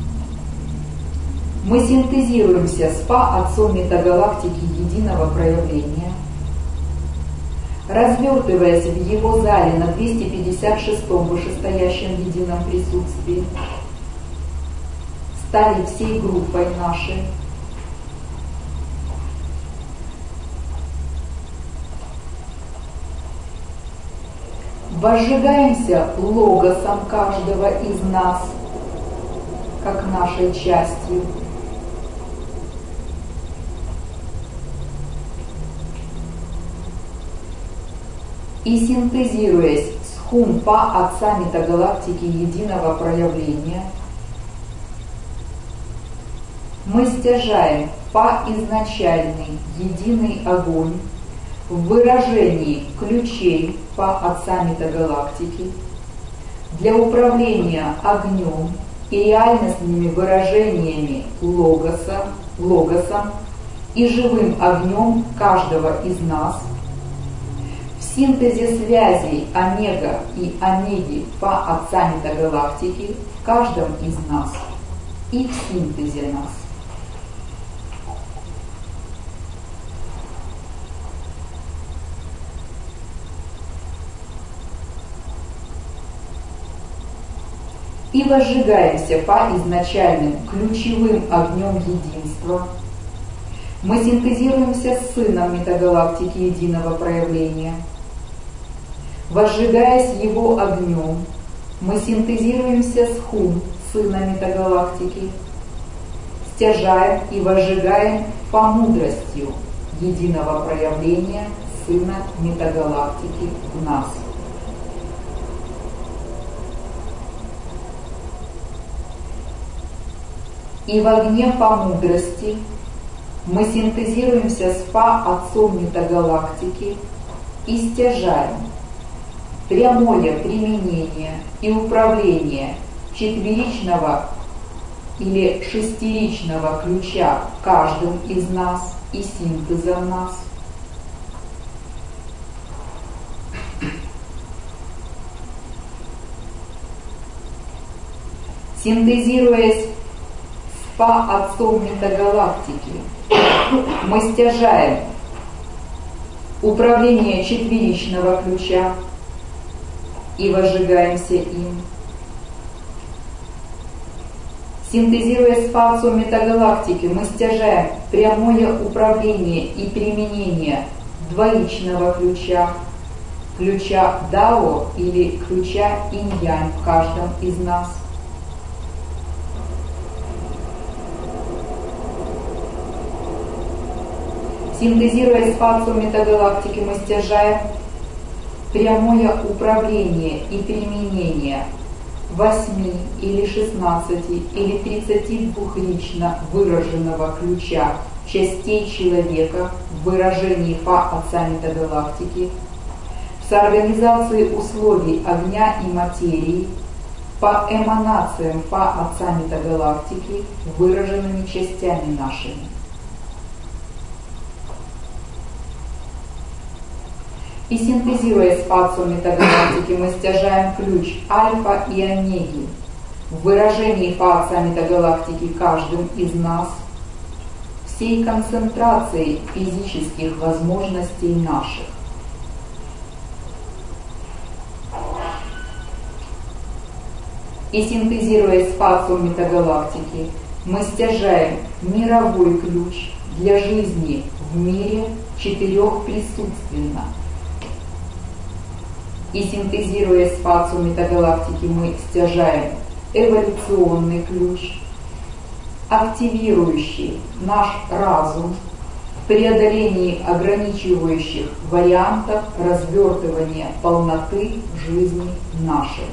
мы синтезируемся с Фа Отцом Метагалактики единого проявления, развертываясь в его зале на двести пятьдесят шестом вышестоящем едином присутствии, стали всей группой нашей. Возжигаемся логосом каждого из нас, как нашей частью. И синтезируясь с Хум Фа Отца Метагалактики единого проявления, мы стяжаем Фа изначальный единый огонь в выражении ключей Фа Отца Метагалактики для управления огнем и реальностными выражениями логоса, логосом и живым огнем каждого из нас в синтезе связей омега и омеги Фа Отца Метагалактики в каждом из нас и в синтезе нас. И возжигаемся Фа изначальным ключевым огнем единства. Мы синтезируемся с Сыном Метагалактики единого проявления. Возжигаясь его огнем, мы синтезируемся с Хум, Сына Метагалактики, стяжаем и возжигаем Фа мудростью единого проявления Сына Метагалактики в нас. И в огне Фа мудрости мы синтезируемся с Фа Отцом Метагалактики и стяжаем прямое применение и управление четверичного или шестеричного ключа каждым из нас и синтезом нас. Синтезируясь с Фа Отцом Метагалактики, мы стяжаем управление четверичного ключа и возжигаемся им. Синтезируя сфацию метагалактики, мы стяжаем прямое управление и применение двоичного ключа, ключа Дао или ключа Инь-Янь в каждом из нас. Синтезируя сфацию метагалактики, мы стяжаем прямое управление и применение восьми или шестнадцати или тридцати двухрично выраженного ключа частей человека в выражении Фа Отца Метагалактики, с организацией условий огня и материи по эманациям Фа Отца Метагалактики, выраженными частями нашими. И синтезируя сфацию метагалактики, мы стяжаем ключ альфа и омеги в выражении Фа Отца Метагалактики каждым из нас всей концентрацией физических возможностей наших. И синтезируя сфацию метагалактики, мы стяжаем мировой ключ для жизни в мире четырехприсутственно. И синтезируя сфацию метагалактики, мы стяжаем эволюционный ключ, активирующий наш разум в преодолении ограничивающих вариантов развертывания полноты жизни нашей.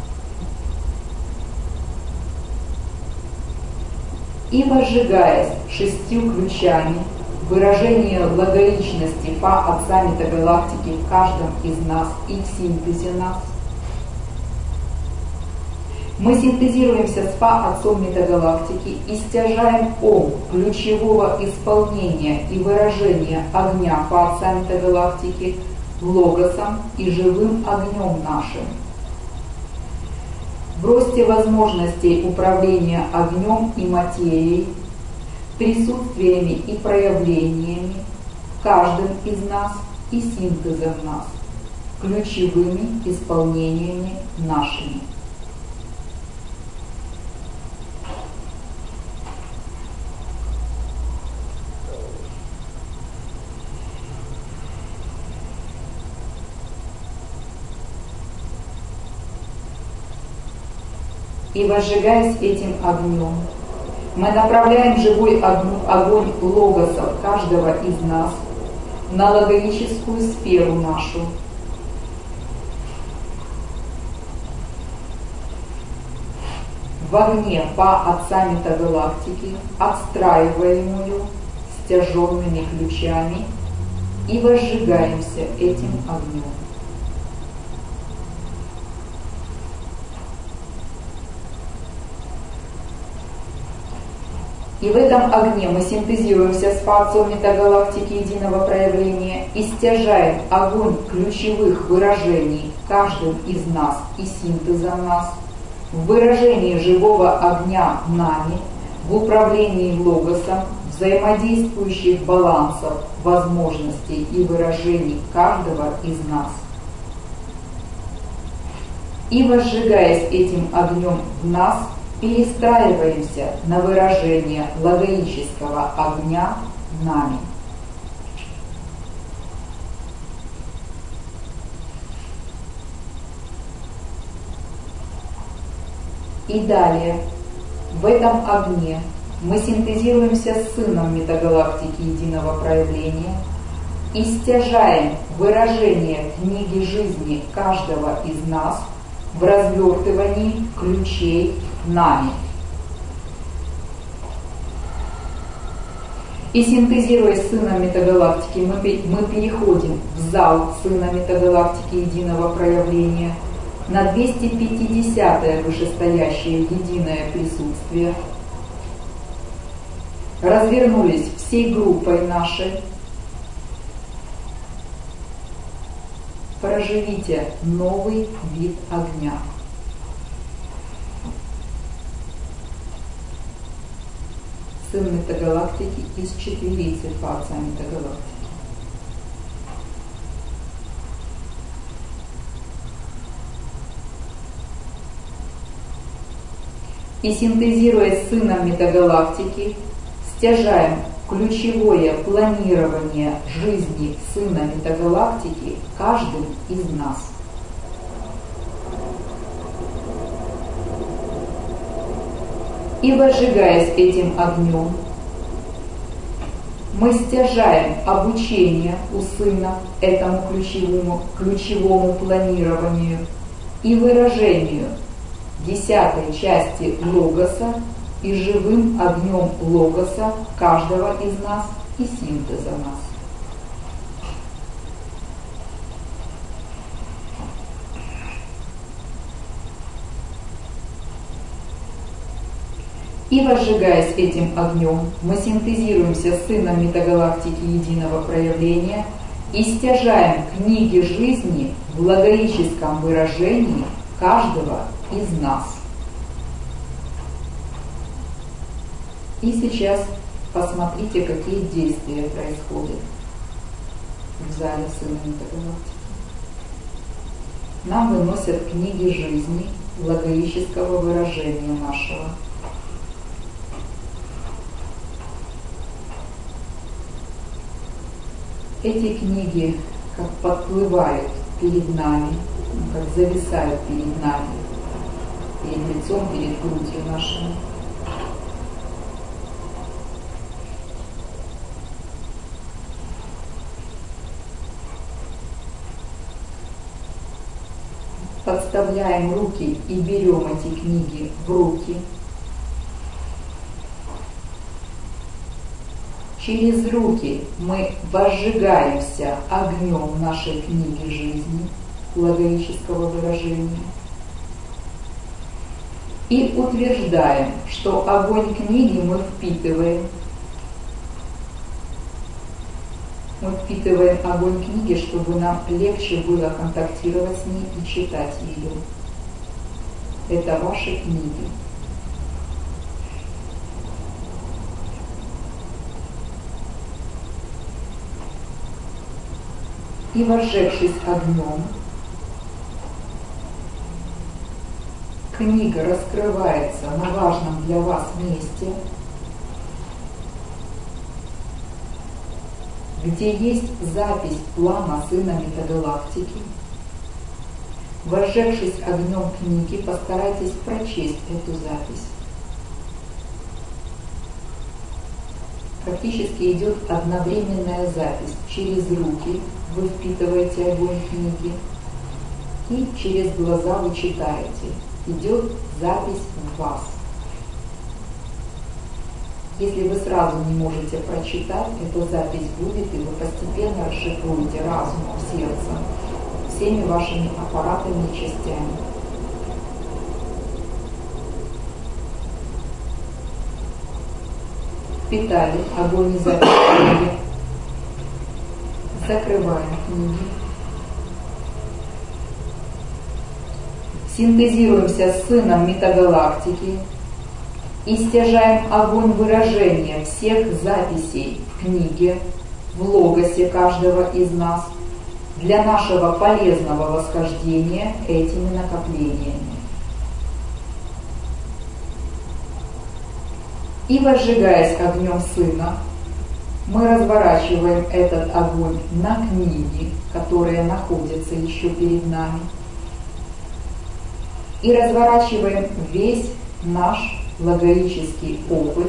И возжигаясь шестью ключами, выражение логичности Фа Отца Метагалактики в каждом из нас и в синтезе нас, мы синтезируемся с Фа Отцом Метагалактики и стяжаем Ом ключевого исполнения и выражения огня Фа Отца Метагалактики логосом и живым огнем нашим. В росте возможностей управления огнем и материей, присутствиями и проявлениями, каждым из нас и синтезом нас, ключевыми исполнениями нашими. И возжигаясь этим огнем, мы направляем живой огонь логоса каждого из нас на логическую сферу нашу. В огне Фа Отца Метагалактики, отстраиваемую стяженными ключами, и возжигаемся этим огнем. И в этом огне мы синтезируемся с факцией метагалактики единого проявления и стяжаем огонь ключевых выражений каждым из нас и синтезом нас, в выражении живого огня нами, в управлении логосом, взаимодействующих балансов, возможностей и выражений каждого из нас. И возжигаясь этим огнем в нас, перестраиваемся на выражение логического огня нами. И далее, в этом огне мы синтезируемся с Сыном Метагалактики Единого Проявления и стяжаем выражение книги жизни каждого из нас в развертывании ключей нами. И синтезируя Сына Метагалактики, мы, мы переходим в зал Сына Метагалактики Единого Проявления, на двести пятидесятое вышестоящее единое присутствие, развернулись всей группой нашей. Проживите новый вид огня. Сын Метагалактики из четверицы факции Метагалактики. И синтезируя с сыном метагалактики, стяжаем ключевое планирование жизни сына метагалактики каждым из нас. И возжигаясь этим огнем, мы стяжаем обучение у сына этому ключевому, ключевому планированию и выражению десятой части логоса и живым огнем логоса каждого из нас и синтеза нас. И возжигаясь этим огнем, мы синтезируемся с сыном метагалактики единого проявления и стяжаем книги жизни в логоическом выражении каждого из нас. И сейчас посмотрите, какие действия происходят в зале сына метагалактики. Нам выносят книги жизни логоического выражения нашего. Эти книги как подплывают перед нами, как зависают перед нами, перед лицом, перед грудью нашей. Подставляем руки и берем эти книги в руки. Через руки мы возжигаемся огнем нашей книги жизни, логоического выражения, и утверждаем, что огонь книги мы впитываем. Мы впитываем огонь книги, чтобы нам легче было контактировать с ней и читать ее. Это ваши книги. И возжегшись огнем, книга раскрывается на важном для вас месте, где есть запись плана сына метагалактики. Возжегшись огнем книги, постарайтесь прочесть эту запись. Практически идет одновременная запись. Через руки вы впитываете огонь книги, и через глаза вы читаете. Идет запись в вас. Если вы сразу не можете прочитать, эта запись будет, и вы постепенно расшифруете разумом, сердцем, всеми вашими аппаратами и частями. Впитали огонь и запись книги. Закрываем книги. Синтезируемся с сыном метагалактики и стяжаем огонь выражения всех записей в книге, в логосе каждого из нас для нашего полезного восхождения этими накоплениями. И возжигаясь огнем сына, мы разворачиваем этот огонь на книги, которые находятся еще перед нами, и разворачиваем весь наш логоический опыт,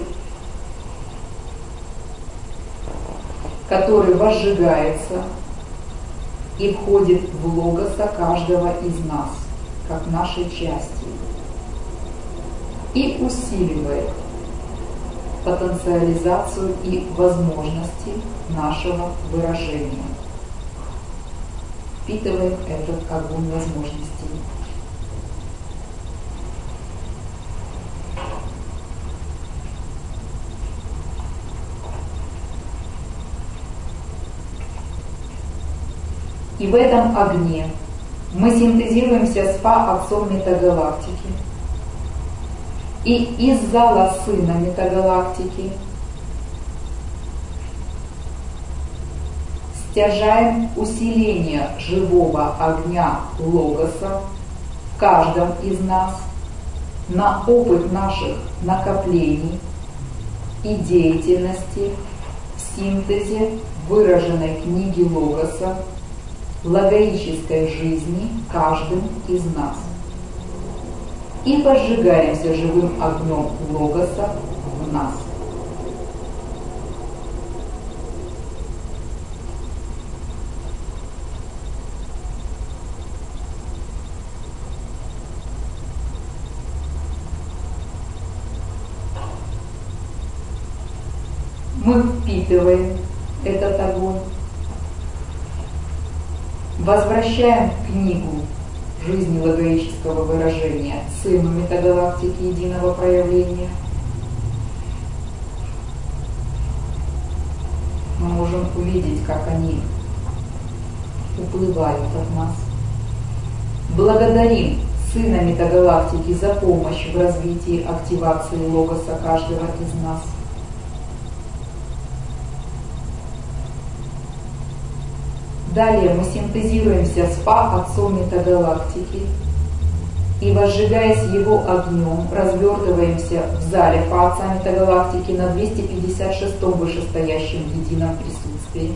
который возжигается и входит в логоса каждого из нас, как нашей части, и усиливает потенциализацию и возможности нашего выражения. Впитываем этот огонь возможностей. И в этом огне мы синтезируемся с Фа-отцом метагалактики. И из зала сына метагалактики стяжаем усиление живого огня логоса в каждом из нас на опыт наших накоплений и деятельности в синтезе выраженной книги Логоса, логоической жизни каждым из нас. И возжигаемся живым огнем Логоса в нас. Мы впитываем этот огонь, возвращаем книгу жизни логоического выражения сыну метагалактики единого проявления. Мы можем увидеть, как они уплывают от нас. Благодарим сына метагалактики за помощь в развитии активации логоса каждого из нас. Далее мы синтезируемся с Фа, Отцом Метагалактики, и, возжигаясь его огнем, развертываемся в зале Фа, Отца Метагалактики на двести пятьдесят шестом вышестоящем едином присутствии.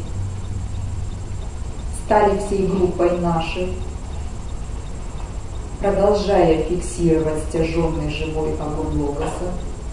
Стали всей группой нашей, продолжая фиксировать стяженный живой огонь Логоса.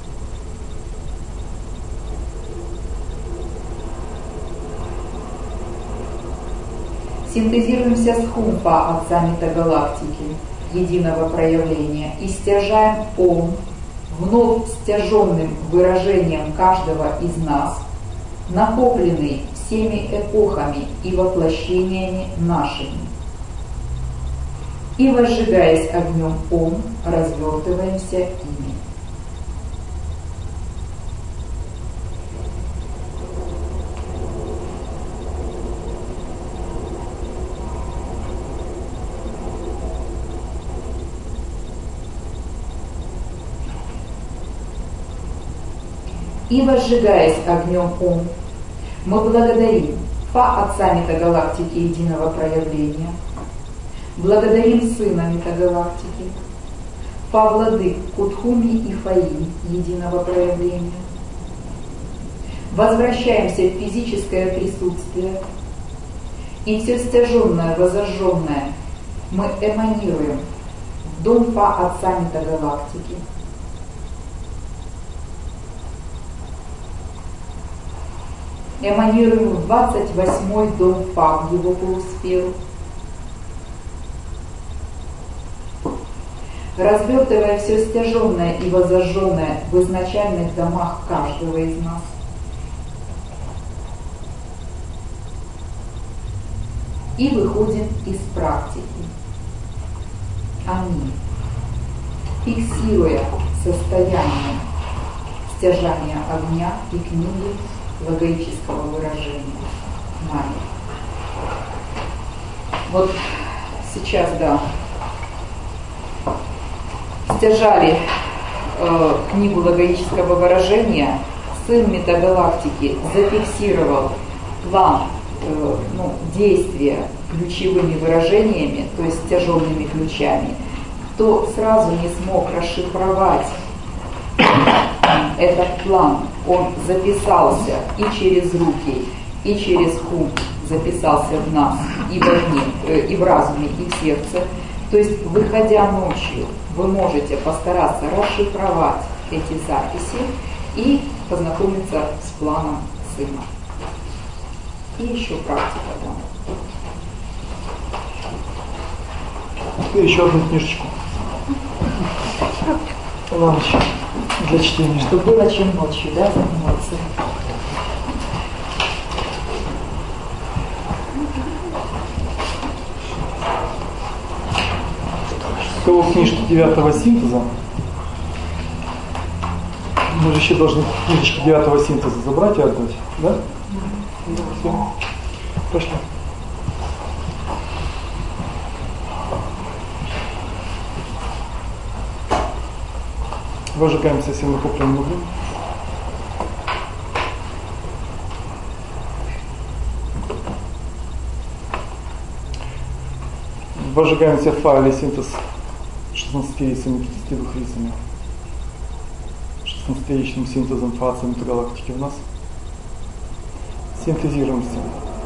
Синтезируемся с Хумпа, Отца Метагалактики, единого проявления, и стяжаем Ом, вновь стяженным выражением каждого из нас, накопленный всеми эпохами и воплощениями нашими. И, возжигаясь огнем Ом, развертываемся ими. И, возжигаясь огнем Ом, мы благодарим Фа, Отца Метагалактики единого проявления, благодарим Сына Метагалактики, Фа, Владык Кутхуми и Фаим единого проявления. Возвращаемся в физическое присутствие, и все стяженное, возожженное мы эманируем в дом Фа, Отца Метагалактики. Эманируем в двадцать восьмой дом Фа, в его полусферу. Развертывая все стяженное и возожженное в изначальных домах каждого из нас. И выходим из практики. Аминь. Фиксируя состояние стяжания огня и книги логоического выражения нами. Вот сейчас, да, стяжали э, книгу логоического выражения, сын Метагалактики зафиксировал план э, ну, действия ключевыми выражениями, то есть стяженными ключами, кто сразу не смог расшифровать этот план, он записался и через руки, и через ум записался в нас, и в, огне, э, и в разуме, и в сердце. То есть, выходя ночью, вы можете постараться расшифровать эти записи и познакомиться с планом сына. И еще практика, да. И еще одну книжечку. Ладно, для чтения. Чтобы было чем ночью, да, заниматься. У кого книжки девятого синтеза, мы же еще должны книжечки девятого синтеза забрать и отдать, да? Да. Все. Пошли. Выжигаем совсем накопленную углю. Выжигаем все файлы синтез шестнадцати и семидесяти двух лицами. настоящим синтезом фа центрогалактики в нас. Синтезируемся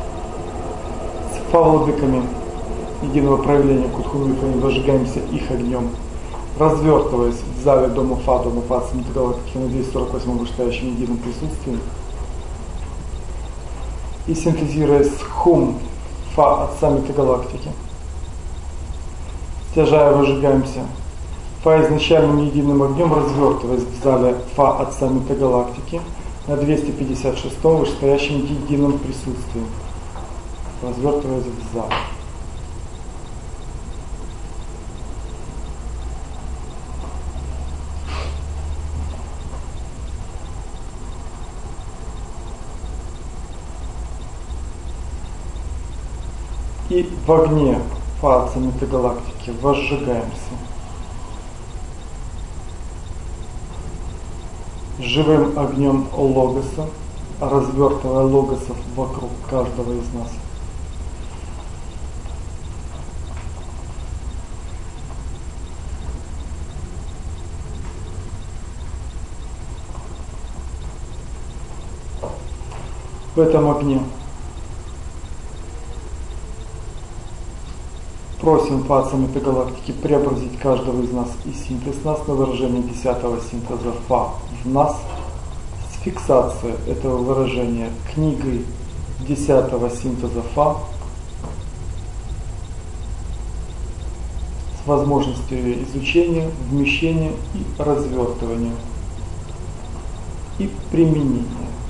с фа-владыками единого проявления Кутхуми, выжигаемся их огнем, развертываясь в зале Дома Фа, Дома Фа центрогалактики на двести сорок восьмом вышестоящем едином присутствии. И синтезируясь с Хум Фа от саммита галактики. Стяжая, выжигаемся Фа изначальным единым огнем, развертываясь в зале Фа от саммита галактики на двести пятьдесят шестом вышестоящем едином присутствии. Развертываясь в зал. И в огне Фа от саммита галактики возжигаемся живым огнем Логоса, развертывая Логосов вокруг каждого из нас. В этом огне просим Фа от саммита галактики преобразить каждого из нас и синтез нас на выражение десятого синтеза Фа в нас с фиксацией этого выражения книгой десятого синтеза Фа с возможностью ее изучения, вмещения и развертывания и применения.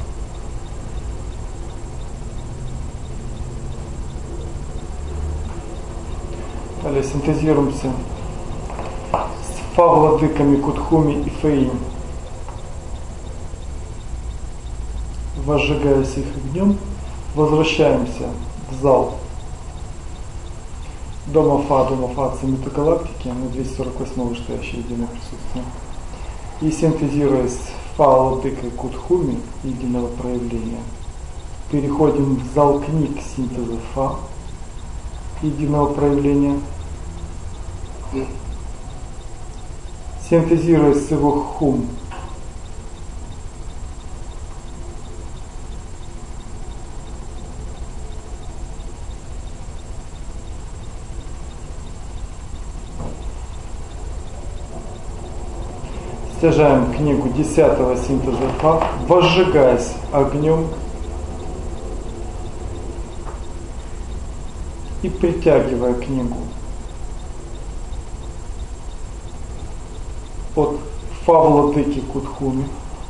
Далее синтезируемся с Фа-владыками Кутхуми и Фейни, возжигаясь их огнем, возвращаемся в зал Дома Фа, Дома Фа от саммита галактики на двести сорок восьмом вышестоящее единое присутствие. И синтезируясь с Фа-владыкой Кутхуми единого проявления, переходим в зал книг синтеза Фа единого проявления, синтезируясь с его Хум стяжаем книгу десятого синтеза Фа, возжигаясь огнем и притягивая книгу от Фа-владыки Кутхуми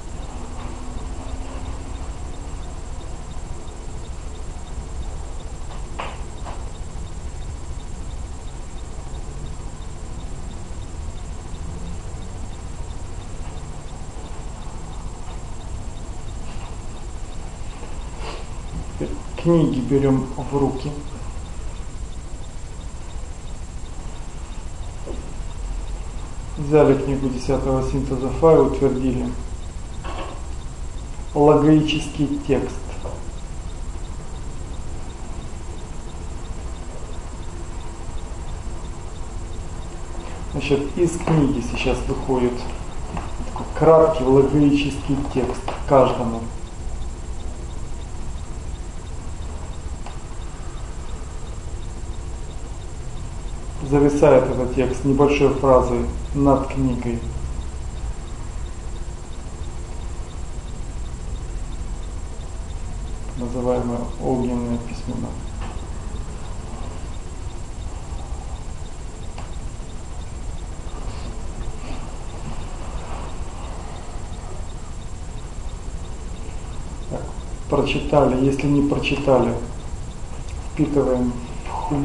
книги берем в руки. Взяли книгу десятого синтеза Фа и утвердили логоический текст. Значит, из книги сейчас выходит такой краткий логоический текст каждому. Зависает этот текст небольшой фразой над книгой. Называемая огненная письмена. Так, прочитали, если не прочитали, впитываем в хум.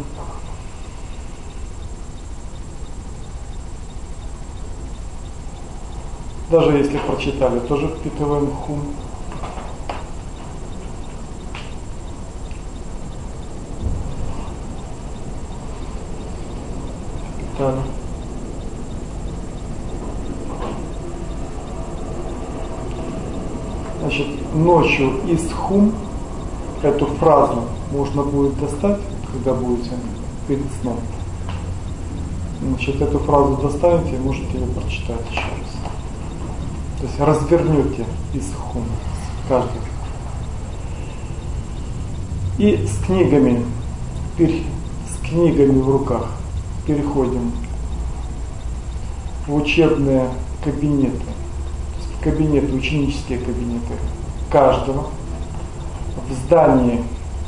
Даже если прочитали, тоже впитываем хум. Впитали. Значит, ночью из хум эту фразу можно будет достать, когда будете перед сном. Значит, эту фразу достанете и можете ее прочитать еще раз. То есть развернете исхум каждый. И с книгами, с книгами в руках переходим в учебные кабинеты, в кабинеты, ученические кабинеты каждого, в здании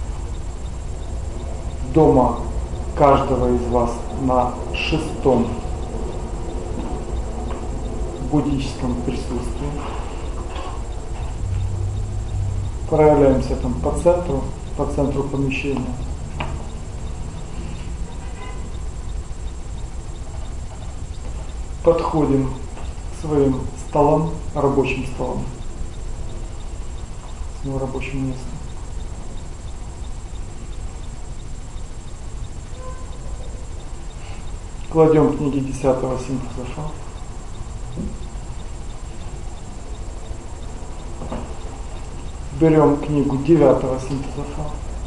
дома каждого из вас на шестом буддическом присутствии. Проявляемся там по центру, по центру помещения. Подходим к своим столам, рабочим столам, к своему рабочему месту. Кладем книги десятого синтеза Фа. Берем книгу девятого синтеза Фа.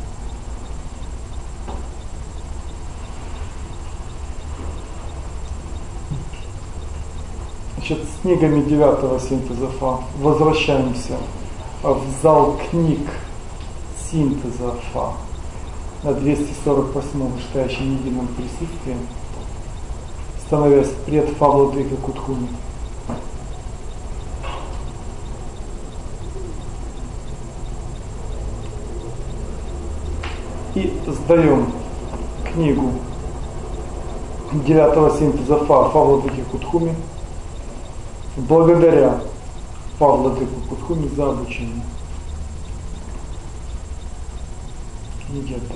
Значит, с книгами девятого синтеза Фа возвращаемся в зал книг синтеза Фа на двести сорок восьмом вышестоящем едином присутствии, становясь пред Фа Владыка Кутхуми. И сдаем книгу девятого синтеза Фа Фа Владыки Кутхуми, благодаря Фа Владыку Кутхуми за обучение. Книги отдали.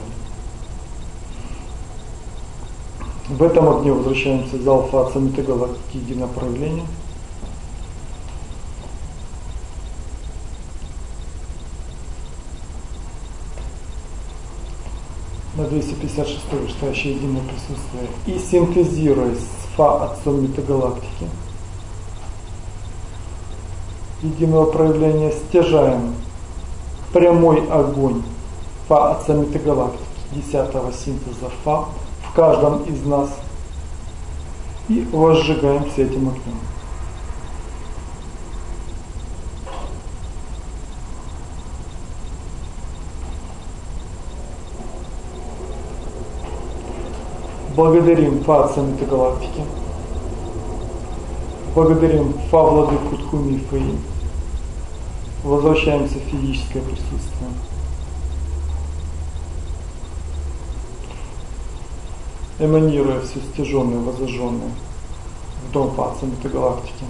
В этом огне возвращаемся в зал Фа Саммита Галактики Единое Проявление. На двести пятьдесят шестой вышестоящее единое присутствие. И синтезируясь с Фа Отцом Метагалактики единого проявления, стяжаем прямой огонь Фа Отца Метагалактики десятого синтеза Фа в каждом из нас и возжигаемся этим огнем. Благодарим Фа Отца Метагалактики, благодарим Фа Владыку Кутхуми и Фэйи, возвращаемся в физическое присутствие. Эманируя все стяженное, возожженное в дом Фа Отца Метагалактики.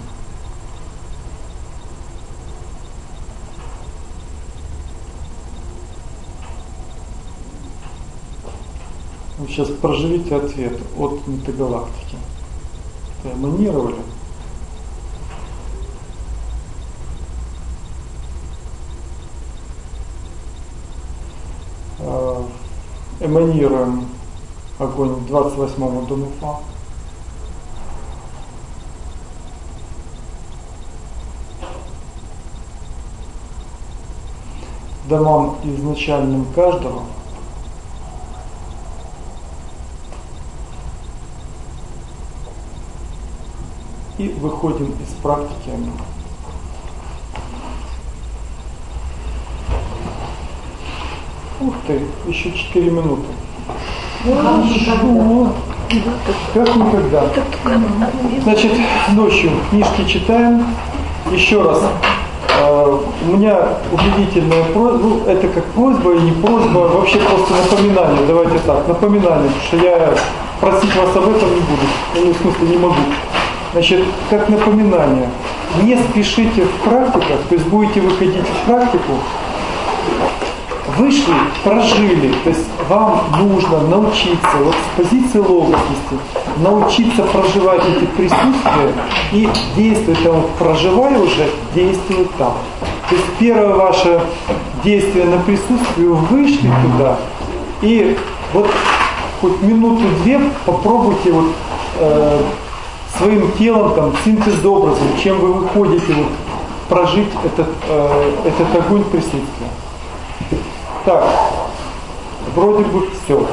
Вы сейчас проживите ответ от Метагалактики. Эманировали. Эманируем огонь к двадцать восьмому дому Фа. Домам изначальным каждого. И выходим из практики. Ух ты, еще четыре минуты. Хорошо. Как никогда. Значит, ночью книжки читаем. Еще раз. Э, у меня убедительная просьба, ну, это как просьба и не просьба, вообще просто напоминание. Давайте так, напоминание, потому что я просить вас об этом не буду. Ну, в смысле, не могу. Значит, как напоминание, не спешите в практиках, то есть будете выходить в практику, вышли, прожили, то есть вам нужно научиться, вот с позиции логосности, научиться проживать эти присутствия и действовать там, проживая уже, действовать там. То есть первое ваше действие на присутствие, вышли туда и вот хоть минуту-две попробуйте вот э, своим телом, там, синтез-образом, чем вы выходите, вот, прожить этот, э, этот огонь присутствия. Так, вроде бы все.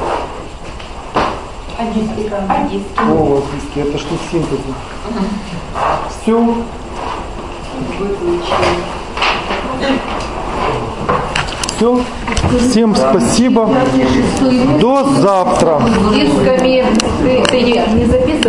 А диски как? А диски? О, диски, это что синтез. Все. Все. Всем спасибо. До завтра. Списками ты, ты не записывал?